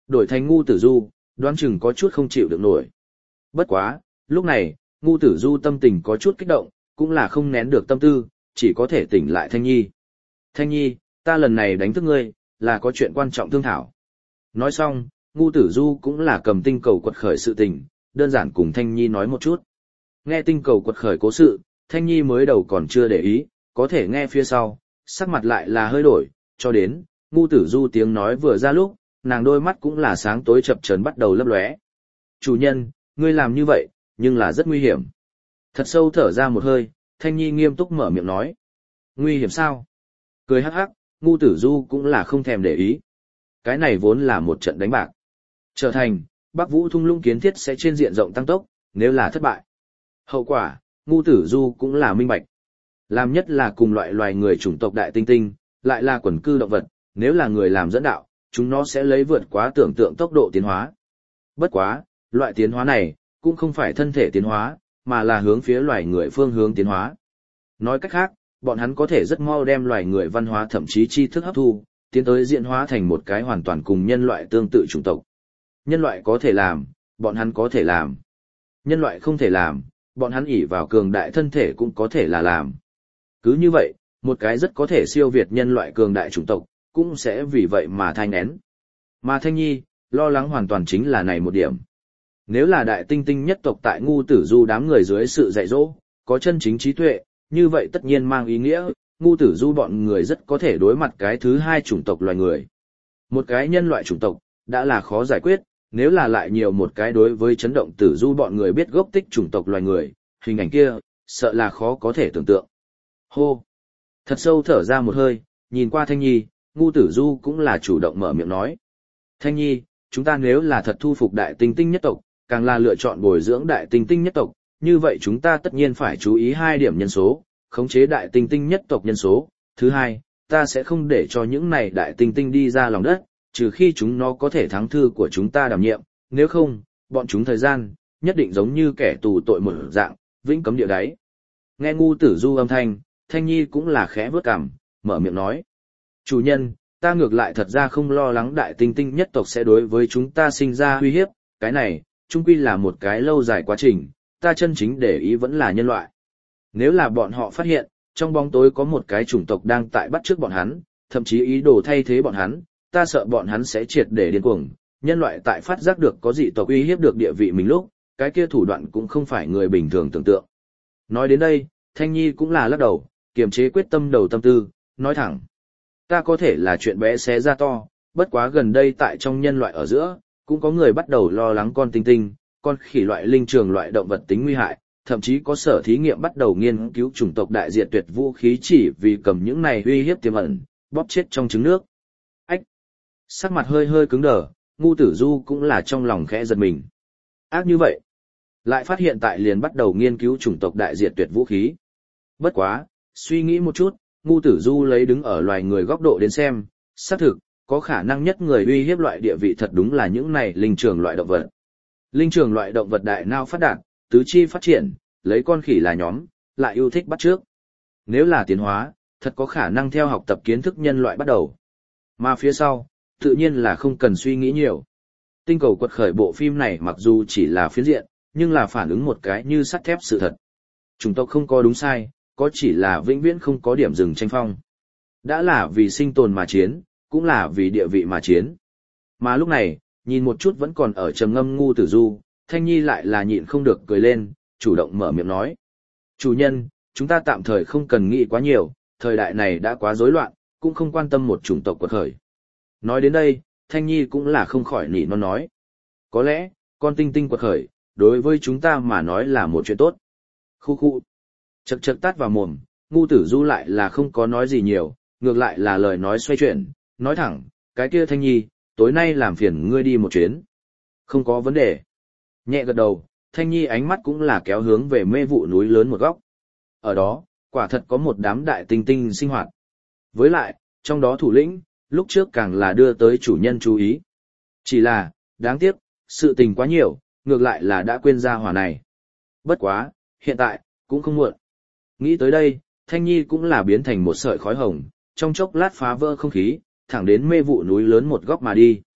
Đổi thành Ngu Tử Du, đoán chừng có chút không chịu được nổi. Bất quá, lúc này, Ngu Tử Du tâm tình có chút kích động, cũng là không nén được tâm tư, chỉ có thể tỉnh lại Thanh Nhi. Thanh Nhi, ta lần này đánh thức ngươi, là có chuyện quan trọng thương thảo. Nói xong, Ngu Tử Du cũng là cầm tinh cầu quật khởi sự tình, đơn giản cùng Thanh Nhi nói một chút. Nghe tinh cầu quật khởi cố sự, Thanh Nhi mới đầu còn chưa để ý, có thể nghe phía sau, sắc mặt lại là hơi đổi, cho đến, Ngu Tử Du tiếng nói vừa ra lúc, nàng đôi mắt cũng là sáng tối chập chờn bắt đầu lấp lóe. Chủ nhân, ngươi làm như vậy, nhưng là rất nguy hiểm. Thật sâu thở ra một hơi, Thanh Nhi nghiêm túc mở miệng nói. Nguy hiểm sao? Cười hắc hắc, Ngu Tử Du cũng là không thèm để ý. Cái này vốn là một trận đánh bạc. Trở thành, Bắc Vũ thung lũng kiến thiết sẽ trên diện rộng tăng tốc, nếu là thất bại. Hậu quả, Ngu Tử Du cũng là minh bạch. Làm nhất là cùng loại loài người chủng tộc đại tinh tinh, lại là quần cư động vật, nếu là người làm dẫn đạo, chúng nó sẽ lấy vượt quá tưởng tượng tốc độ tiến hóa. Bất quá, loại tiến hóa này, cũng không phải thân thể tiến hóa, mà là hướng phía loài người phương hướng tiến hóa. Nói cách khác, bọn hắn có thể rất mau đem loài người văn hóa thậm chí tri thức hấp thu, tiến tới diễn hóa thành một cái hoàn toàn cùng nhân loại tương tự chủng tộc. Nhân loại có thể làm, bọn hắn có thể làm. Nhân loại không thể làm, bọn hắn ỷ vào cường đại thân thể cũng có thể là làm. Cứ như vậy, một cái rất có thể siêu việt nhân loại cường đại chủng tộc, cũng sẽ vì vậy mà thai nghén. Mà Thanh Nhi, lo lắng hoàn toàn chính là này một điểm. Nếu là đại tinh tinh nhất tộc tại Ngu Tử Du đám người dưới sự dạy dỗ, có chân chính trí tuệ, như vậy tất nhiên mang ý nghĩa, Ngu Tử Du bọn người rất có thể đối mặt cái thứ hai chủng tộc loài người. Một cái nhân loại chủng tộc, đã là khó giải quyết, nếu là lại nhiều một cái đối với chấn động Tử Du bọn người biết gốc tích chủng tộc loài người, hình ảnh kia, sợ là khó có thể tưởng tượng. Hô! Thật sâu thở ra một hơi, nhìn qua Thanh Nhi, Ngu Tử Du cũng là chủ động mở miệng nói. Thanh Nhi, chúng ta nếu là thật thu phục đại tinh tinh nhất tộc, càng là lựa chọn bồi dưỡng đại tinh tinh nhất tộc, như vậy chúng ta tất nhiên phải chú ý 2 điểm nhân số, khống chế đại tinh tinh nhất tộc nhân số. Thứ hai, ta sẽ không để cho những này đại tinh tinh đi ra lòng đất, trừ khi chúng nó có thể thắng thư của chúng ta đảm nhiệm, nếu không, bọn chúng thời gian, nhất định giống như kẻ tù tội một dạng, vĩnh cấm địa đáy. Nghe Ngu Tử Du âm thanh, Thanh Nhi cũng là khẽ vớt cằm, mở miệng nói. Chủ nhân, ta ngược lại thật ra không lo lắng đại tinh tinh nhất tộc sẽ đối với chúng ta sinh ra uy hiếp, cái này, chung quy là một cái lâu dài quá trình, ta chân chính để ý vẫn là nhân loại. Nếu là bọn họ phát hiện, trong bóng tối có một cái chủng tộc đang tại bắt chước bọn hắn, thậm chí ý đồ thay thế bọn hắn, ta sợ bọn hắn sẽ triệt để điên cuồng. Nhân loại tại phát giác được có dị tộc uy hiếp được địa vị mình lúc, cái kia thủ đoạn cũng không phải người bình thường tưởng tượng. Nói đến đây, Thanh Nhi cũng là lắc đầu, kiềm chế quyết tâm đầu tâm tư, nói thẳng. Ta có thể là chuyện bé xé ra to, bất quá gần đây tại trong nhân loại ở giữa, cũng có người bắt đầu lo lắng con tinh tinh, con khỉ loại linh trường loại động vật tính nguy hại, thậm chí có sở thí nghiệm bắt đầu nghiên cứu chủng tộc đại diệt tuyệt vũ khí chỉ vì cầm những này uy hiếp tiềm ẩn, bóp chết trong trứng nước. Ách! Sắc mặt hơi hơi cứng đờ, Ngu Tử Du cũng là trong lòng khẽ giật mình. Ác như vậy! Lại phát hiện tại liền bắt đầu nghiên cứu chủng tộc đại diệt tuyệt vũ khí. Bất quá, suy nghĩ một chút, Ngu Tử Du lấy đứng ở loài người góc độ đến xem, xác thực, có khả năng nhất người uy hiếp loại địa vị thật đúng là những này linh trường loại động vật. Linh trường loại động vật đại não phát đạt, tứ chi phát triển, lấy con khỉ là nhóm, lại yêu thích bắt chước. Nếu là tiến hóa, thật có khả năng theo học tập kiến thức nhân loại bắt đầu. Mà phía sau, tự nhiên là không cần suy nghĩ nhiều. Tinh cầu quật khởi bộ phim này mặc dù chỉ là phiến diện, nhưng là phản ứng một cái như sắt thép sự thật. Chủng tộc không có đúng sai, có chỉ là vĩnh viễn không có điểm dừng tranh phong. Đã là vì sinh tồn mà chiến, cũng là vì địa vị mà chiến. Mà lúc này, nhìn một chút vẫn còn ở trầm ngâm Ngu Tử Du, Thanh Nhi lại là nhịn không được cười lên, chủ động mở miệng nói. Chủ nhân, chúng ta tạm thời không cần nghĩ quá nhiều, thời đại này đã quá rối loạn, cũng không quan tâm một chủng tộc quật khởi. Nói đến đây, Thanh Nhi cũng là không khỏi nỉ non nói. Có lẽ, con tinh tinh quật khởi, đối với chúng ta mà nói là một chuyện tốt. Khu khu. Chậc chậc tát vào mồm, Ngu Tử Du lại là không có nói gì nhiều, ngược lại là lời nói xoay chuyển, nói thẳng, cái kia Thanh Nhi, tối nay làm phiền ngươi đi một chuyến. Không có vấn đề. Nhẹ gật đầu, Thanh Nhi ánh mắt cũng là kéo hướng về mê vụ núi lớn một góc. Ở đó, quả thật có một đám đại tinh tinh sinh hoạt. Với lại, trong đó thủ lĩnh, lúc trước càng là đưa tới chủ nhân chú ý. Chỉ là, đáng tiếc, sự tình quá nhiều, ngược lại là đã quên ra hỏa này. Bất quá, hiện tại, cũng không muộn. Nghĩ tới đây, Thanh Nhi cũng là biến thành một sợi khói hồng, trong chốc lát phá vỡ không khí, thẳng đến mê vụ núi lớn một góc mà đi.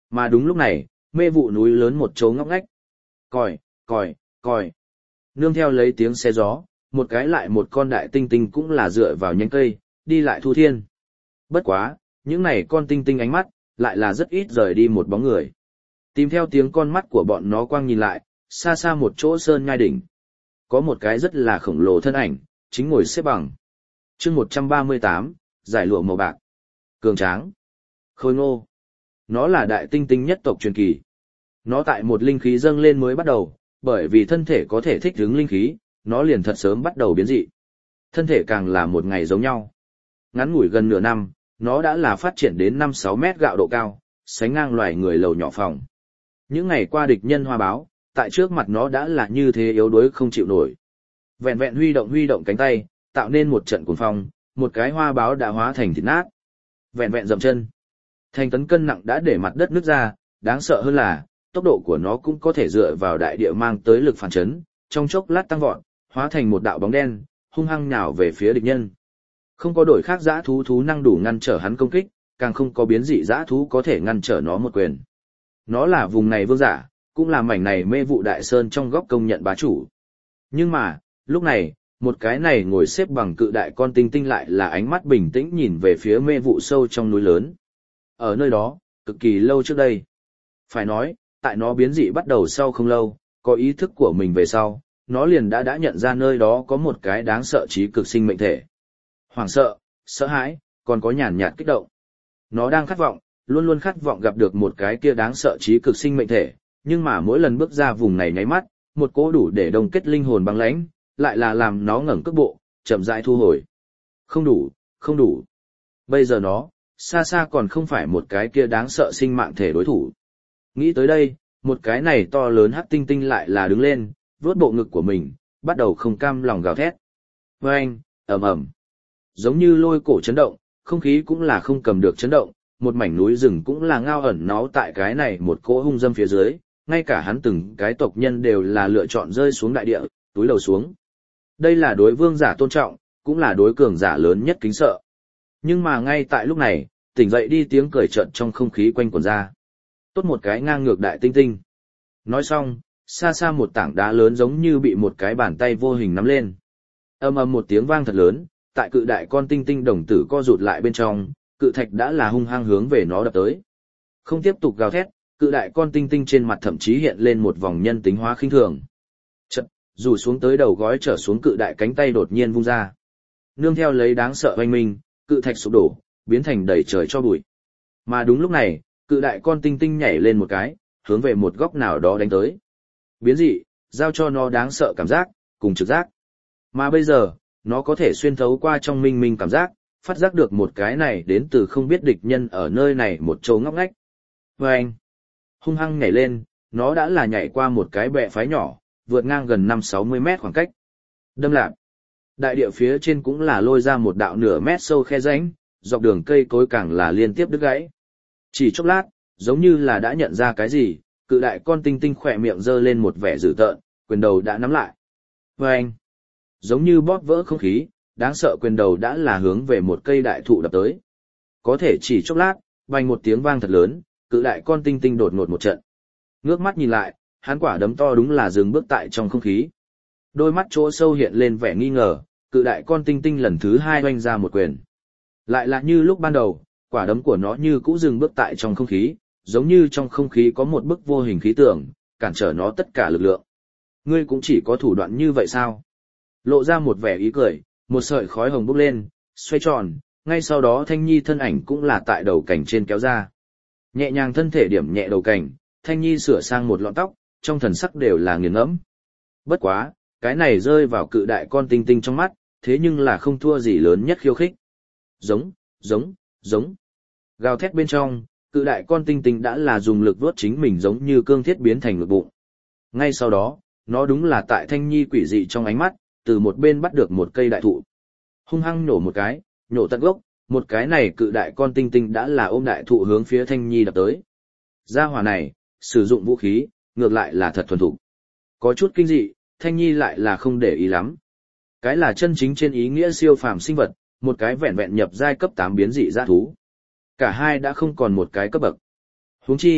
Mà đúng lúc này, mê vụ núi lớn một chỗ ngóc ngách. Còi, còi, còi. Nương theo lấy tiếng xe gió, một cái lại một con đại tinh tinh cũng là dựa vào nhánh cây, đi lại thu thiên. Bất quá, những này con tinh tinh ánh mắt, lại là rất ít rời đi một bóng người. Tìm theo tiếng con mắt của bọn nó quang nhìn lại, xa xa một chỗ sơn nhai đỉnh. Có một cái rất là khổng lồ thân ảnh, chính ngồi xếp bằng. chương 138, giải lụa màu bạc. Cường tráng. Khôi ngô. Nó là đại tinh tinh nhất tộc truyền kỳ. Nó tại một linh khí dâng lên mới bắt đầu, bởi vì thân thể có thể thích ứng linh khí, nó liền thật sớm bắt đầu biến dị. Thân thể càng là một ngày giống nhau. Ngắn ngủi gần nửa năm, nó đã là phát triển đến 5-6 mét gạo độ cao, sánh ngang loài người lầu nhỏ phòng. Những ngày qua địch nhân hoa báo, tại trước mặt nó đã là như thế yếu đuối không chịu nổi. Vẹn vẹn huy động cánh tay, tạo nên một trận cuồng phong, một cái hoa báo đã hóa thành thịt nát. Vẹn vẹn dậm chân. Thành tấn cân nặng đã để mặt đất nứt ra, đáng sợ hơn là, tốc độ của nó cũng có thể dựa vào đại địa mang tới lực phản chấn, trong chốc lát tăng vọt, hóa thành một đạo bóng đen, hung hăng nhào về phía địch nhân. Không có đổi khác dã thú năng đủ ngăn trở hắn công kích, càng không có biến dị dã thú có thể ngăn trở nó một quyền. Nó là vùng này vương giả, cũng là mảnh này mê vụ đại sơn trong góc công nhận bá chủ. Nhưng mà, lúc này, một cái này ngồi xếp bằng cự đại con tinh tinh lại là ánh mắt bình tĩnh nhìn về phía mê vụ sâu trong núi lớn. Ở nơi đó, cực kỳ lâu trước đây. Phải nói, tại nó biến dị bắt đầu sau không lâu, có ý thức của mình về sau, nó liền đã nhận ra nơi đó có một cái đáng sợ trí cực sinh mệnh thể. Hoảng sợ, sợ hãi, còn có nhàn nhạt kích động. Nó đang khát vọng, luôn luôn khát vọng gặp được một cái kia đáng sợ trí cực sinh mệnh thể, nhưng mà mỗi lần bước ra vùng này nháy mắt, một cỗ đủ để đồng kết linh hồn băng lãnh, lại là làm nó ngẩng cước bộ, chậm rãi thu hồi. Không đủ, không đủ. Bây giờ nó, xa xa còn không phải một cái kia đáng sợ sinh mạng thể đối thủ. Nghĩ tới đây, một cái này to lớn hắc tinh tinh lại là đứng lên, vuốt bộ ngực của mình, bắt đầu không cam lòng gào thét. Oeng, ầm ầm. Giống như lôi cổ chấn động, không khí cũng là không cầm được chấn động, một mảnh núi rừng cũng là ngao ẩn náu tại cái này một cỗ hung dâm phía dưới, ngay cả hắn từng cái tộc nhân đều là lựa chọn rơi xuống đại địa, túi lầu xuống. Đây là đối vương giả tôn trọng, cũng là đối cường giả lớn nhất kính sợ. Nhưng mà ngay tại lúc này, tỉnh dậy đi tiếng cười trợn trong không khí quanh quẩn ra. Tốt một cái ngang ngược đại tinh tinh. Nói xong, xa xa một tảng đá lớn giống như bị một cái bàn tay vô hình nắm lên. Ầm ầm một tiếng vang thật lớn, tại cự đại con tinh tinh đồng tử co rụt lại bên trong, cự thạch đã là hung hăng hướng về nó đập tới. Không tiếp tục gào thét, cự đại con tinh tinh trên mặt thậm chí hiện lên một vòng nhân tính hóa khinh thường. Chật, rủ xuống tới đầu gói trở xuống cự đại cánh tay đột nhiên vung ra. Nương theo lấy đáng sợ oanh minh, cự thạch sụp đổ, biến thành đầy trời cho bụi. Mà đúng lúc này, cự đại con tinh tinh nhảy lên một cái, hướng về một góc nào đó đánh tới. Biến dị, giao cho nó đáng sợ cảm giác, cùng trực giác. Mà bây giờ, nó có thể xuyên thấu qua trong minh minh cảm giác, phát giác được một cái này đến từ không biết địch nhân ở nơi này một chỗ ngóc ngách. Vâng! Hung hăng nhảy lên, nó đã là nhảy qua một cái bệ phái nhỏ, vượt ngang gần 5-60 mét khoảng cách. Đâm lạp! Đại địa phía trên cũng là lôi ra một đạo nửa mét sâu khe rãnh, dọc đường cây cối càng là liên tiếp đứt gãy. Chỉ chốc lát, giống như là đã nhận ra cái gì, cự đại con tinh tinh khỏe miệng giơ lên một vẻ dữ tợn, quyền đầu đã nắm lại. Vâng! Giống như bóp vỡ không khí, đáng sợ quyền đầu đã là hướng về một cây đại thụ đập tới. Có thể chỉ chốc lát, vang một tiếng vang thật lớn, cự đại con tinh tinh đột ngột một trận. Ngước mắt nhìn lại, hắn quả đấm to đúng là dừng bước tại trong không khí. Đôi mắt chỗ sâu hiện lên vẻ nghi ngờ, cự đại con tinh tinh lần thứ hai oanh ra một quyền. Lại là như lúc ban đầu, quả đấm của nó như cũ dừng bước tại trong không khí, giống như trong không khí có một bức vô hình khí tượng, cản trở nó tất cả lực lượng. Ngươi cũng chỉ có thủ đoạn như vậy sao? Lộ ra một vẻ ý cười, một sợi khói hồng bốc lên, xoay tròn, ngay sau đó Thanh Nhi thân ảnh cũng là tại đầu cảnh trên kéo ra. Nhẹ nhàng thân thể điểm nhẹ đầu cảnh, Thanh Nhi sửa sang một lọn tóc, trong thần sắc đều là nghiền ngẫm. Bất quá, cái này rơi vào cự đại con tinh tinh trong mắt, thế nhưng là không thua gì lớn nhất khiêu khích. Giống, giống, giống. Gào thét bên trong, cự đại con tinh tinh đã là dùng lực vuốt chính mình giống như cương thiết biến thành ngực bụng. Ngay sau đó, nó đúng là tại Thanh Nhi quỷ dị trong ánh mắt, từ một bên bắt được một cây đại thụ. Hung hăng nhổ một cái, nhổ tận gốc, một cái này cự đại con tinh tinh đã là ôm đại thụ hướng phía Thanh Nhi đập tới. Gia hỏa này, sử dụng vũ khí, ngược lại là thật thuần thục. Có chút kinh dị, Thanh Nhi lại là không để ý lắm. Cái là chân chính trên ý nghĩa siêu phàm sinh vật, một cái vẹn vẹn nhập giai cấp 8 biến dị dã thú. Cả hai đã không còn một cái cấp bậc. Huống chi,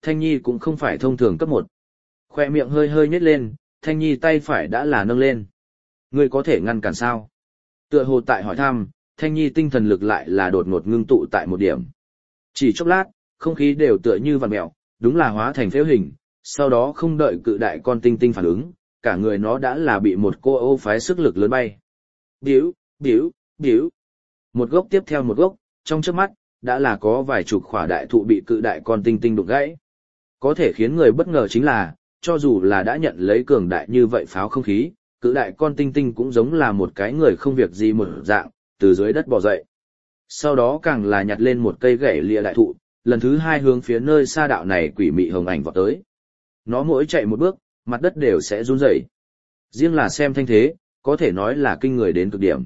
Thanh Nhi cũng không phải thông thường cấp 1. Khoe miệng hơi hơi nhếch lên, Thanh Nhi tay phải đã là nâng lên. Ngươi có thể ngăn cản sao? Tựa hồ tại hỏi thăm, Thanh Nhi tinh thần lực lại là đột ngột ngưng tụ tại một điểm. Chỉ chốc lát, không khí đều tựa như vặn mèo, đúng là hóa thành phễu hình, sau đó không đợi cự đại con tinh tinh phản ứng, cả người nó đã là bị một cô ô phái sức lực lớn bay. Điếu, điếu, điếu. Một gốc tiếp theo một gốc, trong chớp mắt, đã là có vài chục khỏa đại thụ bị cự đại con tinh tinh đụng gãy. Có thể khiến người bất ngờ chính là, cho dù là đã nhận lấy cường đại như vậy pháo không khí, cự đại con tinh tinh cũng giống là một cái người không việc gì một dạng, từ dưới đất bò dậy. Sau đó càng là nhặt lên một cây gãy lìa đại thụ, lần thứ 2 hướng phía nơi xa đạo này quỷ mị hồng ảnh vọt tới. Nó mỗi chạy một bước, mặt đất đều sẽ run rẩy. Riêng là xem thanh thế, có thể nói là kinh người đến cực điểm.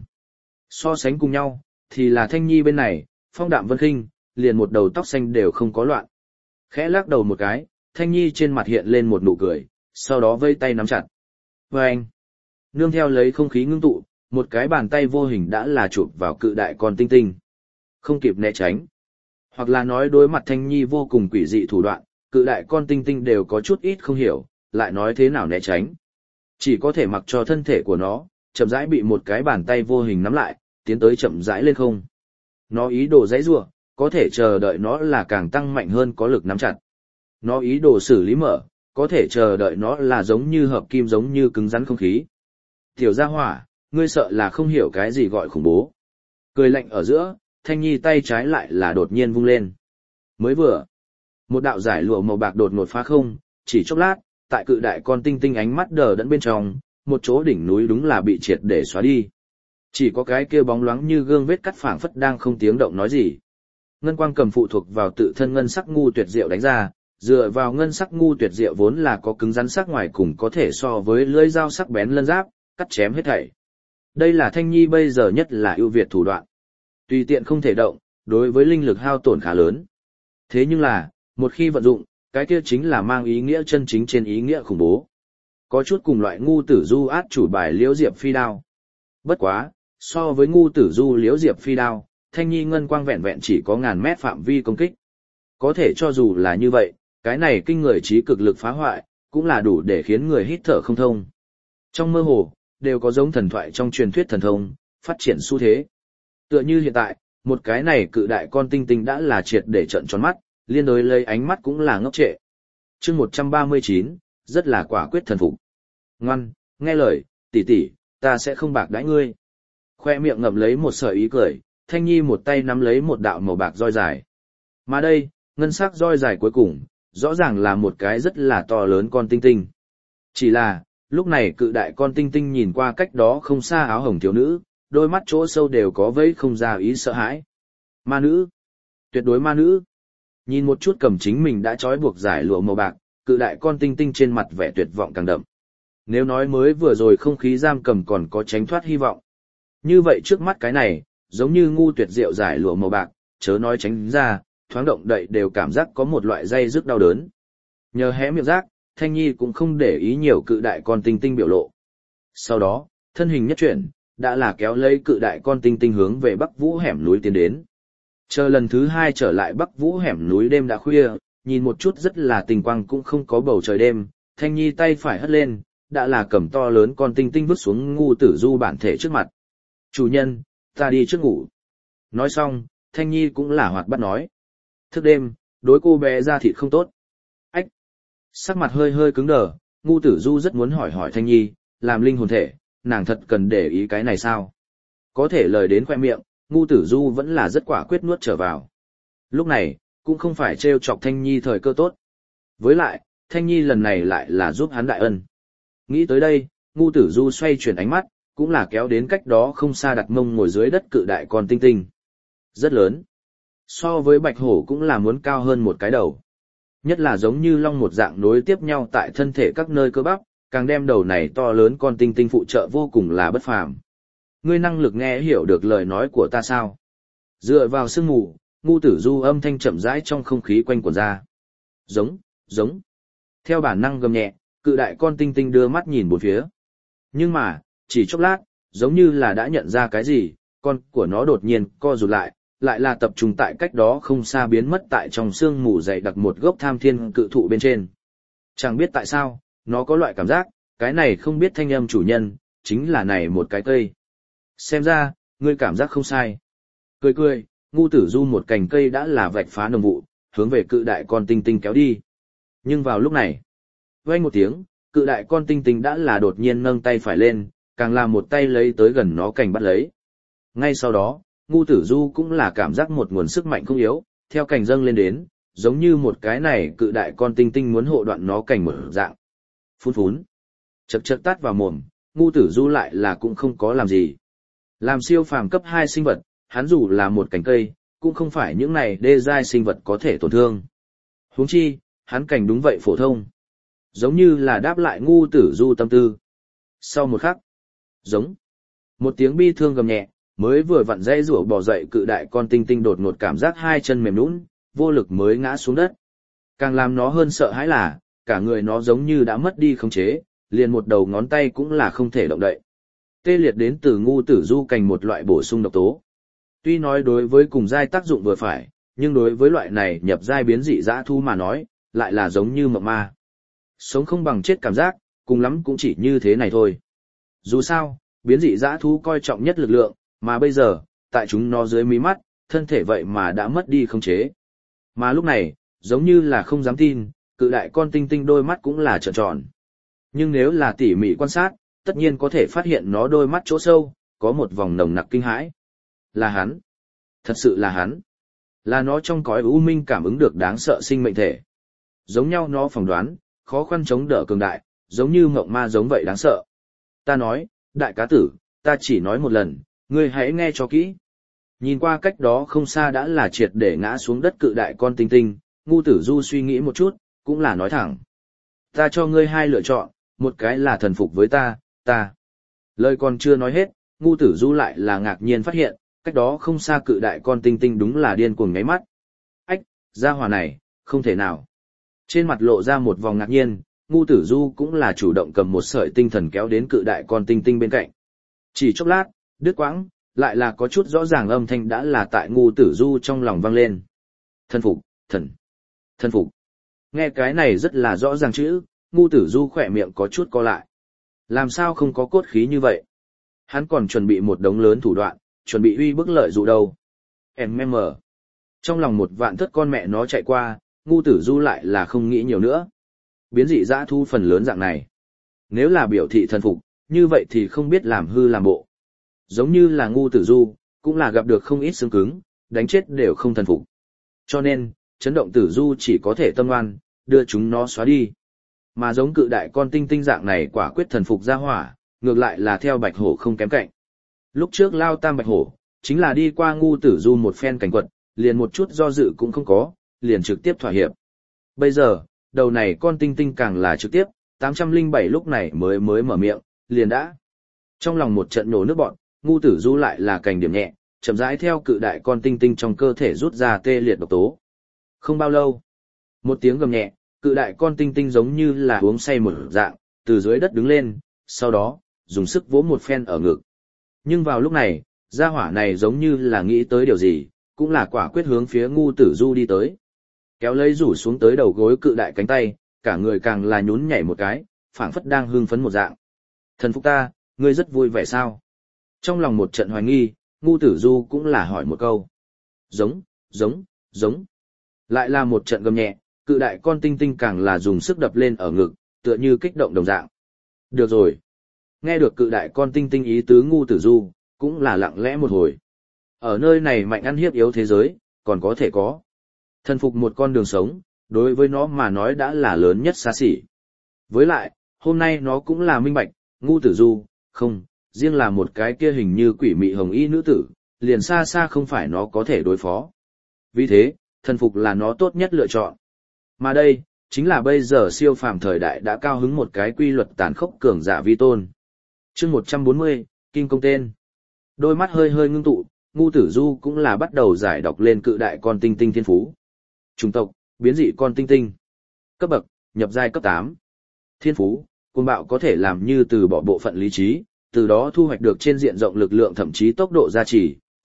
So sánh cùng nhau, thì là Thanh Nhi bên này, phong đạm vân khinh, liền một đầu tóc xanh đều không có loạn. Khẽ lắc đầu một cái, Thanh Nhi trên mặt hiện lên một nụ cười, sau đó vây tay nắm chặt. Vâng! Nương theo lấy không khí ngưng tụ, một cái bàn tay vô hình đã là chụp vào cự đại con tinh tinh. Không kịp né tránh. Hoặc là nói đối mặt Thanh Nhi vô cùng quỷ dị thủ đoạn, cự đại con tinh tinh đều có chút ít không hiểu, lại nói thế nào né tránh. Chỉ có thể mặc cho thân thể của nó, chậm rãi bị một cái bàn tay vô hình nắm lại, tiến tới chậm rãi lên không. Nó ý đồ giãy giụa, có thể chờ đợi nó là càng tăng mạnh hơn có lực nắm chặt. Nó ý đồ xử lý mở, có thể chờ đợi nó là giống như hợp kim giống như cứng rắn không khí. Tiểu gia hỏa, ngươi sợ là không hiểu cái gì gọi khủng bố. Cười lạnh ở giữa, Thanh Nhi tay trái lại là đột nhiên vung lên. Mới vừa, một đạo giải lụa màu bạc đột ngột phá không, chỉ chốc lát, tại cự đại con tinh tinh ánh mắt đờ đẫn bên trong, một chỗ đỉnh núi đúng là bị triệt để xóa đi. Chỉ có cái kia bóng loáng như gương vết cắt phảng phất đang không tiếng động nói gì. Ngân quang cầm phụ thuộc vào tự thân ngân sắc ngu tuyệt diệu đánh ra, dựa vào ngân sắc ngu tuyệt diệu vốn là có cứng rắn sắc ngoài cùng có thể so với lưỡi dao sắc bén lân giáp, cắt chém hết thảy. Đây là Thanh Nhi bây giờ nhất là ưu việt thủ đoạn. Tùy tiện không thể động, đối với linh lực hao tổn khá lớn. Thế nhưng là, một khi vận dụng, cái kia chính là mang ý nghĩa chân chính trên ý nghĩa khủng bố. Có chút cùng loại ngu tử du át chủ bài liễu diệp phi đao. Bất quá, so với ngu tử du liễu diệp phi đao, Thanh Nhi ngân quang vẹn vẹn chỉ có ngàn mét phạm vi công kích. Có thể cho dù là như vậy, cái này kinh người trí cực lực phá hoại, cũng là đủ để khiến người hít thở không thông. Trong mơ hồ, đều có giống thần thoại trong truyền thuyết thần thông, phát triển xu thế. Tựa như hiện tại, một cái này cự đại con tinh tinh đã là triệt để trận tròn mắt, liên đối lấy ánh mắt cũng là ngốc trệ. Chương 139, rất là quả quyết thần phục. Ngoan, nghe lời, tỷ tỷ, ta sẽ không bạc đãi ngươi. Khoe miệng ngậm lấy một sợi ý cười, Thanh Nhi một tay nắm lấy một đạo màu bạc roi dài. Mà đây, ngân sắc roi dài cuối cùng, rõ ràng là một cái rất là to lớn con tinh tinh. Chỉ là, lúc này cự đại con tinh tinh nhìn qua cách đó không xa áo hồng thiếu nữ, đôi mắt chỗ sâu đều có vây không ra ý sợ hãi. Ma nữ! Tuyệt đối ma nữ! Nhìn một chút cầm chính mình đã trói buộc giải lụa màu bạc, cự đại con tinh tinh trên mặt vẻ tuyệt vọng càng đậm. Nếu nói mới vừa rồi không khí giam cầm còn có tránh thoát hy vọng. Như vậy trước mắt cái này, giống như ngu tuyệt diệu giải lụa màu bạc, chớ nói tránh ra, thoáng động đậy đều cảm giác có một loại dây rức đau đớn. Nhờ hé miệng rác, Thanh Nhi cũng không để ý nhiều cự đại con tinh tinh biểu lộ. Sau đó, thân hình nhất chuyển, đã là kéo lấy cự đại con tinh tinh hướng về Bắc Vũ hẻm núi tiến đến. Chờ lần thứ 2 trở lại Bắc Vũ hẻm núi đêm đã khuya, nhìn một chút rất là tình quang cũng không có bầu trời đêm, Thanh Nhi tay phải hất lên, đã là cầm to lớn con tinh tinh vứt xuống ngu tử du bản thể trước mặt. Chủ nhân, ta đi trước ngủ. Nói xong, Thanh Nhi cũng là hoạt bát nói. Thức đêm, đối cô bé ra thịt không tốt. Ách! Sắc mặt hơi hơi cứng đờ, ngu tử du rất muốn hỏi hỏi Thanh Nhi, làm linh hồn thể, nàng thật cần để ý cái này sao? Có thể lời đến khoe miệng, ngu tử du vẫn là rất quả quyết nuốt trở vào. Lúc này, cũng không phải trêu chọc Thanh Nhi thời cơ tốt. Với lại, Thanh Nhi lần này lại là giúp hắn đại ân. Nghĩ tới đây, ngu tử du xoay chuyển ánh mắt, cũng là kéo đến cách đó không xa đặt mông ngồi dưới đất cự đại con tinh tinh. Rất lớn. So với bạch hổ cũng là muốn cao hơn một cái đầu. Nhất là giống như long một dạng nối tiếp nhau tại thân thể các nơi cơ bắp, càng đem đầu này to lớn con tinh tinh phụ trợ vô cùng là bất phàm. Ngươi năng lực nghe hiểu được lời nói của ta sao? Dựa vào sương mù, ngu tử du âm thanh chậm rãi trong không khí quanh quẩn ra. Giống, giống. Theo bản năng gầm nhẹ, cự đại con tinh tinh đưa mắt nhìn bốn phía. Nhưng mà, chỉ chốc lát, giống như là đã nhận ra cái gì, con của nó đột nhiên co rụt lại, lại là tập trung tại cách đó không xa biến mất tại trong sương mù dày đặc một gốc tham thiên cự thụ bên trên. Chẳng biết tại sao, nó có loại cảm giác, cái này không biết thanh âm chủ nhân, chính là này một cái cây. Xem ra, ngươi cảm giác không sai. Cười cười, Ngu Tử Du một cành cây đã là vạch phá nồng vụ, hướng về cự đại con tinh tinh kéo đi. Nhưng vào lúc này, vang một tiếng, cự đại con tinh tinh đã là đột nhiên nâng tay phải lên, càng là một tay lấy tới gần nó cành bắt lấy. Ngay sau đó, Ngu Tử Du cũng là cảm giác một nguồn sức mạnh không yếu, theo cành dâng lên đến, giống như một cái này cự đại con tinh tinh muốn hộ đoạn nó cành mở dạng. Phun phún. Chật chật tát vào mồm, Ngu Tử Du lại là cũng không có làm gì. Làm siêu phàm cấp 2 sinh vật, hắn dù là một cành cây, cũng không phải những này đê giai sinh vật có thể tổn thương. Huống chi, hắn cành đúng vậy phổ thông. Giống như là đáp lại Ngu Tử Du tâm tư. Sau một khắc, giống. Một tiếng bi thương gầm nhẹ, mới vừa vặn dây rủa bò dậy cự đại con tinh tinh đột ngột cảm giác hai chân mềm nhũn, vô lực mới ngã xuống đất. Càng làm nó hơn sợ hãi là, cả người nó giống như đã mất đi khống chế, liền một đầu ngón tay cũng là không thể động đậy. Tê liệt đến từ Ngu Tử Du cành một loại bổ sung độc tố. Tuy nói đối với cùng giai tác dụng vừa phải, nhưng đối với loại này nhập giai biến dị dã thú mà nói, lại là giống như mộng ma. Sống không bằng chết cảm giác, cùng lắm cũng chỉ như thế này thôi. Dù sao, biến dị dã thú coi trọng nhất lực lượng, mà bây giờ, tại chúng nó dưới mí mắt, thân thể vậy mà đã mất đi khống chế. Mà lúc này, giống như là không dám tin, cự đại con tinh tinh đôi mắt cũng là trợn tròn. Nhưng nếu là tỉ mỉ quan sát, tất nhiên có thể phát hiện nó đôi mắt chỗ sâu, có một vòng nồng nặc kinh hãi. Là hắn. Thật sự là hắn. Là nó trong cõi u minh cảm ứng được đáng sợ sinh mệnh thể. Giống nhau nó phỏng đoán, khó khăn chống đỡ cường đại, giống như mộng ma giống vậy đáng sợ. Ta nói, đại cá tử, ta chỉ nói một lần, ngươi hãy nghe cho kỹ. Nhìn qua cách đó không xa đã là triệt để ngã xuống đất cự đại con tinh tinh, Ngu Tử Du suy nghĩ một chút, cũng là nói thẳng. Ta cho ngươi hai lựa chọn, một cái là thần phục với ta. Lời còn chưa nói hết, Ngu Tử Du lại là ngạc nhiên phát hiện, cách đó không xa cự đại con tinh tinh đúng là điên cuồng ngáy mắt. Ách, gia hỏa này, không thể nào. Trên mặt lộ ra một vòng ngạc nhiên, Ngu Tử Du cũng là chủ động cầm một sợi tinh thần kéo đến cự đại con tinh tinh bên cạnh. Chỉ chốc lát, đứt quãng, lại là có chút rõ ràng âm thanh đã là tại Ngu Tử Du trong lòng vang lên. Thân phục, thân phục. Nghe cái này rất là rõ ràng chữ, Ngu Tử Du khỏe miệng có chút co lại. Làm sao không có cốt khí như vậy? Hắn còn chuẩn bị một đống lớn thủ đoạn, chuẩn bị uy bức lợi dụ đâu. MM. Trong lòng một vạn thất con mẹ nó chạy qua, Ngu Tử Du lại là không nghĩ nhiều nữa. Biến dị dã thu phần lớn dạng này. Nếu là biểu thị thần phục, như vậy thì không biết làm hư làm bộ. Giống như là Ngu Tử Du, cũng là gặp được không ít xương cứng, đánh chết đều không thần phục. Cho nên, chấn động Tử Du chỉ có thể tâm oan, đưa chúng nó xóa đi. Mà giống cự đại con tinh tinh dạng này quả quyết thần phục ra hỏa, ngược lại là theo Bạch Hổ không kém cạnh. Lúc trước lao tam Bạch Hổ, chính là đi qua Ngu Tử Du một phen cảnh quật, liền một chút do dự cũng không có, liền trực tiếp thỏa hiệp. Bây giờ, đầu này con tinh tinh càng là trực tiếp, 807 lúc này mới mở miệng, liền đã. Trong lòng một trận nổ nước bọn, Ngu Tử Du lại là cành điểm nhẹ, chậm rãi theo cự đại con tinh tinh trong cơ thể rút ra tê liệt độc tố. Không bao lâu, một tiếng gầm nhẹ, cự đại con tinh tinh giống như là uống say một dạng, từ dưới đất đứng lên, sau đó, dùng sức vỗ một phen ở ngực. Nhưng vào lúc này, gia hỏa này giống như là nghĩ tới điều gì, cũng là quả quyết hướng phía Ngu Tử Du đi tới. Kéo lấy rủ xuống tới đầu gối cự đại cánh tay, cả người càng là nhún nhảy một cái, phảng phất đang hưng phấn một dạng. Thần phục ta, ngươi rất vui vẻ sao? Trong lòng một trận hoài nghi, Ngu Tử Du cũng là hỏi một câu. Giống. Lại là một trận gầm nhẹ, cự đại con tinh tinh càng là dùng sức đập lên ở ngực, tựa như kích động đồng dạng. Được rồi. Nghe được cự đại con tinh tinh ý tứ Ngu Tử Du, cũng là lặng lẽ một hồi. Ở nơi này mạnh ăn hiếp yếu thế giới, còn có thể có. Thần phục một con đường sống, đối với nó mà nói đã là lớn nhất xa xỉ. Với lại, hôm nay nó cũng là minh bạch, Ngu Tử Du, không, riêng là một cái kia hình như quỷ mị hồng y nữ tử, liền xa xa không phải nó có thể đối phó. Vì thế, thần phục là nó tốt nhất lựa chọn. Mà đây, chính là bây giờ siêu phàm thời đại đã cao hứng một cái quy luật tàn khốc cường giả vi tôn. Chương 140, Kim Công Tên. Đôi mắt hơi hơi ngưng tụ, Ngu Tử Du cũng là bắt đầu giải đọc lên cự đại con tinh tinh thiên phú. Chủng tộc, biến dị con tinh tinh. Cấp bậc, nhập giai cấp 8. Thiên phú, cuồng bạo có thể làm như từ bỏ bộ phận lý trí, từ đó thu hoạch được trên diện rộng lực lượng thậm chí tốc độ gia trì,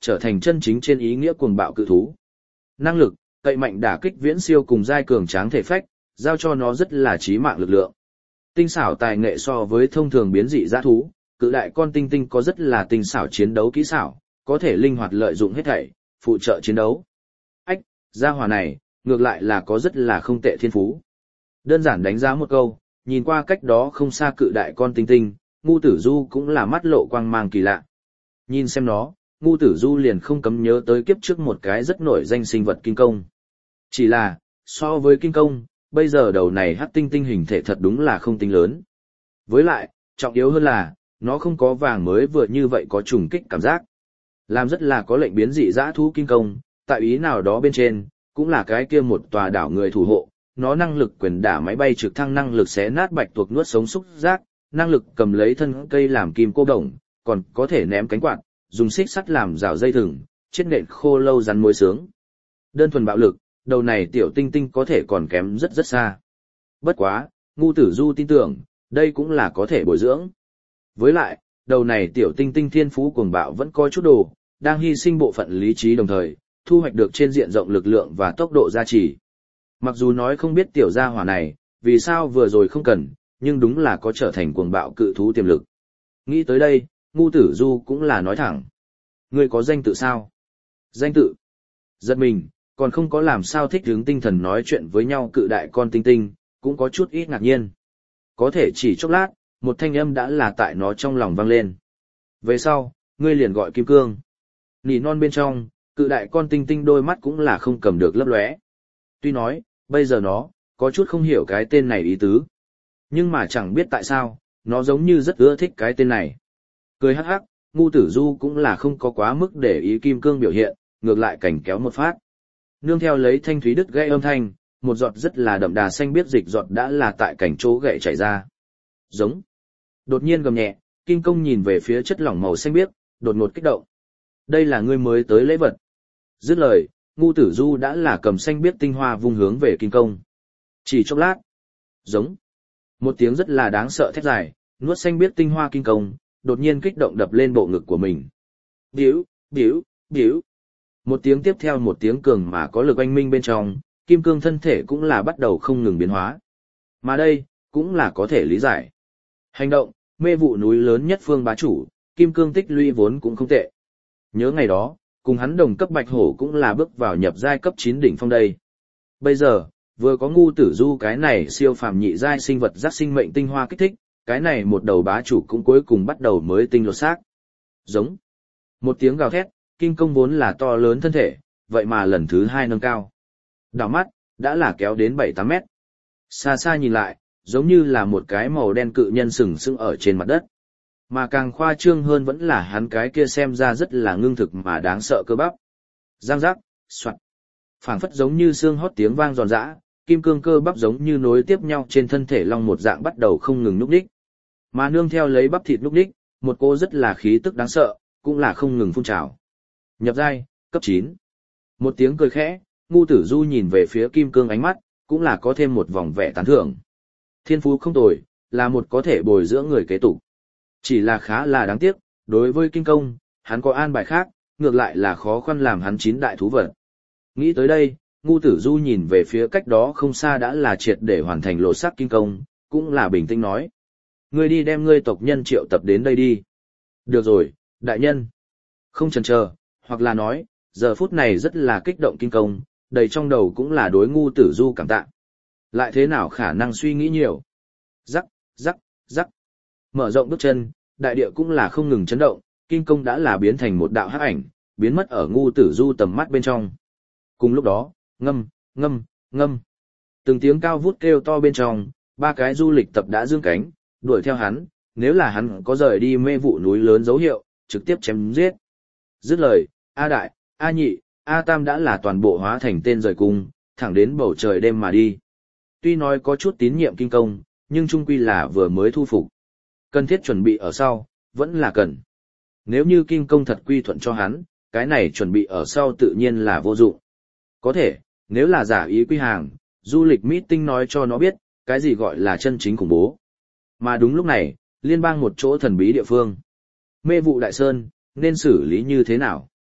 trở thành chân chính trên ý nghĩa cuồng bạo cự thú. Năng lực, cậy mạnh đả kích viễn siêu cùng giai cường tráng thể phách, giao cho nó rất là chí mạng lực lượng. Tinh xảo tài nghệ so với thông thường biến dị dã thú, cự đại con tinh tinh có rất là tinh xảo chiến đấu kỹ xảo, có thể linh hoạt lợi dụng hết thảy, phụ trợ chiến đấu. Ách, gia hỏa này, ngược lại là có rất là không tệ thiên phú. Đơn giản đánh giá một câu, nhìn qua cách đó không xa cự đại con tinh tinh, Ngu Tử Du cũng là mắt lộ quang mang kỳ lạ. Nhìn xem nó, Ngu Tử Du liền không cấm nhớ tới kiếp trước một cái rất nổi danh sinh vật kinh công. Chỉ là, so với kinh công, bây giờ đầu này hắc tinh tinh hình thể thật đúng là không tính lớn. Với lại, trọng yếu hơn là, nó không có vàng mới vừa như vậy có trùng kích cảm giác. Làm rất là có lệnh biến dị dã thú kinh công, tại ý nào đó bên trên, cũng là cái kia một tòa đảo người thủ hộ, nó năng lực quyền đả máy bay trực thăng, năng lực xé nát bạch tuộc nuốt sống xúc giác, năng lực cầm lấy thân cây làm kim cô đồng, còn có thể ném cánh quạt, dùng xích sắt làm rào dây thừng, chết nện khô lâu rắn mối sướng. Đơn thuần bạo lực, đầu này tiểu tinh tinh có thể còn kém rất rất xa. Bất quá, Ngu Tử Du tin tưởng, đây cũng là có thể bồi dưỡng. Với lại, đầu này tiểu tinh tinh thiên phú cuồng bạo vẫn có chút đồ, đang hy sinh bộ phận lý trí đồng thời, thu hoạch được trên diện rộng lực lượng và tốc độ gia trì. Mặc dù nói không biết tiểu gia hỏa này, vì sao vừa rồi không cần, nhưng đúng là có trở thành cuồng bạo cự thú tiềm lực. Nghĩ tới đây, Ngu Tử Du cũng là nói thẳng. Ngươi có danh tự sao? Danh tự? Giật mình, còn không có làm sao thích hướng tinh thần nói chuyện với nhau cự đại con tinh tinh, cũng có chút ít ngạc nhiên. Có thể chỉ chốc lát, một thanh âm đã là tại nó trong lòng vang lên. Về sau, ngươi liền gọi Kim Cương. Nỉ non bên trong, cự đại con tinh tinh đôi mắt cũng là không cầm được lấp lóe. Tuy nói, bây giờ nó, có chút không hiểu cái tên này ý tứ. Nhưng mà chẳng biết tại sao, nó giống như rất ưa thích cái tên này. Cười hắc hắc, Ngu Tử Du cũng là không có quá mức để ý Kim Cương biểu hiện, ngược lại cảnh kéo một phát. Nương theo lấy thanh thúy đứt gãy âm thanh, một giọt rất là đậm đà xanh biếc dịch giọt đã là tại cảnh chỗ gãy chảy ra. Giống. Đột nhiên gầm nhẹ, Kim Công nhìn về phía chất lỏng màu xanh biếc, đột ngột kích động. Đây là ngươi mới tới lễ vật. Dứt lời, Ngu Tử Du đã là cầm xanh biếc tinh hoa vung hướng về Kim Công. Chỉ chốc lát. Giống. Một tiếng rất là đáng sợ thét dài, nuốt xanh biếc tinh hoa Kim Công, đột nhiên kích động đập lên bộ ngực của mình. Điếu, điếu, điếu. Một tiếng tiếp theo một tiếng cường mà có lực oanh minh bên trong, Kim Cương thân thể cũng là bắt đầu không ngừng biến hóa. Mà đây, cũng là có thể lý giải. Hành động, mê vụ núi lớn nhất phương bá chủ, Kim Cương tích lũy vốn cũng không tệ. Nhớ ngày đó, cùng hắn đồng cấp Bạch Hổ cũng là bước vào nhập giai cấp 9 đỉnh phong đây. Bây giờ, vừa có Ngu Tử Du cái này siêu phàm nhị giai sinh vật giác sinh mệnh tinh hoa kích thích, cái này một đầu bá chủ cũng cuối cùng bắt đầu mới tinh lột xác. Giống. Một tiếng gào thét, Kim Công vốn là to lớn thân thể, vậy mà lần thứ hai nâng cao. Đảo mắt, đã là kéo đến 7-8 mét. Xa xa nhìn lại, giống như là một cái màu đen cự nhân sừng sững ở trên mặt đất. Mà càng khoa trương hơn vẫn là hắn cái kia xem ra rất là ngưng thực mà đáng sợ cơ bắp. Giang giác, soạt. Phảng phất giống như xương hót tiếng vang giòn giã, Kim Cương cơ bắp giống như nối tiếp nhau trên thân thể long một dạng bắt đầu không ngừng núp đích. Mà nương theo lấy bắp thịt núp đích, một cô rất là khí tức đáng sợ, cũng là không ngừng phun trào. Nhập giai, cấp 9. Một tiếng cười khẽ, Ngu Tử Du nhìn về phía Kim Cương ánh mắt, cũng là có thêm một vòng vẻ tán thưởng. Thiên phú không tồi, là một có thể bồi dưỡng người kế tục. Chỉ là khá là đáng tiếc, đối với Kim Công, hắn có an bài khác, ngược lại là khó khăn làm hắn 9 đại thú vật. Nghĩ tới đây, Ngu Tử Du nhìn về phía cách đó không xa đã là triệt để hoàn thành lộ sắc Kim Công, cũng là bình tĩnh nói. Ngươi đi đem ngươi tộc nhân triệu tập đến đây đi. Được rồi, đại nhân. Không chần chờ, hoặc là nói, giờ phút này rất là kích động Kim Công, đầy trong đầu cũng là đối Ngu Tử Du cảm tạ. Lại thế nào khả năng suy nghĩ nhiều. Rắc, rắc, rắc. Mở rộng bước chân, đại địa cũng là không ngừng chấn động, Kim Công đã là biến thành một đạo hắc ảnh, biến mất ở Ngu Tử Du tầm mắt bên trong. Cùng lúc đó, ngâm, ngâm, ngâm. Từng tiếng cao vút kêu to bên trong, 3 cái du lịch tập đã dương cánh, đuổi theo hắn, nếu là hắn có rời đi mê vụ núi lớn dấu hiệu, trực tiếp chém giết. Dứt lời, A Đại, A Nhị, A Tam đã là toàn bộ hóa thành tên rời cung, thẳng đến bầu trời đêm mà đi. Tuy nói có chút tín nhiệm Kim Công, nhưng chung quy là vừa mới thu phục. Cần thiết chuẩn bị ở sau, vẫn là cần. Nếu như Kim Công thật quy thuận cho hắn, cái này chuẩn bị ở sau tự nhiên là vô dụng. Có thể, nếu là giả ý quy hàng, du lịch meeting nói cho nó biết, cái gì gọi là chân chính khủng bố. Mà đúng lúc này, liên bang một chỗ thần bí địa phương. Mê vụ Đại Sơn, nên xử lý như thế nào?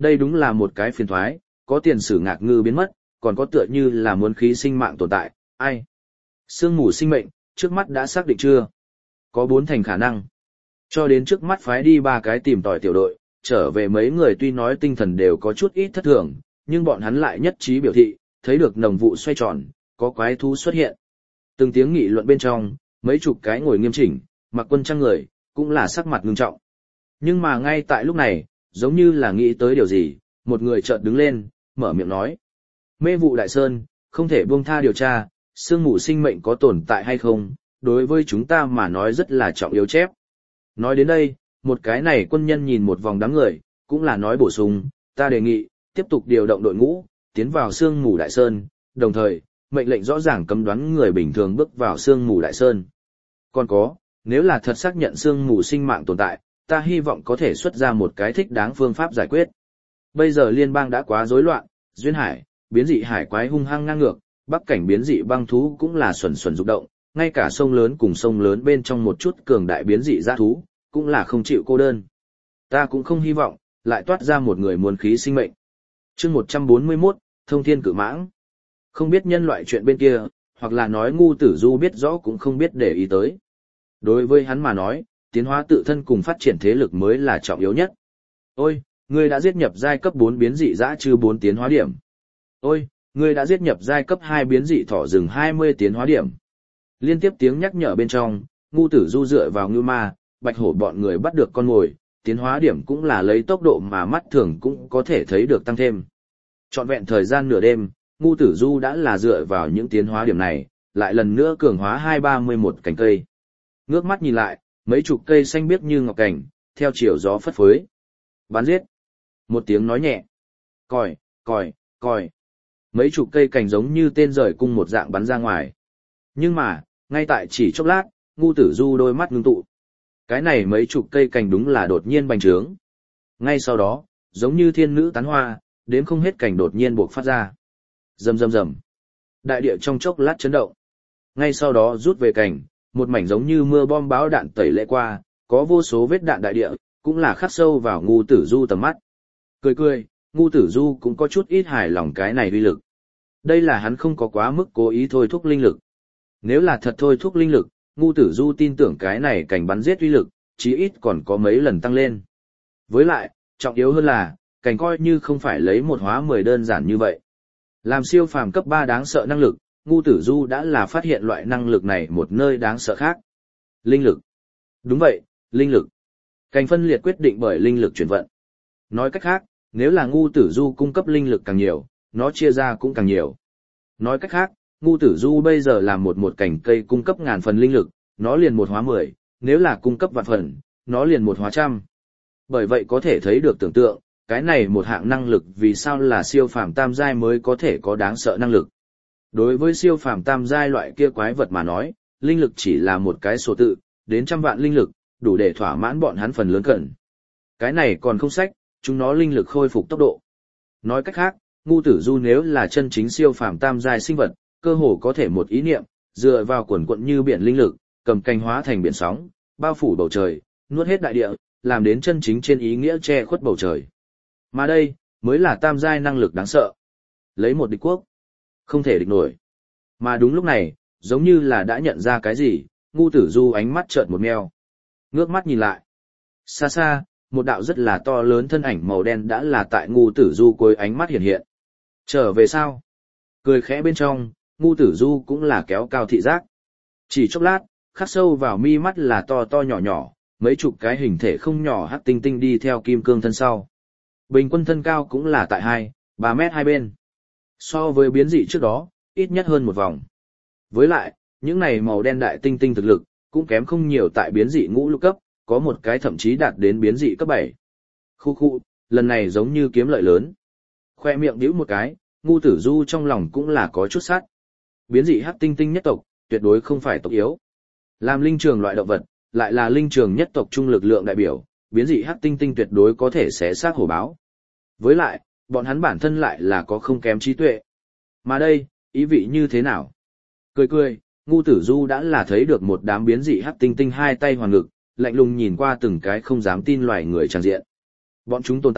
Đây đúng là một cái phiền thoái, có tiền sử ngạc ngư biến mất, còn có tựa như là muốn khí sinh mạng tồn tại, ai? Sương mù sinh mệnh, trước mắt đã xác định chưa? Có 4 thành khả năng. Cho đến trước mắt phái đi 3 cái tìm tòi tiểu đội, trở về mấy người tuy nói tinh thần đều có chút ít thất thường, nhưng bọn hắn lại nhất trí biểu thị, thấy được nồng vụ xoay tròn, có quái thú xuất hiện. Từng tiếng nghị luận bên trong, mấy chục cái ngồi nghiêm chỉnh, mặc quân trang người, cũng là sắc mặt ngưng trọng. Nhưng mà ngay tại lúc này, giống như là nghĩ tới điều gì, một người chợt đứng lên, mở miệng nói. Mê vụ Đại Sơn, không thể buông tha điều tra, sương mù sinh mệnh có tồn tại hay không, đối với chúng ta mà nói rất là trọng yếu chép. Nói đến đây, một cái này quân nhân nhìn một vòng đám người, cũng là nói bổ sung, ta đề nghị, tiếp tục điều động đội ngũ, tiến vào sương mù Đại Sơn, đồng thời, mệnh lệnh rõ ràng cấm đoán người bình thường bước vào sương mù Đại Sơn. Còn có, nếu là thật xác nhận sương mù sinh mạng tồn tại, ta hy vọng có thể xuất ra một cái thích đáng phương pháp giải quyết. Bây giờ liên bang đã quá rối loạn, duyên hải, biến dị hải quái hung hăng ngang ngược, bắc cảnh biến dị băng thú cũng là xuẩn xuẩn rụng động, ngay cả sông lớn cùng sông lớn bên trong một chút cường đại biến dị dã thú, cũng là không chịu cô đơn. Ta cũng không hy vọng, lại toát ra một người muốn khí sinh mệnh. Chương 141, Thông Thiên Cự Mãng. Không biết nhân loại chuyện bên kia, hoặc là nói ngu tử du biết rõ cũng không biết để ý tới. Đối với hắn mà nói, tiến hóa tự thân cùng phát triển thế lực mới là trọng yếu nhất. Ôi, ngươi đã giết nhập giai cấp 4 biến dị dã trư 4 tiến hóa điểm. Ôi, ngươi đã giết nhập giai cấp 2 biến dị thỏ rừng 20 tiến hóa điểm. Liên tiếp tiếng nhắc nhở bên trong, ngu tử du dựa vào ngưu ma, bạch hổ bọn người bắt được con mồi, tiến hóa điểm cũng là lấy tốc độ mà mắt thường cũng có thể thấy được tăng thêm. Trọn vẹn thời gian nửa đêm, ngu tử du đã là dựa vào những tiến hóa điểm này, lại lần nữa cường hóa 231 cành cây. Ngước mắt nhìn lại, mấy chục cây xanh biếc như ngọc cảnh, theo chiều gió phất phới. Bắn giết. Một tiếng nói nhẹ. Còi, còi, còi. Mấy chục cây cành giống như tên rời cung một dạng bắn ra ngoài. Nhưng mà, ngay tại chỉ chốc lát, ngu tử du đôi mắt ngưng tụ. Cái này mấy chục cây cành đúng là đột nhiên bành trướng. Ngay sau đó, giống như thiên nữ tán hoa, đến không hết cành đột nhiên buộc phát ra. Rầm rầm rầm. Đại địa trong chốc lát chấn động. Ngay sau đó rút về cành, một mảnh giống như mưa bom bão đạn tẩy lệ qua, có vô số vết đạn đại địa, cũng là khắc sâu vào ngu tử du tầm mắt. Cười cười, ngu tử du cũng có chút ít hài lòng cái này uy lực. Đây là hắn không có quá mức cố ý thôi thúc linh lực. Nếu là thật thôi thúc linh lực, ngu tử du tin tưởng cái này cảnh bắn giết uy lực, chí ít còn có mấy lần tăng lên. Với lại, trọng yếu hơn là, cảnh coi như không phải lấy một hóa 10 đơn giản như vậy. Làm siêu phàm cấp 3 đáng sợ năng lực, ngu tử du đã là phát hiện loại năng lực này một nơi đáng sợ khác. Linh lực. Đúng vậy, linh lực. Cảnh phân liệt quyết định bởi linh lực chuyển vận. Nói cách khác, nếu là ngu tử du cung cấp linh lực càng nhiều, nó chia ra cũng càng nhiều. Nói cách khác, ngu tử du bây giờ làm một cành cây cung cấp 1000 phần linh lực, nó liền một hóa 10, nếu là cung cấp vạn phần, nó liền một hóa trăm. Bởi vậy có thể thấy được tưởng tượng, cái này một hạng năng lực vì sao là siêu phàm tam giai mới có thể có đáng sợ năng lực. Đối với siêu phàm tam giai loại kia quái vật mà nói, linh lực chỉ là một cái số tự, đến trăm vạn linh lực, đủ để thỏa mãn bọn hắn phần lớn cần. Cái này còn không sách, chúng nó linh lực khôi phục tốc độ. Nói cách khác, ngu tử du nếu là chân chính siêu phàm tam giai sinh vật, cơ hồ có thể một ý niệm, dựa vào quần quận như biển linh lực, cầm cành hóa thành biển sóng, bao phủ bầu trời, nuốt hết đại địa, làm đến chân chính trên ý nghĩa che khuất bầu trời. Mà đây, mới là tam giai năng lực đáng sợ. Lấy một địch quốc, không thể địch nổi. Mà đúng lúc này, giống như là đã nhận ra cái gì, ngu tử du ánh mắt chợt một meo. Ngước mắt nhìn lại. Xa xa, một đạo rất là to lớn thân ảnh màu đen đã là tại ngu tử du cuối ánh mắt hiện hiện. Trở về sao? Cười khẽ bên trong, ngu tử du cũng là kéo cao thị giác. Chỉ chốc lát, khắc sâu vào mi mắt là to to nhỏ nhỏ, mấy chục cái hình thể không nhỏ hắc tinh tinh đi theo kim cương thân sau. Bình quân thân cao cũng là tại 2-3 mét hai bên. So với biến dị trước đó, ít nhất hơn một vòng. Với lại, những này màu đen đại tinh tinh thực lực, cũng kém không nhiều tại biến dị ngũ lục cấp, có một cái thậm chí đạt đến biến dị cấp 7. Khu khu, lần này giống như kiếm lợi lớn. Khoe miệng nhíu một cái, ngu tử du trong lòng cũng là có chút sát. Biến dị hắc tinh tinh nhất tộc, tuyệt đối không phải tộc yếu. Làm linh trường loại động vật, lại là linh trường nhất tộc trung lực lượng đại biểu, biến dị hắc tinh tinh tuyệt đối có thể xé xác hổ báo. Với lại, bọn hắn bản thân lại là có không kém trí tuệ. Mà đây, ý vị như thế nào? Cười cười, ngu tử du đã là thấy được một đám biến dị hắc tinh tinh hai tay hoàn ngực, lạnh lùng nhìn qua từng cái không dám tin loài người tràn diện. Bọn chúng tồn tại,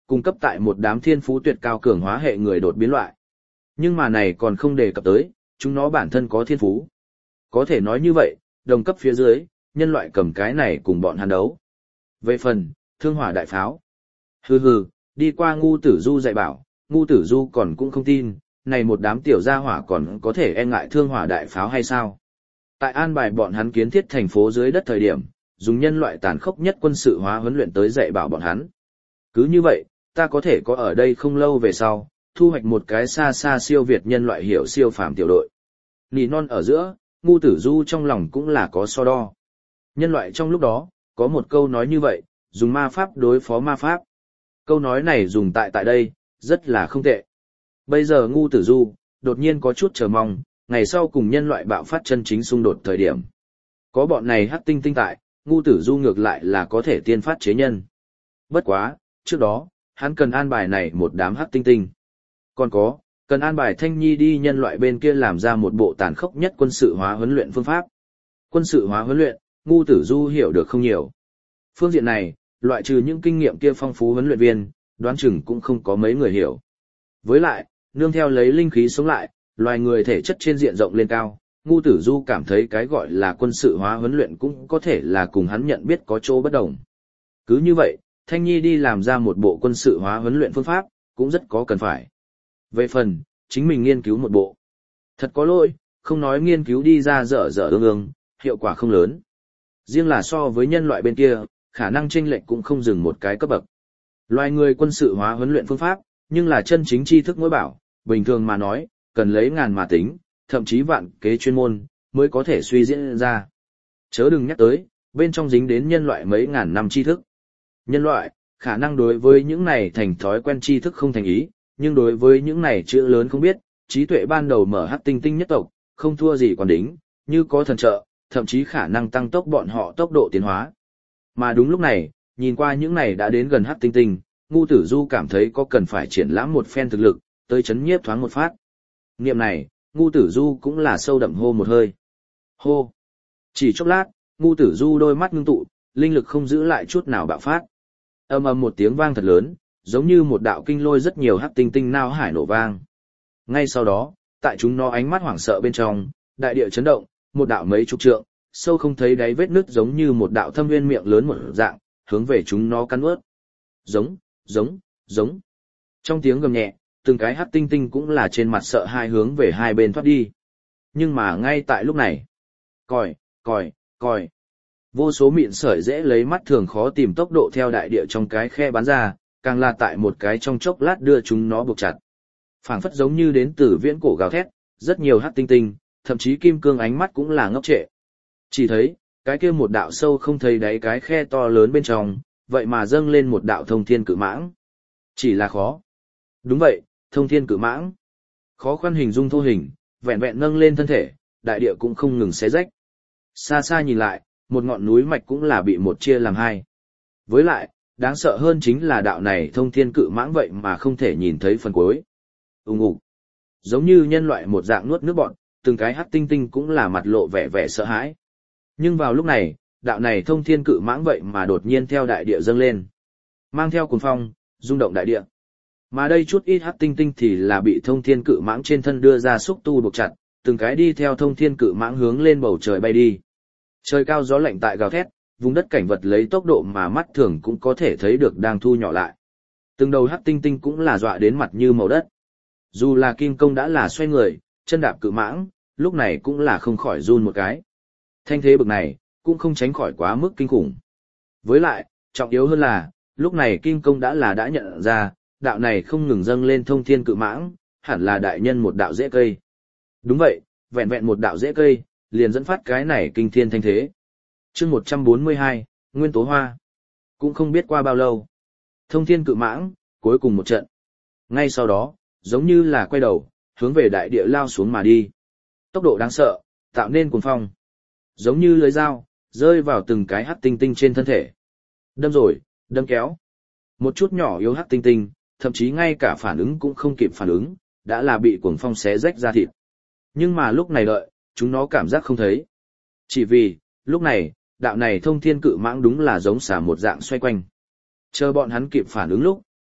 cung cấp tại một đám thiên phú tuyệt cao cường hóa hệ người đột biến loại. Nhưng mà này còn không đề cập tới, chúng nó bản thân có thiên phú. Có thể nói như vậy, đồng cấp phía dưới, nhân loại cầm cái này cùng bọn hắn đấu. Về phần, thương hỏa đại pháo. Hừ hừ, đi qua ngu tử du dạy bảo, ngu tử du còn cũng không tin, này một đám tiểu gia hỏa còn có thể e ngại thương hỏa đại pháo hay sao. Tại an bài bọn hắn kiến thiết thành phố dưới đất thời điểm, dùng nhân loại tàn khốc nhất quân sự hóa huấn luyện tới dạy bảo bọn hắn. Cứ như vậy, ta có thể có ở đây không lâu về sau, thu hoạch một cái xa xa siêu việt nhân loại hiểu siêu phàm tiểu đội. Nỉ non ở giữa, ngu tử du trong lòng cũng là có so đo. Nhân loại trong lúc đó, có một câu nói như vậy, dùng ma pháp đối phó ma pháp. Câu nói này dùng tại đây, rất là không tệ. Bây giờ ngu tử du, đột nhiên có chút chờ mong, ngày sau cùng nhân loại bạo phát chân chính xung đột thời điểm. Có bọn này hắc tinh tinh tại, ngu tử du ngược lại là có thể tiên phát chế nhân. Bất quá, trước đó, hắn cần an bài này một đám hắc tinh tinh. Còn có, cần an bài Thanh Nhi đi nhân loại bên kia làm ra một bộ tàn khốc nhất quân sự hóa huấn luyện phương pháp. Quân sự hóa huấn luyện, ngu tử du hiểu được không nhiều. Phương diện này, loại trừ những kinh nghiệm kia phong phú huấn luyện viên, đoán chừng cũng không có mấy người hiểu. Với lại, nương theo lấy linh khí sống lại, loài người thể chất trên diện rộng lên cao, ngu tử du cảm thấy cái gọi là quân sự hóa huấn luyện cũng có thể là cùng hắn nhận biết có chỗ bất đồng. Cứ như vậy, Thanh Nhi đi làm ra một bộ quân sự hóa huấn luyện phương pháp, cũng rất có cần phải. Về phần, chính mình nghiên cứu một bộ. Thật có lỗi, không nói nghiên cứu đi ra dở dở ương, hiệu quả không lớn. Riêng là so với nhân loại bên kia, khả năng chênh lệch cũng không dừng một cái cấp bậc. Loài người quân sự hóa huấn luyện phương pháp, nhưng là chân chính tri thức mỗi bảo, bình thường mà nói, cần lấy ngàn mà tính, thậm chí vạn kế chuyên môn, mới có thể suy diễn ra. Chớ đừng nhắc tới, bên trong dính đến nhân loại mấy ngàn năm tri thức. Nhân loại, khả năng đối với những này thành thói quen tri thức không thành ý, nhưng đối với những này chữ lớn không biết, trí tuệ ban đầu mở hắc tinh tinh nhất tộc, không thua gì còn đính, như có thần trợ, thậm chí khả năng tăng tốc bọn họ tốc độ tiến hóa. Mà đúng lúc này, nhìn qua những này đã đến gần hắc tinh tinh, ngu tử du cảm thấy có cần phải triển lãm một phen thực lực, tới chấn nhiếp thoáng một phát. Niệm này, ngu tử du cũng là sâu đậm hô một hơi. Hô! Chỉ chốc lát, ngu tử du đôi mắt ngưng tụ, linh lực không giữ lại chút nào bạo phát. Ầm ầm một tiếng vang thật lớn, giống như một đạo kinh lôi rất nhiều hắc tinh tinh nao hải nổ vang. Ngay sau đó, tại chúng nó ánh mắt hoảng sợ bên trong, đại địa chấn động, một đạo mấy chục trượng, sâu không thấy đáy vết nứt giống như một đạo thâm viên miệng lớn một dạng, hướng về chúng nó cắn nuốt. Giống, giống, giống. Trong tiếng gầm nhẹ, từng cái hắc tinh tinh cũng là trên mặt sợ hai hướng về hai bên thoát đi. Nhưng mà ngay tại lúc này, còi, còi, còi. Vô số mịn sợi dễ lấy mắt thường khó tìm tốc độ theo đại địa trong cái khe bắn ra, càng là tại một cái trong chốc lát đưa chúng nó buộc chặt. Phảng phất giống như đến từ viễn cổ gào thét, rất nhiều hắc tinh tinh, thậm chí kim cương ánh mắt cũng là ngốc trệ. Chỉ thấy, cái kia một đạo sâu không thấy đáy cái khe to lớn bên trong, vậy mà dâng lên một đạo thông thiên cự mãng. Chỉ là khó. Đúng vậy, thông thiên cự mãng. Khó khăn hình dung thô hình, vẹn vẹn nâng lên thân thể, đại địa cũng không ngừng xé rách. Xa xa nhìn lại, một ngọn núi mạch cũng là bị một chia làm hai. Với lại, đáng sợ hơn chính là đạo này thông thiên cự mãng vậy mà không thể nhìn thấy phần cuối. Ùng ục. Giống như nhân loại một dạng nuốt nước bọt, từng cái hắc tinh tinh cũng là mặt lộ vẻ vẻ sợ hãi. Nhưng vào lúc này, đạo này thông thiên cự mãng vậy mà đột nhiên theo đại địa dâng lên. Mang theo cuồng phong, rung động đại địa. Mà đây chút ít hắc tinh tinh thì là bị thông thiên cự mãng trên thân đưa ra xúc tu buộc chặt, từng cái đi theo thông thiên cự mãng hướng lên bầu trời bay đi. Trời cao gió lạnh tại gào thét, vùng đất cảnh vật lấy tốc độ mà mắt thường cũng có thể thấy được đang thu nhỏ lại. Từng đầu hắc tinh tinh cũng là dọa đến mặt như màu đất. Dù là Kim Công đã là xoay người, chân đạp cự mãng, lúc này cũng là không khỏi run một cái. Thanh thế bực này, cũng không tránh khỏi quá mức kinh khủng. Với lại, trọng yếu hơn là, lúc này Kim Công đã nhận ra, đạo này không ngừng dâng lên thông thiên cự mãng, hẳn là đại nhân một đạo rễ cây. Đúng vậy, vẹn vẹn một đạo rễ cây, liền dẫn phát cái này kinh thiên thanh thế. Chương 142, Nguyên tố hoa. Cũng không biết qua bao lâu. Thông thiên cự mãng, cuối cùng một trận. Ngay sau đó, giống như là quay đầu, hướng về đại địa lao xuống mà đi. Tốc độ đáng sợ, tạo nên cuồng phong. Giống như lưới dao, rơi vào từng cái hắc tinh tinh trên thân thể. Đâm rồi, đâm kéo. Một chút nhỏ yếu hắc tinh tinh, thậm chí ngay cả phản ứng cũng không kịp phản ứng, đã là bị cuồng phong xé rách ra thịt. Nhưng mà lúc này đợi, chúng nó cảm giác không thấy. Chỉ vì, lúc này, đạo này thông thiên cự mãng đúng là giống xả một dạng xoay quanh. Chờ bọn hắn kịp phản ứng lúc,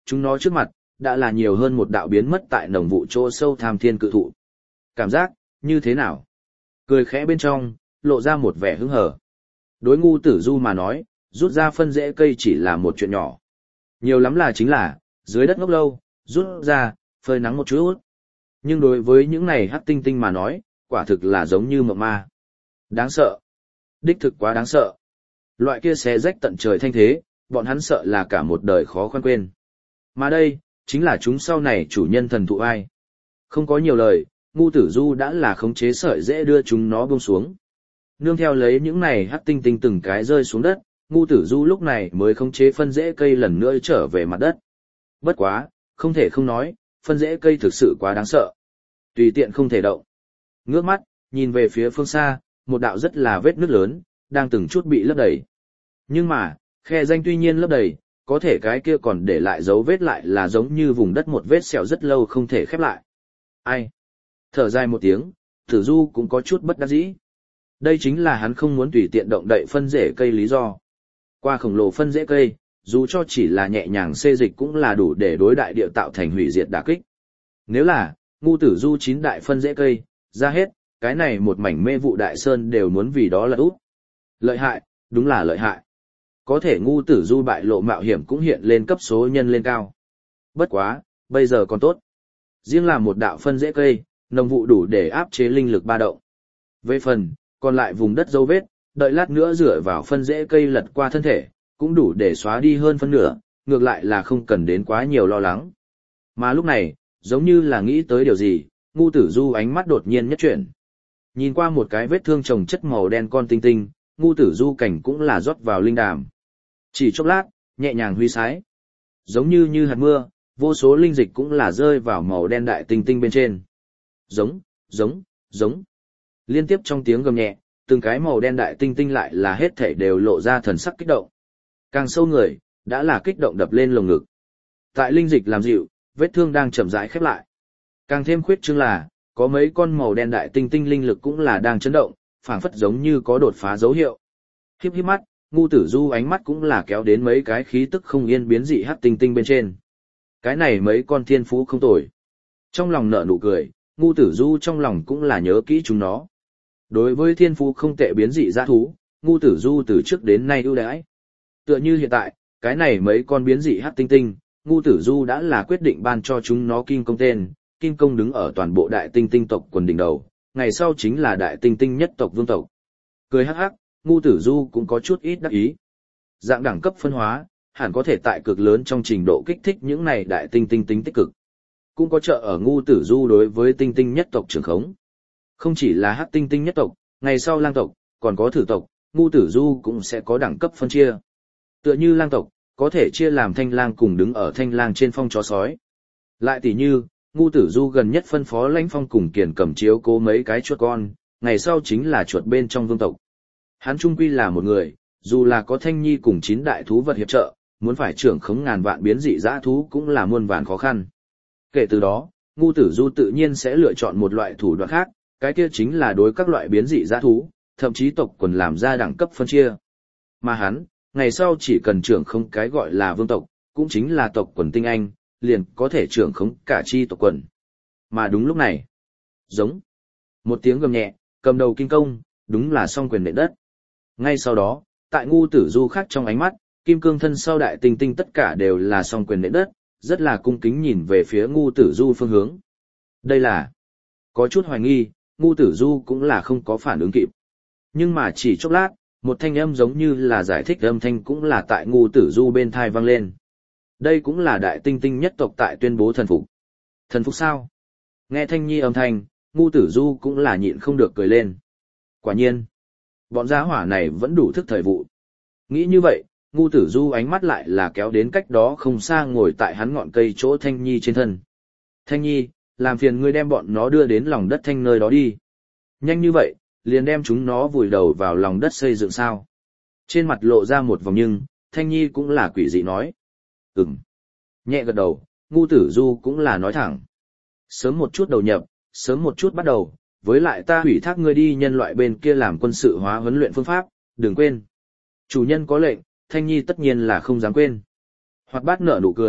chúng nó trước mặt, đã là nhiều hơn một đạo biến mất tại nồng vụ chỗ sâu tham thiên cự thụ. Cảm giác, như thế nào? Cười khẽ bên trong, lộ ra một vẻ hứng hở. Đối Ngu Tử Du mà nói, rút ra phân rễ cây chỉ là một chuyện nhỏ. Nhiều lắm là chính là, dưới đất ngốc lâu, rút ra, phơi nắng một chút. Nhưng đối với những này hắc tinh tinh mà nói, quả thực là giống như mộng ma. Đáng sợ. Đích thực quá đáng sợ. Loại kia xé rách tận trời thanh thế, bọn hắn sợ là cả một đời khó khoan quên. Mà đây, chính là chúng sau này chủ nhân thần thụ ai. Không có nhiều lời, Ngu Tử Du đã là khống chế sợi dễ đưa chúng nó buông xuống. Nương theo lấy những này hắc tinh tinh từng cái rơi xuống đất, Ngu Tử Du lúc này mới khống chế phân rễ cây lần nữa trở về mặt đất. Bất quá, không thể không nói, phân rễ cây thực sự quá đáng sợ. Tùy tiện không thể động. Ngước mắt, nhìn về phía phương xa, một đạo rất là vết nứt lớn, đang từng chút bị lấp đầy. Nhưng mà, khe danh tuy nhiên lấp đầy, có thể cái kia còn để lại dấu vết lại là giống như vùng đất một vết sẹo rất lâu không thể khép lại. Ai? Thở dài một tiếng, Tử Du cũng có chút bất đắc dĩ. Đây chính là hắn không muốn tùy tiện động đậy phân rễ cây lý do. Qua khổng lồ phân rễ cây, dù cho chỉ là nhẹ nhàng xê dịch cũng là đủ để đối đại địa tạo thành hủy diệt đả kích. Nếu là, Ngu Tử Du 9 đại phân rễ cây, ra hết, cái này một mảnh mê vụ đại sơn đều muốn vì đó là út. Lợi hại, đúng là lợi hại. Có thể Ngu Tử Du bại lộ mạo hiểm cũng hiện lên cấp số nhân lên cao. Bất quá, bây giờ còn tốt. Riêng là một đạo phân rễ cây, nồng vụ đủ để áp chế linh lực ba động. Về phần, còn lại vùng đất dấu vết, đợi lát nữa dựa vào phân rễ cây lật qua thân thể, cũng đủ để xóa đi hơn phân nửa, ngược lại là không cần đến quá nhiều lo lắng. Mà lúc này, giống như là nghĩ tới điều gì, Ngu Tử Du ánh mắt đột nhiên nhất chuyển. Nhìn qua một cái vết thương chồng chất màu đen con tinh tinh, Ngu Tử Du cảnh cũng là rót vào linh đàm. Chỉ chốc lát, nhẹ nhàng huy sái. Giống như hạt mưa, vô số linh dịch cũng là rơi vào màu đen đại tinh tinh bên trên. Giống, giống, giống. Liên tiếp trong tiếng gầm nhẹ, từng cái màu đen đại tinh tinh lại là hết thảy đều lộ ra thần sắc kích động. Càng sâu người, đã là kích động đập lên lồng ngực. Tại linh dịch làm dịu, vết thương đang chậm rãi khép lại. Càng thêm khuyết chương là, có mấy con màu đen đại tinh tinh linh lực cũng là đang chấn động, phảng phất giống như có đột phá dấu hiệu. Hiếp hiếp mắt, Ngu Tử Du ánh mắt cũng là kéo đến mấy cái khí tức không yên biến dị hắc tinh tinh bên trên. Cái này mấy con thiên phú không tồi. Trong lòng nở nụ cười, Ngu Tử Du trong lòng cũng là nhớ kỹ chúng nó. Đối với thiên phú không tệ biến dị dã thú, Ngu Tử Du từ trước đến nay ưu đãi. Tựa như hiện tại, cái này mấy con biến dị hắc tinh tinh, Ngu Tử Du đã là quyết định ban cho chúng nó kim công tên, kim công đứng ở toàn bộ đại tinh tinh tộc quần đỉnh đầu, ngày sau chính là đại tinh tinh nhất tộc vương tộc. Cười hắc hắc, Ngu Tử Du cũng có chút ít đắc ý. Dạng đẳng cấp phân hóa, hẳn có thể tại cực lớn trong trình độ kích thích những này đại tinh tinh tính tích cực. Cũng có trợ ở Ngu Tử Du đối với tinh tinh nhất tộc trưởng khống. Không chỉ là hắc tinh tinh nhất tộc, ngày sau lang tộc, còn có thử tộc, Ngu Tử Du cũng sẽ có đẳng cấp phân chia. Tựa như lang tộc, có thể chia làm thanh lang cùng đứng ở thanh lang trên phong chó sói. Lại tỷ như, Ngu Tử Du gần nhất phân phó Lãnh Phong cùng Kiền Cầm chiếu cố mấy cái chuột con, ngày sau chính là chuột bên trong vương tộc. Hắn trung quy là một người, dù là có Thanh Nhi cùng 9 đại thú vật hiệp trợ, muốn phải trưởng khống ngàn vạn biến dị dã thú cũng là muôn vàn khó khăn. Kể từ đó, Ngu Tử Du tự nhiên sẽ lựa chọn một loại thủ đoạn khác, cái kia chính là đối các loại biến dị dã thú, thậm chí tộc quần làm ra đẳng cấp phân chia. Mà hắn, ngày sau chỉ cần trưởng khống cái gọi là vương tộc, cũng chính là tộc quần tinh anh, liền có thể trưởng khống cả chi tộc quần. Mà đúng lúc này, giống một tiếng gầm nhẹ, cầm đầu kim công, đúng là song quyền nện đất. Ngay sau đó, tại Ngu Tử Du khác trong ánh mắt, kim cương thân sau đại tinh tinh tất cả đều là song quyền nện đất, rất là cung kính nhìn về phía Ngu Tử Du phương hướng. Đây là có chút hoài nghi, Ngu Tử Du cũng là không có phản ứng kịp. Nhưng mà chỉ chốc lát, một thanh âm giống như là giải thích âm thanh cũng là tại Ngu Tử Du bên thai vang lên. Đây cũng là đại tinh tinh nhất tộc tại tuyên bố thần phục. Thần phục sao? Nghe Thanh Nhi âm thanh, Ngu Tử Du cũng là nhịn không được cười lên. Quả nhiên, bọn gia hỏa này vẫn đủ thức thời vụ. Nghĩ như vậy, Ngu Tử Du ánh mắt lại là kéo đến cách đó không xa ngồi tại hắn ngọn cây chỗ Thanh Nhi trên thân. Thanh Nhi, làm phiền ngươi đem bọn nó đưa đến lòng đất thanh nơi đó đi. Nhanh như vậy, liền đem chúng nó vùi đầu vào lòng đất xây dựng sao. Trên mặt lộ ra một vòng nhưng, Thanh Nhi cũng là quỷ dị nói. Nhẹ gật đầu, Ngu Tử Du cũng là nói thẳng. Sớm một chút đầu nhập, sớm một chút bắt đầu, với lại ta hủy thác ngươi đi nhân loại bên kia làm quân sự hóa huấn luyện phương pháp, đừng quên. Chủ nhân có lệnh, Thanh Nhi tất nhiên là không dám quên. Hoạt bát nở nụ cười,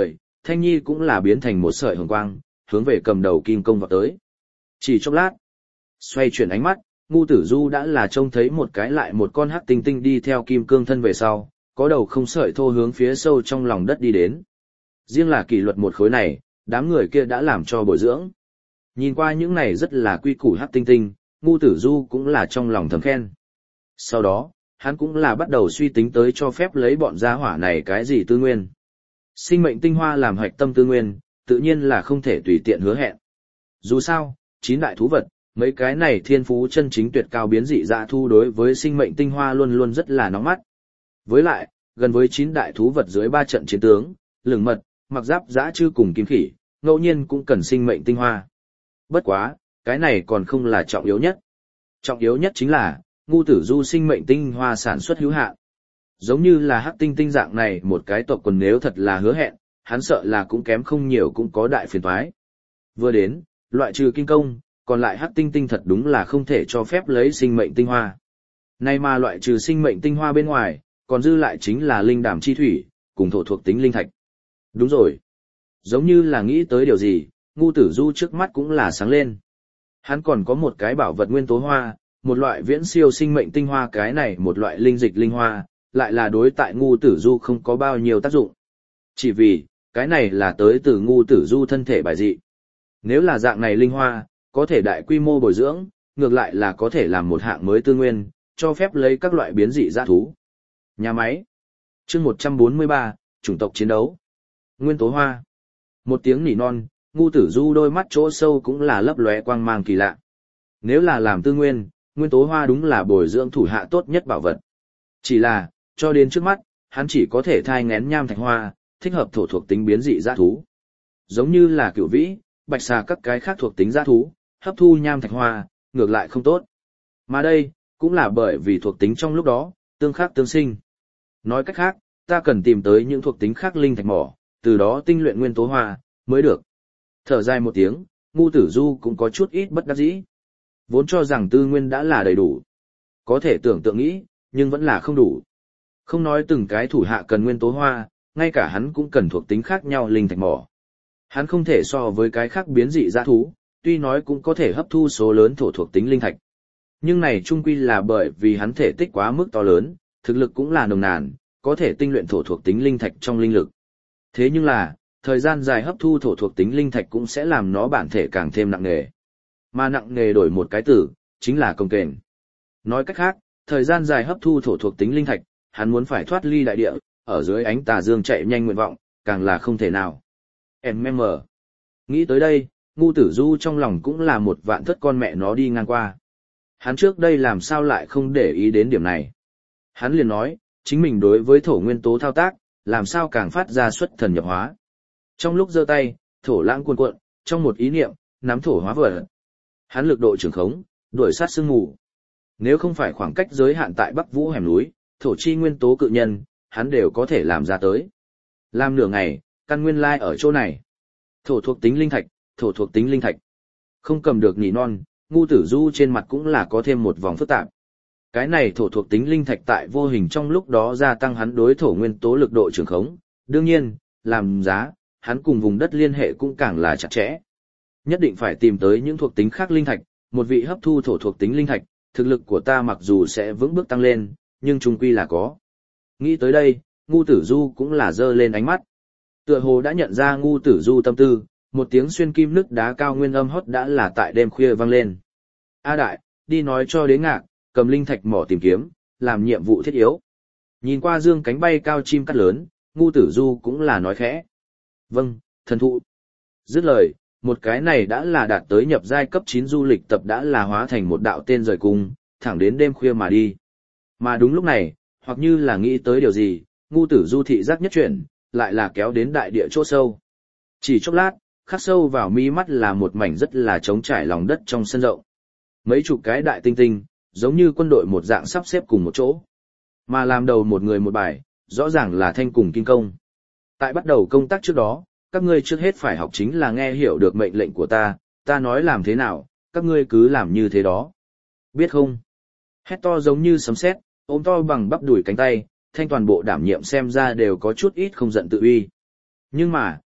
Thanh Nhi cũng là biến thành một sợi hồng quang, hướng về cầm đầu kim công vào tới. Chỉ chốc lát, xoay chuyển ánh mắt, Ngu Tử Du đã là trông thấy một cái lại một con hắc tinh tinh đi theo kim cương thân về sau, có đầu không sợi thô hướng phía sâu trong lòng đất đi đến. Riêng là kỷ luật một khối này, đám người kia đã làm cho bồi dưỡng. Nhìn qua những này rất là quy củ hắc tinh tinh, Ngu Tử Du cũng là trong lòng thầm khen. Sau đó, hắn cũng là bắt đầu suy tính tới cho phép lấy bọn gia hỏa này cái gì tư nguyên. Sinh mệnh tinh hoa làm hạch tâm tư nguyên, tự nhiên là không thể tùy tiện hứa hẹn. Dù sao, 9 đại thú vật, mấy cái này thiên phú chân chính tuyệt cao biến dị dã thu đối với sinh mệnh tinh hoa luôn luôn rất là nóng mắt. Với lại, gần với 9 đại thú vật dưới 3 trận chiến tướng, lửng mật, mặc giáp dã chư cùng kim khỉ, ngẫu nhiên cũng cần sinh mệnh tinh hoa. Bất quá, cái này còn không là trọng yếu nhất. Trọng yếu nhất chính là, Ngu Tử Du sinh mệnh tinh hoa sản xuất hữu hạn. Giống như là hắc tinh tinh dạng này một cái tộc quần nếu thật là hứa hẹn, hắn sợ là cũng kém không nhiều cũng có đại phiền toái. Vừa đến, loại trừ kinh công, còn lại hắc tinh tinh thật đúng là không thể cho phép lấy sinh mệnh tinh hoa. Nay mà loại trừ sinh mệnh tinh hoa bên ngoài, còn dư lại chính là linh đảm chi thủy, cùng thổ thuộc tính linh thạch. Đúng rồi. Giống như là nghĩ tới điều gì, Ngu Tử Du trước mắt cũng là sáng lên. Hắn còn có một cái bảo vật nguyên tố hoa, một loại viễn siêu sinh mệnh tinh hoa, cái này một loại linh dịch linh hoa, lại là đối tại Ngu Tử Du không có bao nhiêu tác dụng. Chỉ vì, cái này là tới từ Ngu Tử Du thân thể bài dị. Nếu là dạng này linh hoa, có thể đại quy mô bồi dưỡng, ngược lại là có thể làm một hạng mới tư nguyên, cho phép lấy các loại biến dị dã thú. Nhà máy. Chương 143, chủng tộc chiến đấu. Nguyên tố hoa. Một tiếng nỉ non, Ngu Tử Du đôi mắt chỗ sâu cũng là lấp lóe quang mang kỳ lạ. Nếu là làm tư nguyên, nguyên tố hoa đúng là bồi dưỡng thủ hạ tốt nhất bảo vật. Chỉ là, cho đến trước mắt, hắn chỉ có thể thai nghén nham thạch hoa, thích hợp thổ thuộc tính biến dị dã thú. Giống như là cửu vĩ, bạch xà các cái khác thuộc tính dã thú, hấp thu nham thạch hoa, ngược lại không tốt. Mà đây, cũng là bởi vì thuộc tính trong lúc đó, tương khắc tương sinh. Nói cách khác, ta cần tìm tới những thuộc tính khác linh thạch mỏ, từ đó tinh luyện nguyên tố hoa, mới được. Thở dài một tiếng, Ngu Tử Du cũng có chút ít bất đắc dĩ. Vốn cho rằng tư nguyên đã là đầy đủ. Có thể tưởng tượng nghĩ, nhưng vẫn là không đủ. Không nói từng cái thủ hạ cần nguyên tố hoa, ngay cả hắn cũng cần thuộc tính khác nhau linh thạch mỏ. Hắn không thể so với cái khác biến dị dã thú, tuy nói cũng có thể hấp thu số lớn thổ thuộc tính linh thạch. Nhưng này chung quy là bởi vì hắn thể tích quá mức to lớn, thực lực cũng là nồng nàn, có thể tinh luyện thổ thuộc tính linh thạch trong linh lực. Thế nhưng là, thời gian dài hấp thu thổ thuộc tính linh thạch cũng sẽ làm nó bản thể càng thêm nặng nề. Mà nặng nề đổi một cái từ, chính là cồng kềnh. Nói cách khác, thời gian dài hấp thu thổ thuộc tính linh thạch, hắn muốn phải thoát ly đại địa, ở dưới ánh tà dương chạy nhanh nguyện vọng, càng là không thể nào. Nghĩ tới đây, Ngu Tử Du trong lòng cũng là một vạn thất con mẹ nó đi ngang qua. Hắn trước đây làm sao lại không để ý đến điểm này. Hắn liền nói, chính mình đối với thổ nguyên tố thao tác, làm sao càng phát ra xuất thần nhập hóa. Trong lúc giơ tay, thổ lãng cuồn cuộn, trong một ý niệm, nắm thổ hóa vật. Hắn lực độ trường khống, đuổi sát sương mù. Nếu không phải khoảng cách giới hạn tại Bắc Vũ hẻm núi, thổ chi nguyên tố cự nhân, hắn đều có thể làm ra tới. Làm nửa ngày, căn nguyên lai ở chỗ này. Thổ thuộc tính linh thạch, thổ thuộc tính linh thạch. Không cầm được nỉ non, Ngu Tử Du trên mặt cũng là có thêm một vòng phức tạp. Cái này thổ thuộc tính linh thạch tại vô hình trong lúc đó gia tăng hắn đối thổ nguyên tố lực độ trường khống. Đương nhiên, làm giá, hắn cùng vùng đất liên hệ cũng càng là chặt chẽ. Nhất định phải tìm tới những thuộc tính khác linh thạch, một vị hấp thu thổ thuộc tính linh thạch, thực lực của ta mặc dù sẽ vững bước tăng lên, nhưng chung quy là có. Nghĩ tới đây, Ngu Tử Du cũng là giơ lên ánh mắt. Tựa hồ đã nhận ra Ngu Tử Du tâm tư, một tiếng xuyên kim nứt đá cao nguyên âm hót đã là tại đêm khuya vang lên. A đại, đi nói cho Đế Ngạc, cầm linh thạch mỏ tìm kiếm, làm nhiệm vụ thiết yếu. Nhìn qua dương cánh bay cao chim cắt lớn, Ngu Tử Du cũng là nói khẽ. Vâng, thần thụ. Dứt lời, một cái này đã là đạt tới nhập giai cấp 9 du lịch tập đã là hóa thành một đạo tên rời cung, thẳng đến đêm khuya mà đi. Mà đúng lúc này, hoặc như là nghĩ tới điều gì, Ngu Tử Du thị giác nhất chuyển, lại là kéo đến đại địa chỗ sâu. Chỉ chốc lát, khắc sâu vào mi mắt là một mảnh rất là trống trải lòng đất trong sân rộng. Mấy chục cái đại tinh tinh, giống như quân đội một dạng sắp xếp cùng một chỗ. Mà làm đầu một người một bài, rõ ràng là Thanh cùng Kinh Công. Tại bắt đầu công tác trước đó, các ngươi trước hết phải học chính là nghe hiểu được mệnh lệnh của ta nói làm thế nào, các ngươi cứ làm như thế đó. Biết không? Hét to giống như sấm sét, ôm to bằng bắp đùi cánh tay, Thanh toàn bộ đảm nhiệm xem ra đều có chút ít không giận tự uy. Nhưng mà,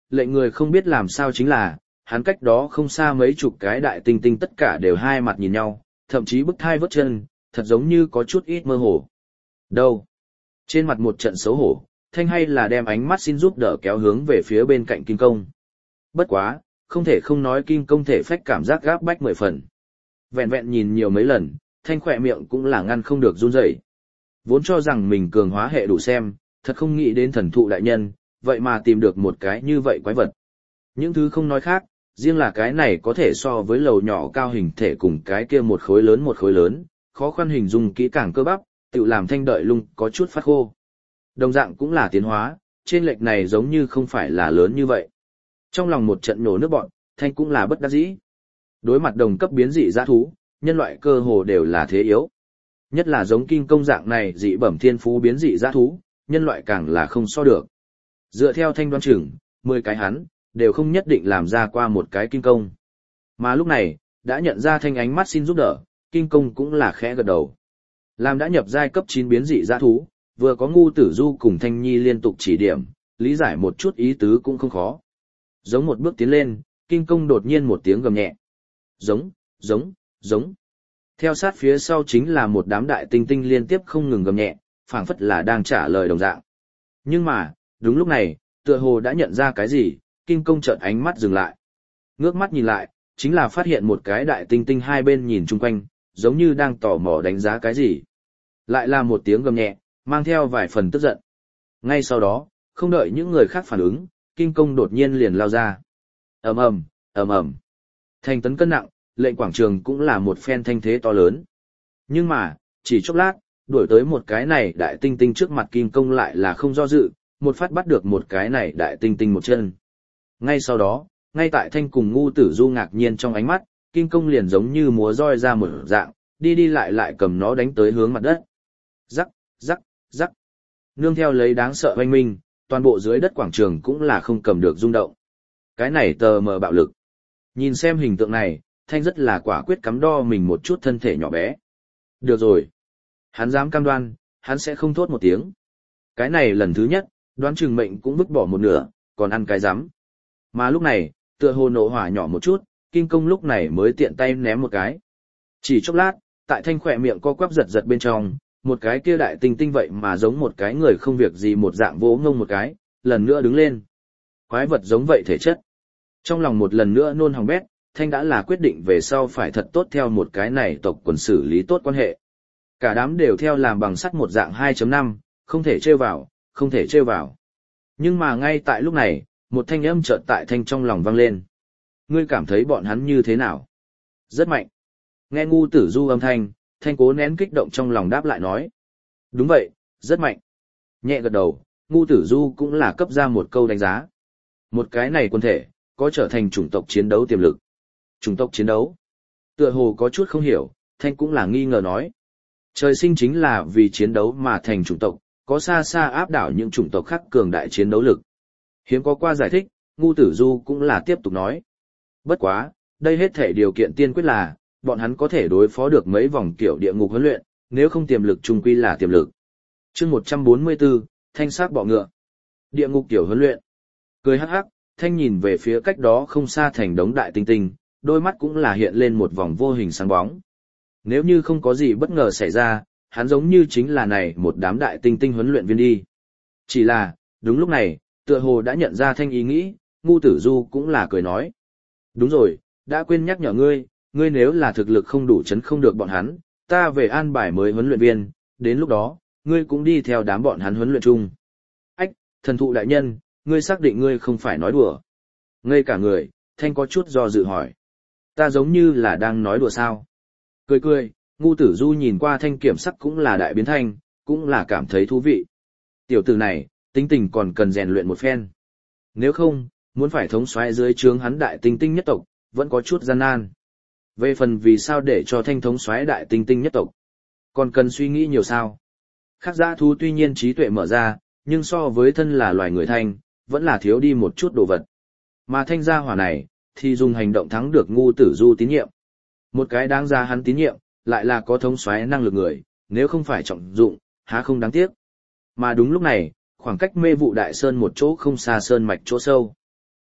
lệnh người không biết làm sao chính là, hắn cách đó không xa mấy chục cái đại tinh tinh tất cả đều hai mặt nhìn nhau, thậm chí bức thai vớt chân, thật giống như có chút ít mơ hồ. Đâu? Trên mặt một trận xấu hổ, Thanh hay là đem ánh mắt xin giúp đỡ kéo hướng về phía bên cạnh Kim Công. Bất quá, không thể không nói Kim Công thể phách cảm giác gáp bách 10 phần. Vẹn vẹn nhìn nhiều mấy lần, Thanh khỏe miệng cũng là ngăn không được run rẩy. Vốn cho rằng mình cường hóa hệ đủ xem, thật không nghĩ đến thần thụ đại nhân, vậy mà tìm được một cái như vậy quái vật. Những thứ không nói khác, riêng là cái này có thể so với lầu nhỏ cao hình thể cùng cái kia một khối lớn, khó khăn hình dung kỹ càng cơ bắp, tự làm Thanh đợi lung có chút phát khô. Đồng dạng cũng là tiến hóa, trên lệch này giống như không phải là lớn như vậy. Trong lòng một trận nổ nước bọn, Thanh cũng là bất đắc dĩ. Đối mặt đồng cấp biến dị dã thú, nhân loại cơ hồ đều là thế yếu. Nhất là giống Kim Công dạng này dị bẩm thiên phú biến dị dã thú, nhân loại càng là không so được. Dựa theo Thanh đoán chừng, 10 cái hắn, đều không nhất định làm ra qua một cái Kim Công. Mà lúc này, đã nhận ra Thanh ánh mắt xin giúp đỡ, Kim Công cũng là khẽ gật đầu. Làm đã nhập giai cấp 9 biến dị dã thú, vừa có Ngu Tử Du cùng Thanh Nhi liên tục chỉ điểm, lý giải một chút ý tứ cũng không khó. Giống một bước tiến lên, Kim Công đột nhiên một tiếng gầm nhẹ. Giống, giống, giống. Theo sát phía sau chính là một đám đại tinh tinh liên tiếp không ngừng gầm nhẹ, phảng phất là đang trả lời đồng dạng. Nhưng mà, đúng lúc này, tựa hồ đã nhận ra cái gì, Kim Công chợt ánh mắt dừng lại. Ngước mắt nhìn lại, chính là phát hiện một cái đại tinh tinh hai bên nhìn chung quanh, giống như đang tò mò đánh giá cái gì. Lại là một tiếng gầm nhẹ, mang theo vài phần tức giận. Ngay sau đó, không đợi những người khác phản ứng, Kim Công đột nhiên liền lao ra. Ầm ầm, ầm ầm. Thành tấn cân nặng, lệnh quảng trường cũng là một phen thanh thế to lớn. Nhưng mà, chỉ chốc lát, đuổi tới một cái này đại tinh tinh trước mặt Kim Công lại là không do dự, một phát bắt được một cái này đại tinh tinh một chân. Ngay sau đó, ngay tại Thanh cùng Ngu Tử Du ngạc nhiên trong ánh mắt, Kim Công liền giống như múa roi ra một dạng, đi đi lại lại cầm nó đánh tới hướng mặt đất. Rắc, rắc, rắc. Nương theo lấy đáng sợ oanh minh, toàn bộ dưới đất quảng trường cũng là không cầm được rung động. Cái này tờ mờ bạo lực. Nhìn xem hình tượng này, Thanh rất là quả quyết cắm đo mình một chút thân thể nhỏ bé. Được rồi. Hắn dám cam đoan, hắn sẽ không thốt một tiếng. Cái này lần thứ nhất, đoán chừng mệnh cũng vứt bỏ một nửa, còn ăn cái rắm. Mà lúc này, tựa hồ nổ hỏa nhỏ một chút, Kim Công lúc này mới tiện tay ném một cái. Chỉ chốc lát, tại Thanh khỏe miệng co quắp giật giật bên trong, một cái kia đại tinh tinh vậy mà giống một cái người không việc gì một dạng vỗ ngông một cái, lần nữa đứng lên. Quái vật giống vậy thể chất. Trong lòng một lần nữa nôn hỏng bét, Thanh đã là quyết định về sau phải thật tốt theo một cái này tộc quần xử lý tốt quan hệ. Cả đám đều theo làm bằng sắt một dạng 2.5, không thể trêu vào, không thể trêu vào. Nhưng mà ngay tại lúc này, một thanh âm chợt tại Thanh trong lòng vang lên. Ngươi cảm thấy bọn hắn như thế nào? Rất mạnh. Nghe Ngu Tử Du âm thanh, Thanh cố nén kích động trong lòng đáp lại nói. Đúng vậy, rất mạnh. Nhẹ gật đầu, Ngu Tử Du cũng là cấp ra một câu đánh giá. Một cái này quân thể, có trở thành chủng tộc chiến đấu tiềm lực. Chủng tộc chiến đấu? Tựa hồ có chút không hiểu, Thanh cũng là nghi ngờ nói. Trời sinh chính là vì chiến đấu mà thành chủng tộc, có xa xa áp đảo những chủng tộc khác cường đại chiến đấu lực. Hiếm có qua giải thích, Ngu Tử Du cũng là tiếp tục nói. Bất quá, đây hết thể điều kiện tiên quyết là, bọn hắn có thể đối phó được mấy vòng kiểu địa ngục huấn luyện, nếu không tiềm lực chung quy là tiềm lực. Chương 144, Thanh sắc bọ ngựa. Địa ngục kiểu huấn luyện. Cười hắc hắc, Thanh nhìn về phía cách đó không xa thành đống đại tinh tinh, đôi mắt cũng là hiện lên một vòng vô hình sáng bóng. Nếu như không có gì bất ngờ xảy ra, hắn giống như chính là này một đám đại tinh tinh huấn luyện viên đi. Chỉ là, đúng lúc này, tựa hồ đã nhận ra Thanh ý nghĩ, Ngu Tử Du cũng là cười nói. Đúng rồi, đã quên nhắc nhở ngươi, ngươi nếu là thực lực không đủ chấn không được bọn hắn, ta về an bài mới huấn luyện viên, đến lúc đó, ngươi cũng đi theo đám bọn hắn huấn luyện chung. Ách, thần thụ đại nhân, ngươi xác định ngươi không phải nói đùa. Ngây cả người, Thanh có chút do dự hỏi. Ta giống như là đang nói đùa sao? Cười cười, Ngu Tử Du nhìn qua Thanh kiểm sắc cũng là đại biến thanh, cũng là cảm thấy thú vị. Tiểu tử này, tính tình còn cần rèn luyện một phen. Nếu không, muốn phải thống soái dưới trướng hắn đại tinh tinh nhất tộc, vẫn có chút gian nan. Về phần vì sao để cho Thanh thống soái đại tinh tinh nhất tộc, còn cần suy nghĩ nhiều sao. Khác dã thú tuy nhiên trí tuệ mở ra, nhưng so với thân là loài người Thanh, vẫn là thiếu đi một chút đồ vật. Mà Thanh gia hỏa này, thì dùng hành động thắng được Ngu Tử Du tín nhiệm. Một cái đáng ra hắn tín nhiệm, lại là có thống soái năng lực người, nếu không phải trọng dụng, há không đáng tiếc. Mà đúng lúc này, khoảng cách Mê Vụ Đại Sơn một chỗ không xa sơn mạch chỗ sâu.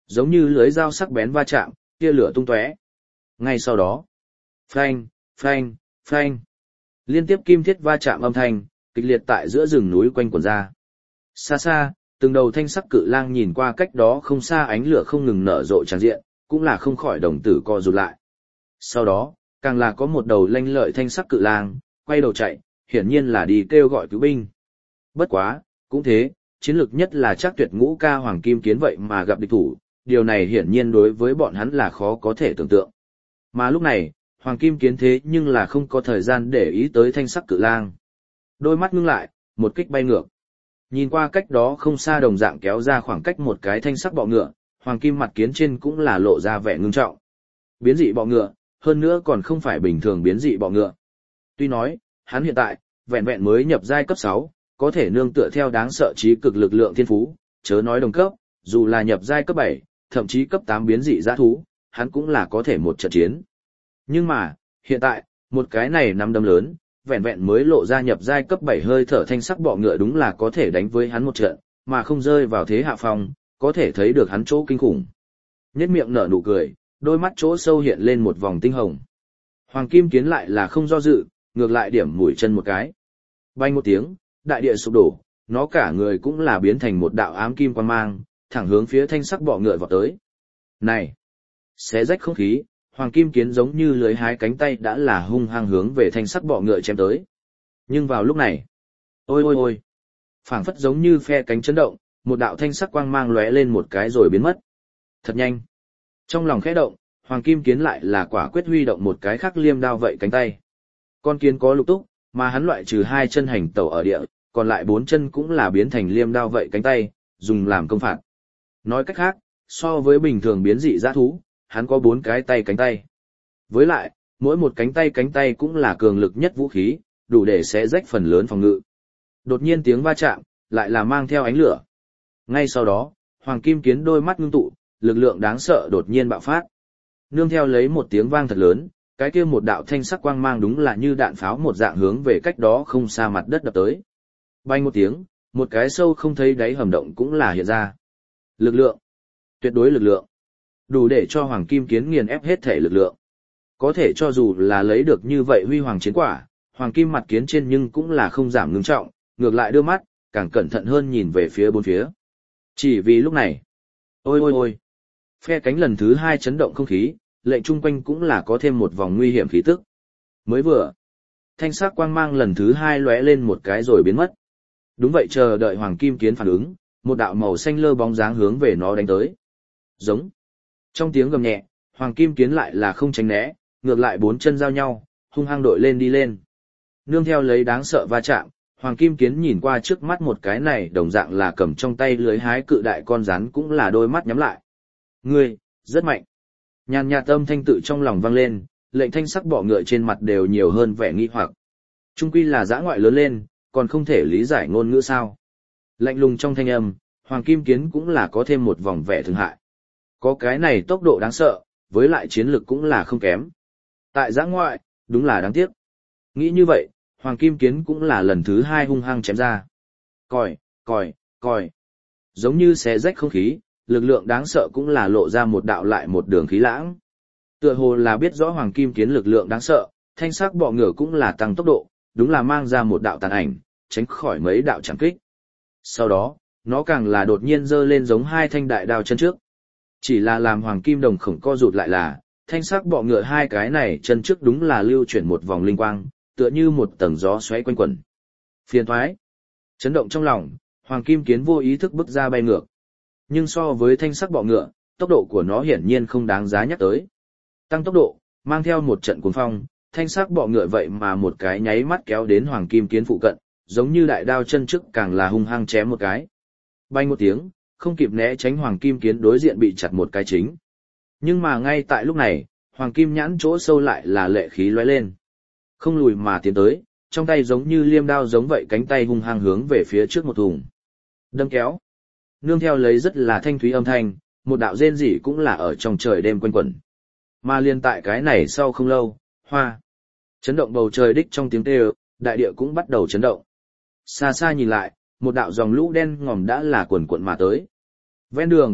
Giống như lưới dao sắc bén va chạm, tia lửa tung tóe. Ngay sau đó, phanh, phanh, phanh. Liên tiếp kim thiết va chạm âm thanh, kịch liệt tại giữa rừng núi quanh quẩn ra. Xa xa, từng đầu thanh sắc cự lang nhìn qua cách đó không xa ánh lửa không ngừng nở rộ tràn diện, cũng là không khỏi đồng tử co rụt lại. Sau đó, càng là có một đầu lanh lợi thanh sắc cự lang, quay đầu chạy, hiển nhiên là đi kêu gọi cứu binh. Bất quá, cũng thế, chiến lược nhất là chắc tuyệt ngũ ca Hoàng Kim Kiến vậy mà gặp địch thủ, điều này hiển nhiên đối với bọn hắn là khó có thể tưởng tượng. Mà lúc này, Hoàng Kim Kiến thế nhưng là không có thời gian để ý tới thanh sắc cự lang. Đôi mắt ngưng lại, một kích bay ngược. Nhìn qua cách đó không xa đồng dạng kéo ra khoảng cách một cái thanh sắc bọ ngựa, Hoàng Kim mặt kiến trên cũng là lộ ra vẻ ngưng trọng. Biến dị bọ ngựa, hơn nữa còn không phải bình thường biến dị bọ ngựa. Tuy nói, hắn hiện tại, vẹn vẹn mới nhập giai cấp 6, có thể nương tựa theo đáng sợ trí cực lực lượng thiên phú, chớ nói đồng cấp, dù là nhập giai cấp 7, thậm chí cấp 8 biến dị dã thú, hắn cũng là có thể một trận chiến. Nhưng mà, hiện tại, một cái này nắm đấm lớn, vẹn vẹn mới lộ ra nhập giai cấp 7 hơi thở thanh sắc bọ ngựa đúng là có thể đánh với hắn một trận, mà không rơi vào thế hạ phong, có thể thấy được hắn chỗ kinh khủng. Nhếch miệng nở nụ cười, đôi mắt chỗ sâu hiện lên một vòng tinh hồng. Hoàng Kim Kiến lại là không do dự, ngược lại điểm mũi chân một cái. Bay một tiếng, đại địa sụp đổ, nó cả người cũng là biến thành một đạo ám kim quang mang, thẳng hướng phía thanh sắc bọ ngựa vọt tới. Này! Xé rách không khí, Hoàng Kim Kiến giống như lưới hái cánh tay đã là hung hăng hướng về thanh sắc bọ ngựa chém tới. Nhưng vào lúc này, ôi ôi ôi! Phảng phất giống như phe cánh chấn động, một đạo thanh sắc quang mang lóe lên một cái rồi biến mất. Thật nhanh! Trong lòng khẽ động, Hoàng Kim Kiến lại là quả quyết huy động một cái khắc liêm đao vậy cánh tay. Con kiến có lục túc, mà hắn loại trừ 2 chân hành tẩu ở địa, còn lại 4 chân cũng là biến thành liêm đao vậy cánh tay, dùng làm công phạt. Nói cách khác, so với bình thường biến dị dã thú, hắn có 4 cái tay cánh tay. Với lại, mỗi một cánh tay cũng là cường lực nhất vũ khí, đủ để xé rách phần lớn phòng ngự. Đột nhiên tiếng va chạm, lại là mang theo ánh lửa. Ngay sau đó, Hoàng Kim Kiến đôi mắt ngưng tụ, lực lượng đáng sợ đột nhiên bạo phát. Nương theo lấy một tiếng vang thật lớn, cái kia một đạo thanh sắc quang mang đúng là như đạn pháo một dạng hướng về cách đó không xa mặt đất đập tới. Bay một tiếng, một cái sâu không thấy đáy hầm động cũng là hiện ra. Lực lượng, tuyệt đối lực lượng, đủ để cho Hoàng Kim Kiến nghiền ép hết thể lực lượng. Có thể cho dù là lấy được như vậy huy hoàng chiến quả, Hoàng Kim mặt kiến trên nhưng cũng là không giảm ngưng trọng, ngược lại đưa mắt, càng cẩn thận hơn nhìn về phía bốn phía. Chỉ vì lúc này, ôi ôi ôi, phe cánh lần thứ 2 chấn động không khí, lệnh chung quanh cũng là có thêm một vòng nguy hiểm khí tức. Mới vừa, thanh sắc quang mang lần thứ 2 lóe lên một cái rồi biến mất. Đúng vậy, chờ đợi Hoàng Kim Kiến phản ứng, một đạo màu xanh lơ bóng dáng hướng về nó đánh tới. Giống. Trong tiếng gầm nhẹ, Hoàng Kim Kiến lại là không tránh né, ngược lại 4 chân giao nhau, hung hăng đội lên đi lên. Nương theo lấy đáng sợ va chạm, Hoàng Kim Kiến nhìn qua trước mắt một cái này đồng dạng là cầm trong tay lưới hái cự đại con rắn cũng là đôi mắt nhắm lại. Ngươi, rất mạnh. Nhàn nhạt âm thanh tự trong lòng vang lên, lệnh thanh sắc bọ ngựa trên mặt đều nhiều hơn vẻ nghi hoặc. Trung quy là dã ngoại lớn lên, còn không thể lý giải ngôn ngữ sao. Lạnh lùng trong thanh âm, Hoàng Kim Kiến cũng là có thêm một vòng vẻ thương hại. Có cái này tốc độ đáng sợ, với lại chiến lực cũng là không kém. Tại dã ngoại, đúng là đáng tiếc. Nghĩ như vậy, Hoàng Kim Kiến cũng là lần thứ 2 hung hăng chém ra. Còi, còi, còi. Giống như xé rách không khí, lực lượng đáng sợ cũng là lộ ra một đạo lại một đường khí lãng. Tựa hồ là biết rõ Hoàng Kim Kiến lực lượng đáng sợ, thanh sắc bọ ngựa cũng là tăng tốc độ, đúng là mang ra một đạo tàn ảnh, tránh khỏi mấy đạo chạm kích. Sau đó, nó càng là đột nhiên giơ lên giống 2 thanh đại đao chân trước. Chỉ là làm Hoàng Kim Đồng khổng co rụt lại là, thanh sắc bọ ngựa 2 cái này chân trước đúng là lưu chuyển một vòng linh quang, tựa như một tầng gió xoáy quanh quẩn. Phiền thoái. Chấn động trong lòng, Hoàng Kim Kiến vô ý thức bước ra bay ngược. Nhưng so với thanh sắc bọ ngựa, tốc độ của nó hiển nhiên không đáng giá nhắc tới. Tăng tốc độ, mang theo một trận cuồng phong, thanh sắc bọ ngựa vậy mà một cái nháy mắt kéo đến Hoàng Kim Kiến phụ cận, giống như đại đao chân trước càng là hung hăng chém một cái. Bay một tiếng, không kịp né tránh Hoàng Kim Kiến đối diện bị chặt một cái chính. Nhưng mà ngay tại lúc này, Hoàng Kim nhãn chỗ sâu lại là lệ khí lóe lên. Không lùi mà tiến tới, trong tay giống như liêm đao giống vậy cánh tay hung hăng hướng về phía trước một thùng. Đâm kéo. Nương theo lấy rất là thanh thúy âm thanh, một đạo rên rỉ cũng là ở trong trời đêm quanh quẩn. Mà liên tại cái này sau không lâu, hoa. Chấn động bầu trời đích trong tiếng kêu, đại địa cũng bắt đầu chấn động. Xa xa nhìn lại, một đạo dòng lũ đen ngòm đã là quần quận mà tới. Ven đường,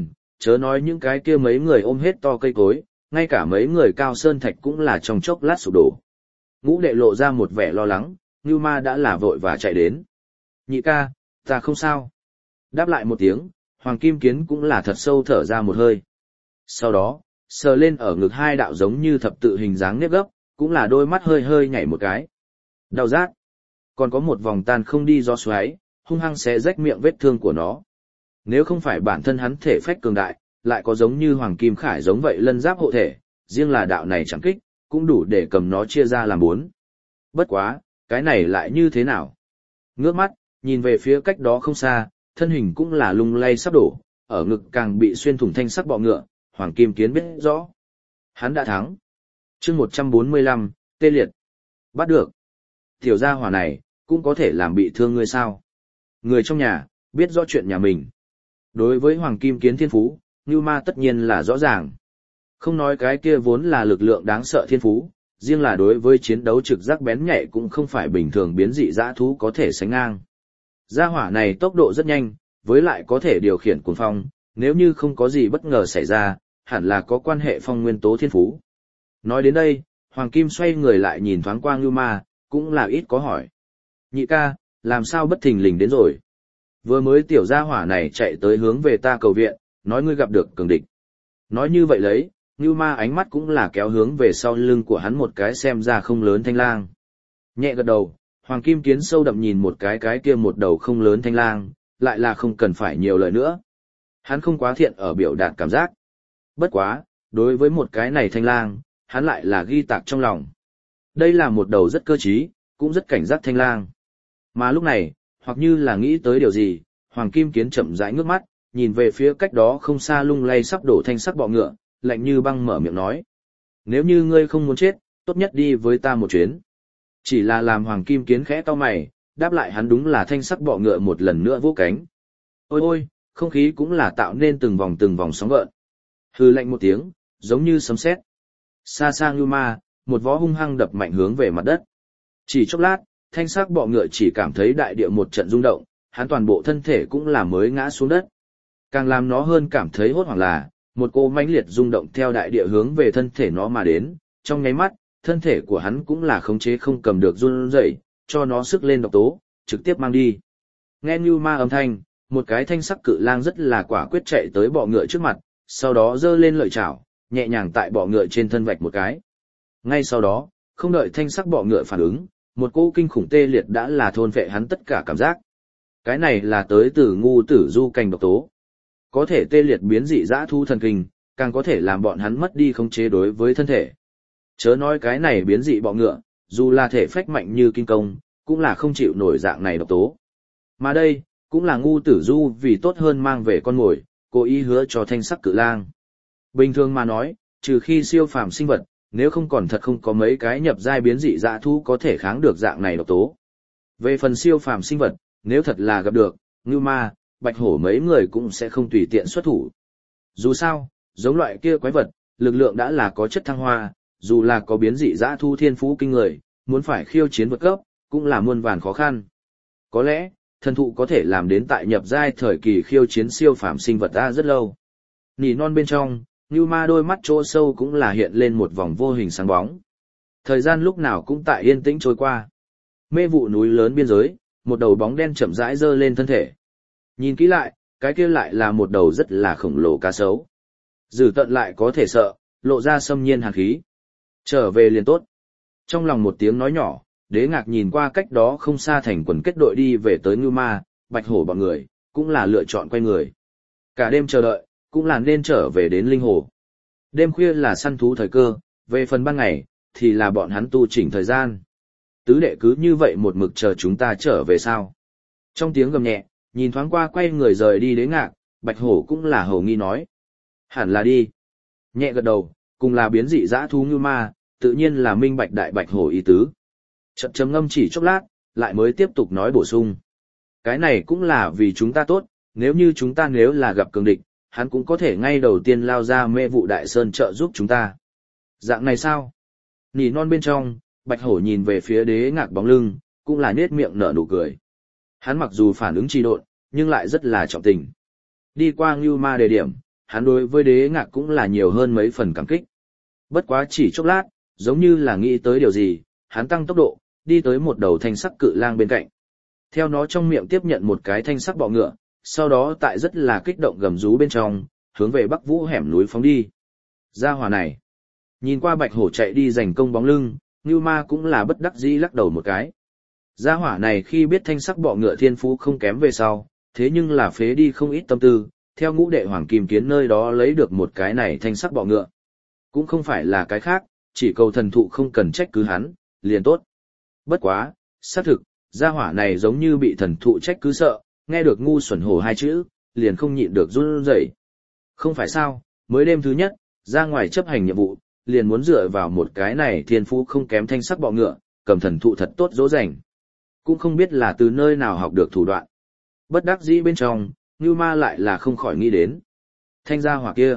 chớ nói những cái kia mấy người ôm hết to cây cối, ngay cả mấy người cao sơn thạch cũng là trong chốc lát sụp đổ. Ngũ đệ lộ ra một vẻ lo lắng, Ngưu Ma đã là vội và chạy đến. Nhị ca, ta không sao. Đáp lại một tiếng, Hoàng Kim Kiến cũng là thật sâu thở ra một hơi. Sau đó, sờ lên ở ngực hai đạo giống như thập tự hình dáng nếp gấp, cũng là đôi mắt hơi hơi nhảy một cái. Đau rát. Còn có một vòng tan không đi do xoáy, hung hăng xé rách miệng vết thương của nó. Nếu không phải bản thân hắn thể phách cường đại, lại có giống như Hoàng Kim Khải giống vậy lân giáp hộ thể, riêng là đạo này chẳng kích, cũng đủ để cầm nó chia ra làm 4. Bất quá, cái này lại như thế nào? Ngước mắt, nhìn về phía cách đó không xa, thân hình cũng là lung lay sắp đổ, ở ngực càng bị xuyên thủng thanh sắc bọ ngựa, Hoàng Kim Kiến biết rõ. Hắn đã thắng. Chương 145, tê liệt. Bắt được. Tiểu gia hỏa này, cũng có thể làm bị thương ngươi sao? Người trong nhà, biết rõ chuyện nhà mình. Đối với Hoàng Kim Kiến thiên phú, Ngưu Ma tất nhiên là rõ ràng. Không nói cái kia vốn là lực lượng đáng sợ thiên phú, riêng là đối với chiến đấu trực giác bén nhạy cũng không phải bình thường biến dị dã thú có thể sánh ngang. Gia hỏa này tốc độ rất nhanh, với lại có thể điều khiển cuồng phong, nếu như không có gì bất ngờ xảy ra, hẳn là có quan hệ phong nguyên tố thiên phú. Nói đến đây, Hoàng Kim xoay người lại nhìn thoáng qua Ngưu Ma, cũng là ít có hỏi. Nhị ca, làm sao bất thình lình đến rồi? Vừa mới tiểu gia hỏa này chạy tới hướng về ta cầu viện, nói ngươi gặp được cường địch. Nói như vậy lấy, Ngưu Ma ánh mắt cũng là kéo hướng về sau lưng của hắn một cái xem ra không lớn thanh lang. Nhẹ gật đầu, Hoàng Kim Kiến sâu đậm nhìn một cái kia một đầu không lớn thanh lang, lại là không cần phải nhiều lời nữa. Hắn không quá thiện ở biểu đạt cảm giác. Bất quá, đối với một cái này thanh lang, hắn lại là ghi tạc trong lòng. Đây là một đầu rất cơ trí, cũng rất cảnh giác thanh lang. Mà lúc này, hoặc như là nghĩ tới điều gì, Hoàng Kim Kiến chậm rãi ngước mắt, nhìn về phía cách đó không xa lung lay sắp đổ thanh sắc bọ ngựa, lạnh như băng mở miệng nói. Nếu như ngươi không muốn chết, tốt nhất đi với ta một chuyến. Chỉ là làm Hoàng Kim Kiến khẽ cau mày, đáp lại hắn đúng là thanh sắc bọ ngựa một lần nữa vỗ cánh. Ôi ôi, không khí cũng là tạo nên từng vòng sóng gợn. Hừ lạnh một tiếng, giống như sấm sét. Xa xa Ngưu Ma, một vó hung hăng đập mạnh hướng về mặt đất. Chỉ chốc lát, thanh sắc bọ ngựa chỉ cảm thấy đại địa một trận rung động, hắn toàn bộ thân thể cũng là mới ngã xuống đất. Càng làm nó hơn cảm thấy hốt hoảng là, một cô mãnh liệt rung động theo đại địa hướng về thân thể nó mà đến, trong nháy mắt, thân thể của hắn cũng là khống chế không cầm được run rẩy, cho nó sức lên độc tố, trực tiếp mang đi. Nghe Ngưu Ma âm thanh, một cái thanh sắc cự lang rất là quả quyết chạy tới bọ ngựa trước mặt, sau đó giơ lên lợi chảo, nhẹ nhàng tại bọ ngựa trên thân vạch một cái. Ngay sau đó, không đợi thanh sắc bọ ngựa phản ứng, một cỗ kinh khủng tê liệt đã là thôn phệ hắn tất cả cảm giác. Cái này là tới từ ngu tử du cành độc tố. Có thể tê liệt biến dị dã thu thần kinh, càng có thể làm bọn hắn mất đi khống chế đối với thân thể. Chớ nói cái này biến dị bọ ngựa, dù là thể phách mạnh như kinh công, cũng là không chịu nổi dạng này độc tố. Mà đây, cũng là ngu tử du vì tốt hơn mang về con mồi, cố ý hứa cho thanh sắc cự lang. Bình thường mà nói, trừ khi siêu phàm sinh vật, nếu không còn thật không có mấy cái nhập giai biến dị dã thú có thể kháng được dạng này độc tố. Về phần siêu phàm sinh vật, nếu thật là gặp được, Ngưu Ma, Bạch Hổ mấy người cũng sẽ không tùy tiện xuất thủ. Dù sao, giống loại kia quái vật, lực lượng đã là có chất thăng hoa, dù là có biến dị dã thu thiên phú kinh người, muốn phải khiêu chiến vượt cấp, cũng là muôn vàn khó khăn. Có lẽ, thần thụ có thể làm đến tại nhập giai thời kỳ khiêu chiến siêu phàm sinh vật ra rất lâu. Nỉ non bên trong, Ngưu Ma đôi mắt chỗ sâu cũng là hiện lên một vòng vô hình sáng bóng. Thời gian lúc nào cũng tại yên tĩnh trôi qua. Mê vụ núi lớn biên giới, một đầu bóng đen chậm rãi dơ lên thân thể. Nhìn kỹ lại, cái kia lại là một đầu rất là khổng lồ cá sấu. Dử tận lại có thể sợ, lộ ra xâm nhiên hàn khí. Trở về liền tốt. Trong lòng một tiếng nói nhỏ, Đế Ngạc nhìn qua cách đó không xa thành quần kết đội đi về tới Ngưu Ma, Bạch Hổ bọn người, cũng là lựa chọn quay người. Cả đêm chờ đợi, cũng là nên trở về đến Linh Hồ. Đêm khuya là săn thú thời cơ, về phần ban ngày, thì là bọn hắn tu chỉnh thời gian. Tứ đệ cứ như vậy một mực chờ chúng ta trở về sao? Trong tiếng gầm nhẹ, nhìn thoáng qua quay người rời đi Đế Ngạc, Bạch Hổ cũng là hầu nghi nói. Hẳn là đi. Nhẹ gật đầu, cùng là biến dị dã thú Ngưu Ma, tự nhiên là minh bạch đại Bạch Hổ ý tứ. Chậm trầm ngâm chỉ chốc lát, lại mới tiếp tục nói bổ sung. Cái này cũng là vì chúng ta tốt, nếu như chúng ta nếu là gặp cường địch, hắn cũng có thể ngay đầu tiên lao ra mê vụ đại sơn trợ giúp chúng ta. Dạng này sao? Nỉ non bên trong, Bạch Hổ nhìn về phía Đế Ngạc bóng lưng, cũng là nết miệng nở nụ cười. Hắn mặc dù phản ứng trì độn, nhưng lại rất là trọng tình. Đi qua Ngưu Ma đề điểm, hắn đối với đế ngạc cũng là nhiều hơn mấy phần cảm kích. Bất quá chỉ chốc lát, giống như là nghĩ tới điều gì, hắn tăng tốc độ, đi tới một đầu thanh sắc cự lang bên cạnh. Theo nó trong miệng tiếp nhận một cái thanh sắc bọ ngựa, sau đó tại rất là kích động gầm rú bên trong, hướng về Bắc Vũ hẻm núi phóng đi. Gia hỏa này, nhìn qua Bạch Hổ chạy đi giành công bóng lưng, Ngưu Ma cũng là bất đắc dĩ lắc đầu một cái. Gia hỏa này khi biết thanh sắc bọ ngựa thiên phú không kém về sau, thế nhưng là phế đi không ít tâm tư, theo ngũ đệ hoàng kim kiến nơi đó lấy được một cái này thanh sắc bọ ngựa. Cũng không phải là cái khác, chỉ cầu thần thụ không cần trách cứ hắn, liền tốt. Bất quá, xác thực, gia hỏa này giống như bị thần thụ trách cứ sợ, nghe được ngu xuẩn hổ hai chữ, liền không nhịn được run rẩy. Không phải sao, mới đêm thứ nhất, ra ngoài chấp hành nhiệm vụ, liền muốn dựa vào một cái này thiên phú không kém thanh sắc bọ ngựa, cầm thần thụ thật tốt dỗ dành. Cũng không biết là từ nơi nào học được thủ đoạn. Bất đắc dĩ bên trong, Ngưu Ma lại là không khỏi nghĩ đến. Thanh gia hỏa kia,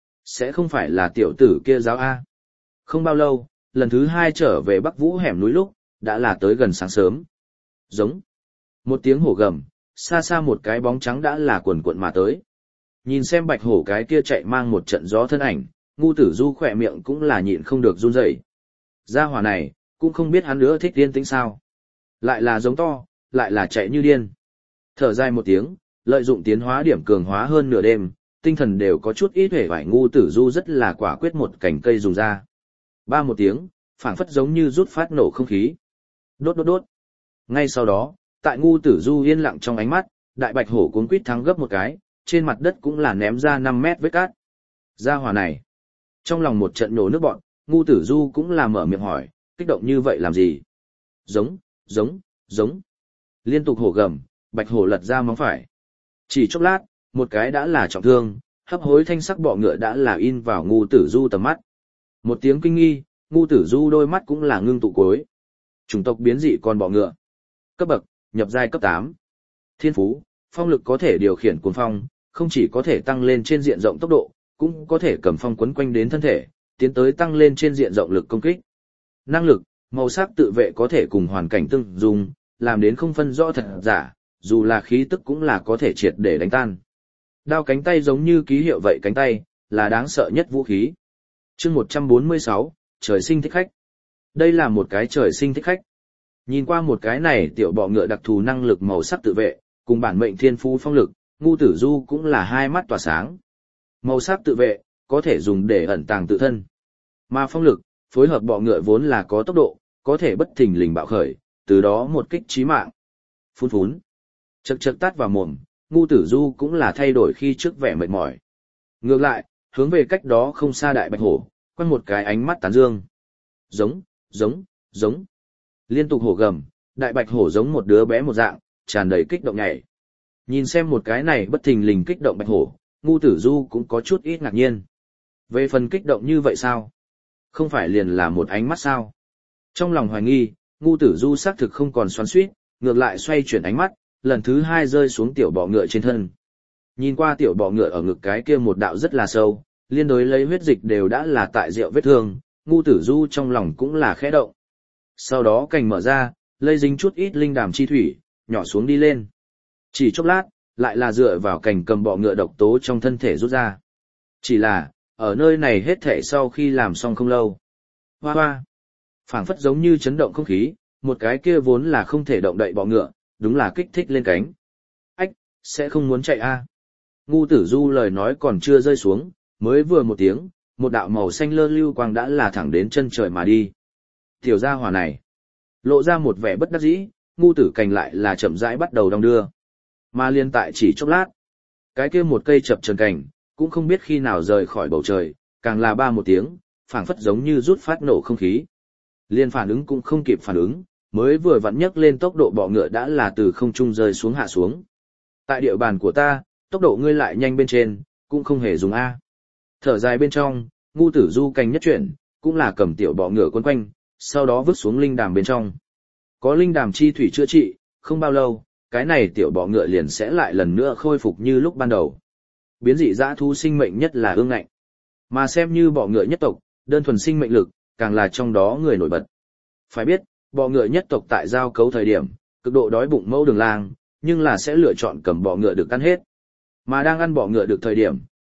sẽ không phải là tiểu tử kia giáo A. Không bao lâu, lần thứ hai trở về Bắc Vũ hẻm núi lúc, đã là tới gần sáng sớm. Giống. Một tiếng hổ gầm, xa xa một cái bóng trắng đã là quần quận mà tới. Nhìn xem bạch hổ cái kia chạy mang một trận gió thân ảnh, Ngu Tử Du khỏe miệng cũng là nhịn không được run rẩy. Gia hỏa này, cũng không biết hắn nữa thích yên tĩnh sao. Lại là giống to, lại là chạy như điên. Thở dài một tiếng, lợi dụng tiến hóa điểm cường hóa hơn nửa đêm, tinh thần đều có chút ít hề vải. Ngu Tử Du rất là quả quyết một cành cây dùng ra. Ba một tiếng, phảng phất giống như rút phát nổ không khí. Đốt đốt đốt. Ngay sau đó, tại Ngu Tử Du yên lặng trong ánh mắt, đại bạch hổ cuống quýt thắng gấp một cái, trên mặt đất cũng là ném ra 5 mét vết cát. Gia hỏa này. Trong lòng một trận nổ nước bọn, Ngu Tử Du cũng là mở miệng hỏi, kích động như vậy làm gì? Giống, giống, giống. Liên tục hổ gầm, bạch hổ lật ra móng phải. Chỉ chốc lát, một cái đã là trọng thương, hấp hối thanh sắc bọ ngựa đã là in vào Ngu Tử Du tầm mắt. Một tiếng kinh nghi, Ngu Tử Du đôi mắt cũng là ngưng tụ cuối. Chủng tộc biến dị con bọ ngựa. Cấp bậc, nhập giai cấp 8. Thiên phú, phong lực có thể điều khiển cuồng phong, không chỉ có thể tăng lên trên diện rộng tốc độ, cũng có thể cầm phong quấn quanh đến thân thể, tiến tới tăng lên trên diện rộng lực công kích. Năng lực, màu sắc tự vệ có thể cùng hoàn cảnh tương dung, làm đến không phân rõ thật giả, dù là khí tức cũng là có thể triệt để đánh tan. Đao cánh tay giống như ký hiệu vậy cánh tay, là đáng sợ nhất vũ khí. Chương 146, trời sinh thích khách. Đây là một cái trời sinh thích khách. Nhìn qua một cái này tiểu bọ ngựa đặc thù năng lực màu sắc tự vệ, cùng bản mệnh thiên phú phong lực, Ngu Tử Du cũng là hai mắt tỏa sáng. Màu sắc tự vệ, có thể dùng để ẩn tàng tự thân. Mà phong lực, phối hợp bọ ngựa vốn là có tốc độ, có thể bất thình lình bạo khởi, từ đó một kích chí mạng. Phun phún. Chậc chậc tát vào mồm, Ngu Tử Du cũng là thay đổi khi trước vẻ mệt mỏi. Ngược lại, hướng về cách đó không xa đại bạch hổ, quăng một cái ánh mắt tán dương. Giống, giống, giống. Liên tục hổ gầm, đại bạch hổ giống một đứa bé một dạng, tràn đầy kích động nhảy. Nhìn xem một cái này bất thình lình kích động bạch hổ, Ngu Tử Du cũng có chút ít ngạc nhiên. Về phần kích động như vậy sao? Không phải liền là một ánh mắt sao? Trong lòng hoài nghi, Ngu Tử Du xác thực không còn xoắn xuýt, ngược lại xoay chuyển ánh mắt, lần thứ hai rơi xuống tiểu bọ ngựa trên thân. Nhìn qua tiểu bọ ngựa ở ngực cái kia một đạo rất là sâu, liên đối lấy huyết dịch đều đã là tại rượu vết thương, Ngu Tử Du trong lòng cũng là khẽ động. Sau đó cành mở ra, lây dính chút ít linh đàm chi thủy, nhỏ xuống đi lên. Chỉ chốc lát, lại là dựa vào cành cầm bọ ngựa độc tố trong thân thể rút ra. Chỉ là, ở nơi này hết thể sau khi làm xong không lâu. Hoa hoa, phảng phất giống như chấn động không khí, một cái kia vốn là không thể động đậy bọ ngựa, đúng là kích thích lên cánh. Ách, sẽ không muốn chạy a? Ngu Tử Du lời nói còn chưa rơi xuống, mới vừa một tiếng, một đạo màu xanh lơ lưu quang đã là thẳng đến chân trời mà đi. Tiểu gia hỏa này, lộ ra một vẻ bất đắc dĩ, Ngu Tử Cành lại là chậm rãi bắt đầu đong đưa. Mà liên tại chỉ chốc lát, cái kia một cây chập chờn cành, cũng không biết khi nào rời khỏi bầu trời, càng là ba một tiếng, phảng phất giống như rút phát nổ không khí. Liên phản ứng cũng không kịp phản ứng, mới vừa vặn nhấc lên tốc độ bọ ngựa đã là từ không trung rơi xuống hạ xuống. Tại địa bàn của ta, tốc độ ngươi lại nhanh bên trên, cũng không hề dùng A. Thở dài bên trong, Ngu Tử Du cành nhất chuyển, cũng là cầm tiểu bọ ngựa quấn quanh, sau đó vứt xuống linh đàm bên trong. Có linh đàm chi thủy chữa trị, không bao lâu, cái này tiểu bọ ngựa liền sẽ lại lần nữa khôi phục như lúc ban đầu. Biến dị dã thú sinh mệnh nhất là ương ngạnh. Mà xem như bọ ngựa nhất tộc, đơn thuần sinh mệnh lực, càng là trong đó người nổi bật. Phải biết, bọ ngựa nhất tộc tại giao cấu thời điểm, cực độ đói bụng mẫu đường lang, nhưng là sẽ lựa chọn cầm bọ ngựa được ăn hết. Mà đang ăn bọ ngựa được thời điểm,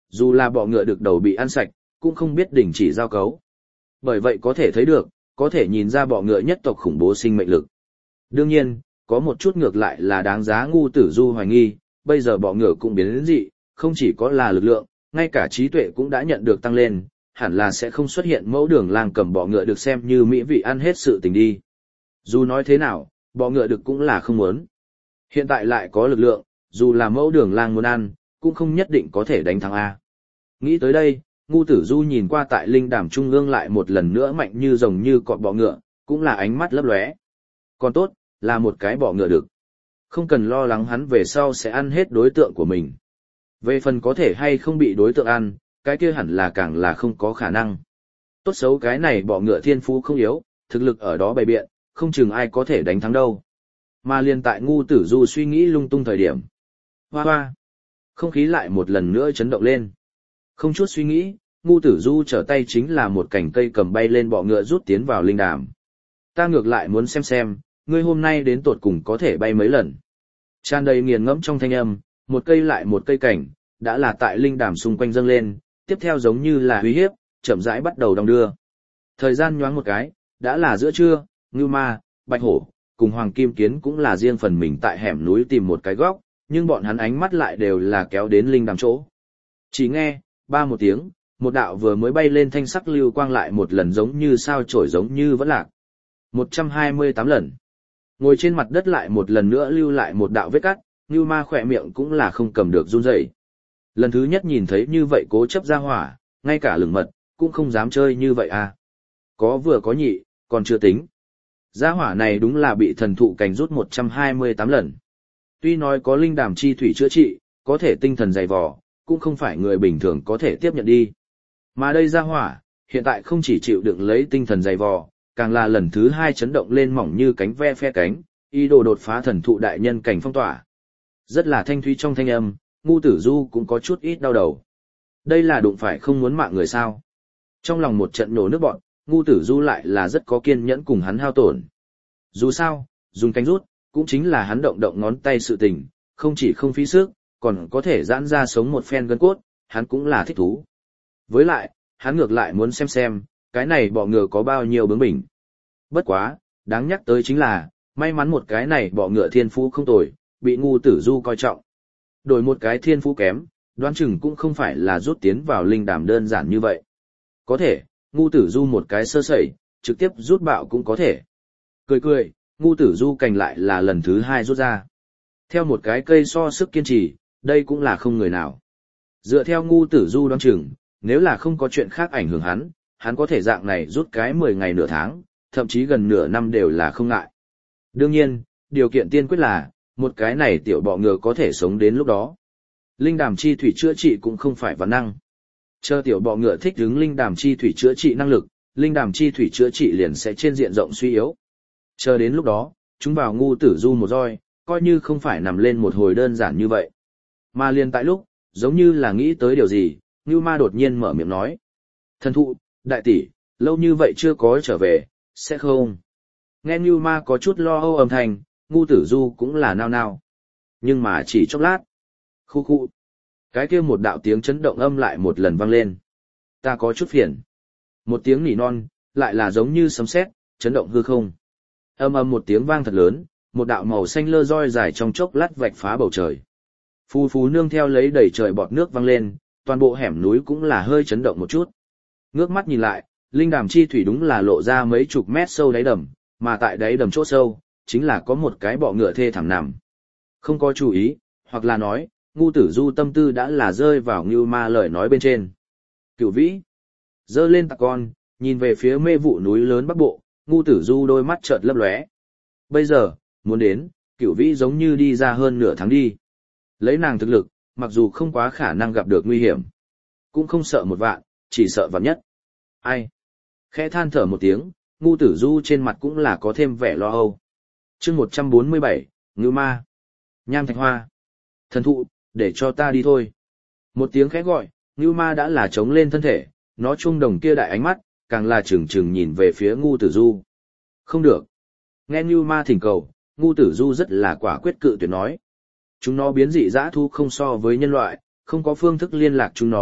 dù là bọ ngựa được đầu bị ăn sạch, cũng không biết đình chỉ giao cấu. Bởi vậy có thể thấy được, có thể nhìn ra bọ ngựa nhất tộc khủng bố sinh mệnh lực. Đương nhiên, có một chút ngược lại là đáng giá Ngu Tử Du hoài nghi, bây giờ bọ ngựa cũng biến đến dị, không chỉ có là lực lượng, ngay cả trí tuệ cũng đã nhận được tăng lên, hẳn là sẽ không xuất hiện mẫu đường lang cầm bọ ngựa được xem như mỹ vị ăn hết sự tình đi. Dù nói thế nào, bọ ngựa được cũng là không muốn. Hiện tại lại có lực lượng, dù là mẫu đường lang muốn ăn, cũng không nhất định có thể đánh thắng A. Nghĩ tới đây, Ngu Tử Du nhìn qua tại linh đàm trung ương lại một lần nữa mạnh như rồng như cọp bọ ngựa, cũng là ánh mắt lấp lóe. Còn tốt, là một cái bọ ngựa được. Không cần lo lắng hắn về sau sẽ ăn hết đối tượng của mình. Về phần có thể hay không bị đối tượng ăn, cái kia hẳn là càng là không có khả năng. Tốt xấu cái này bọ ngựa thiên phú không yếu, thực lực ở đó bày biện, không chừng ai có thể đánh thắng đâu. Mà liền tại Ngu Tử Du suy nghĩ lung tung thời điểm. Hoa hoa! Không khí lại một lần nữa chấn động lên. Không chút suy nghĩ, Ngu Tử Du trở tay chính là một cành cây cầm bay lên bọ ngựa rút tiến vào linh đàm. Ta ngược lại muốn xem, ngươi hôm nay đến tột cùng có thể bay mấy lần. Tràn đầy nghiền ngẫm trong thanh âm, một cây lại một cây cảnh, đã là tại linh đàm xung quanh dâng lên, tiếp theo giống như là uy hiếp, chậm rãi bắt đầu đong đưa. Thời gian nhoáng một cái, đã là giữa trưa, Ngưu Ma, Bạch Hổ, cùng Hoàng Kim Kiến cũng là riêng phần mình tại hẻm núi tìm một cái góc, nhưng bọn hắn ánh mắt lại đều là kéo đến linh đàm chỗ. Chỉ nghe, ba một tiếng, một đạo vừa mới bay lên thanh sắc lưu quang lại một lần giống như sao chổi giống như vẫn lạc. 128 lần. Ngồi trên mặt đất lại một lần nữa lưu lại một đạo vết cắt, Ngưu Ma khỏe miệng cũng là không cầm được run rẩy. Lần thứ nhất nhìn thấy như vậy cố chấp ra hỏa, ngay cả lửng mật, cũng không dám chơi như vậy à. Có vừa có nhị, còn chưa tính. Gia hỏa này đúng là bị thần thụ cành rút 128 lần. Tuy nói có linh đàm chi thủy chữa trị, có thể tinh thần dày vò, cũng không phải người bình thường có thể tiếp nhận đi. Mà đây gia hỏa, hiện tại không chỉ chịu đựng lấy tinh thần dày vò, càng là lần thứ hai chấn động lên mỏng như cánh ve phe cánh, ý đồ đột phá thần thụ đại nhân cảnh phong tỏa. Rất là thanh thúy trong thanh âm, Ngu Tử Du cũng có chút ít đau đầu. Đây là đụng phải không muốn mạng người sao. Trong lòng một trận nổ nước bọn, Ngu Tử Du lại là rất có kiên nhẫn cùng hắn hao tổn. Dù sao, dùng cánh rút, cũng chính là hắn động động ngón tay sự tình, không chỉ không phí sức, còn có thể giãn ra sống một phen gân cốt, hắn cũng là thích thú. Với lại, hắn ngược lại muốn xem, cái này bọ ngựa có bao nhiêu bướng bỉnh. Bất quá, đáng nhắc tới chính là, may mắn một cái này bọ ngựa thiên phú không tồi, bị Ngu Tử Du coi trọng. Đổi một cái thiên phú kém, đoán chừng cũng không phải là rút tiến vào linh đàm đơn giản như vậy. Có thể, Ngu Tử Du một cái sơ sẩy, trực tiếp rút bạo cũng có thể. Cười, Ngu Tử Du cành lại là lần thứ hai rút ra. Theo một cái cây so sức kiên trì, đây cũng là không người nào. Dựa theo Ngu Tử Du đoán chừng, nếu là không có chuyện khác ảnh hưởng hắn có thể dạng này rút cái 10 ngày nửa tháng, thậm chí gần nửa năm đều là không ngại. Đương nhiên, điều kiện tiên quyết là, một cái này tiểu bọ ngựa có thể sống đến lúc đó. Linh đàm chi thủy chữa trị cũng không phải văn năng. Chờ tiểu bọ ngựa thích ứng linh đàm chi thủy chữa trị năng lực, linh đàm chi thủy chữa trị liền sẽ trên diện rộng suy yếu. Chờ đến lúc đó, chúng vào Ngu Tử Du một roi, coi như không phải nằm lên một hồi đơn giản như vậy. Mà liền tại lúc, giống như là nghĩ tới điều gì, Ngưu Ma đột nhiên mở miệng nói. Thần thụ, đại tỷ, lâu như vậy chưa có trở về, sẽ không? Nghe Ngưu Ma có chút lo âu âm thanh, Ngu Tử Du cũng là nao nao. Nhưng mà chỉ chốc lát. Khu. Cái kia một đạo tiếng chấn động âm lại một lần vang lên. Ta có chút phiền. Một tiếng nỉ non, lại là giống như sấm sét, chấn động hư không. Âm một tiếng vang thật lớn, một đạo màu xanh lơ roi dài trong chốc lát vạch phá bầu trời. Phù nương theo lấy đầy trời bọt nước vang lên, toàn bộ hẻm núi cũng là hơi chấn động một chút. Ngước mắt nhìn lại, linh đàm chi thủy đúng là lộ ra mấy chục mét sâu đáy đầm, mà tại đáy đầm chỗ sâu, chính là có một cái bọ ngựa thê thảm nằm. Không có chú ý, hoặc là nói, Ngu Tử Du tâm tư đã là rơi vào Ngưu Ma lời nói bên trên. Cửu Vĩ giơ lên tạc con, nhìn về phía mê vụ núi lớn bắc bộ, Ngu Tử Du đôi mắt chợt lấp lóe. Bây giờ, muốn đến, Cửu Vĩ giống như đi ra hơn nửa tháng đi. Lấy nàng thực lực, mặc dù không quá khả năng gặp được nguy hiểm, cũng không sợ một vạn, chỉ sợ vạn nhất. Ai? Khẽ than thở một tiếng, Ngu Tử Du trên mặt cũng là có thêm vẻ lo âu. Chương 147, Ngưu Ma. Nham Thạch Hoa. Thần thụ, để cho ta đi thôi. Một tiếng khẽ gọi, Ngưu Ma đã là chống lên thân thể, nó trung đồng kia đại ánh mắt, càng là trừng trừng nhìn về phía Ngu Tử Du. Không được. Nghe Ngưu Ma thỉnh cầu, Ngu Tử Du rất là quả quyết cự tuyệt nói. Chúng nó biến dị dã thu không so với nhân loại, không có phương thức liên lạc chúng nó,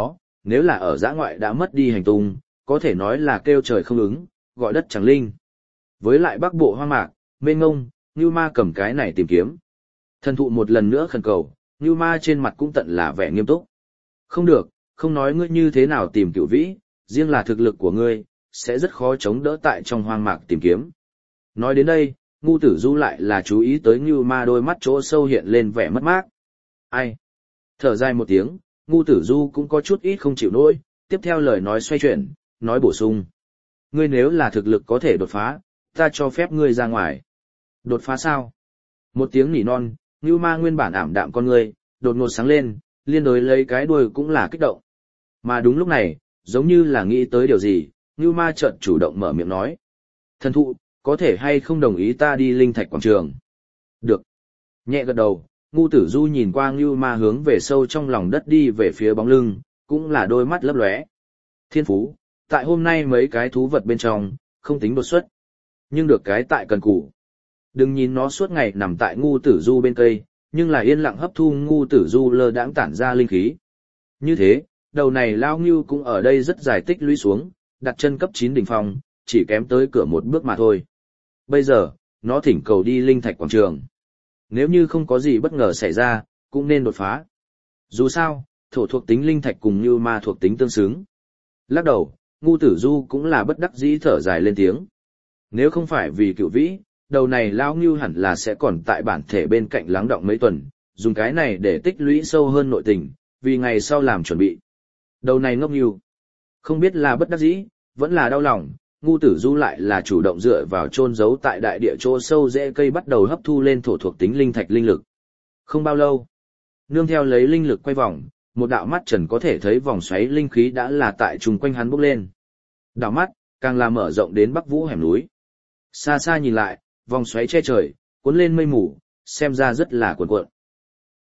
nếu là ở dã ngoại đã mất đi hành tung, có thể nói là kêu trời không ứng, gọi đất chẳng linh. Với lại bắc bộ hoang mạc, mênh ngông, Ngưu Ma cầm cái này tìm kiếm. Thần thụ một lần nữa khẩn cầu, Ngưu Ma trên mặt cũng tận là vẻ nghiêm túc. Không được, không nói ngươi như thế nào tìm cửu vĩ, riêng là thực lực của ngươi, sẽ rất khó chống đỡ tại trong hoang mạc tìm kiếm. Nói đến đây, Ngu Tử Du lại là chú ý tới Ngưu Ma đôi mắt chỗ sâu hiện lên vẻ mất mát. Ai? Thở dài một tiếng, Ngu Tử Du cũng có chút ít không chịu nổi, tiếp theo lời nói xoay chuyển, nói bổ sung. Ngươi nếu là thực lực có thể đột phá, ta cho phép ngươi ra ngoài. Đột phá sao? Một tiếng nỉ non, Ngưu Ma nguyên bản ảm đạm con ngươi, đột ngột sáng lên, liên đối lấy cái đuôi cũng là kích động. Mà đúng lúc này, giống như là nghĩ tới điều gì, Ngưu Ma chợt chủ động mở miệng nói. Thần thụ, có thể hay không đồng ý ta đi linh thạch quảng trường? Được. Nhẹ gật đầu, Ngu Tử Du nhìn qua Ngưu Ma hướng về sâu trong lòng đất đi về phía bóng lưng, cũng là đôi mắt lấp lóe. Thiên phú, tại hôm nay mấy cái thú vật bên trong, không tính đột xuất. Nhưng được cái tại cần cù. Đừng nhìn nó suốt ngày nằm tại Ngu Tử Du bên cây, nhưng là yên lặng hấp thu Ngu Tử Du lơ đãng tản ra linh khí. Như thế, đầu này lao ngưu cũng ở đây rất dài tích lũy xuống, đặt chân cấp 9 đỉnh phong, chỉ kém tới cửa một bước mà thôi. Bây giờ, nó thỉnh cầu đi linh thạch quảng trường. Nếu như không có gì bất ngờ xảy ra, cũng nên đột phá. Dù sao, thổ thuộc tính linh thạch cùng như ma thuộc tính tương xứng. Lắc đầu, Ngu Tử Du cũng là bất đắc dĩ thở dài lên tiếng. Nếu không phải vì cựu vĩ, đầu này lao ngưu hẳn là sẽ còn tại bản thể bên cạnh lắng động mấy tuần, dùng cái này để tích lũy sâu hơn nội tình, vì ngày sau làm chuẩn bị. Đầu này ngốc ngưu. Không biết là bất đắc dĩ, vẫn là đau lòng, Ngu Tử Du lại là chủ động dựa vào chôn giấu tại đại địa chỗ sâu rễ cây bắt đầu hấp thu lên thổ thuộc tính linh thạch linh lực. Không bao lâu, nương theo lấy linh lực quay vòng, một đạo mắt trần có thể thấy vòng xoáy linh khí đã là tại chung quanh hắn bốc lên. Đạo mắt, càng là mở rộng đến Bắc Vũ hẻm núi. Xa xa nhìn lại, vòng xoáy che trời, cuốn lên mây mù, xem ra rất là cuồn cuộn.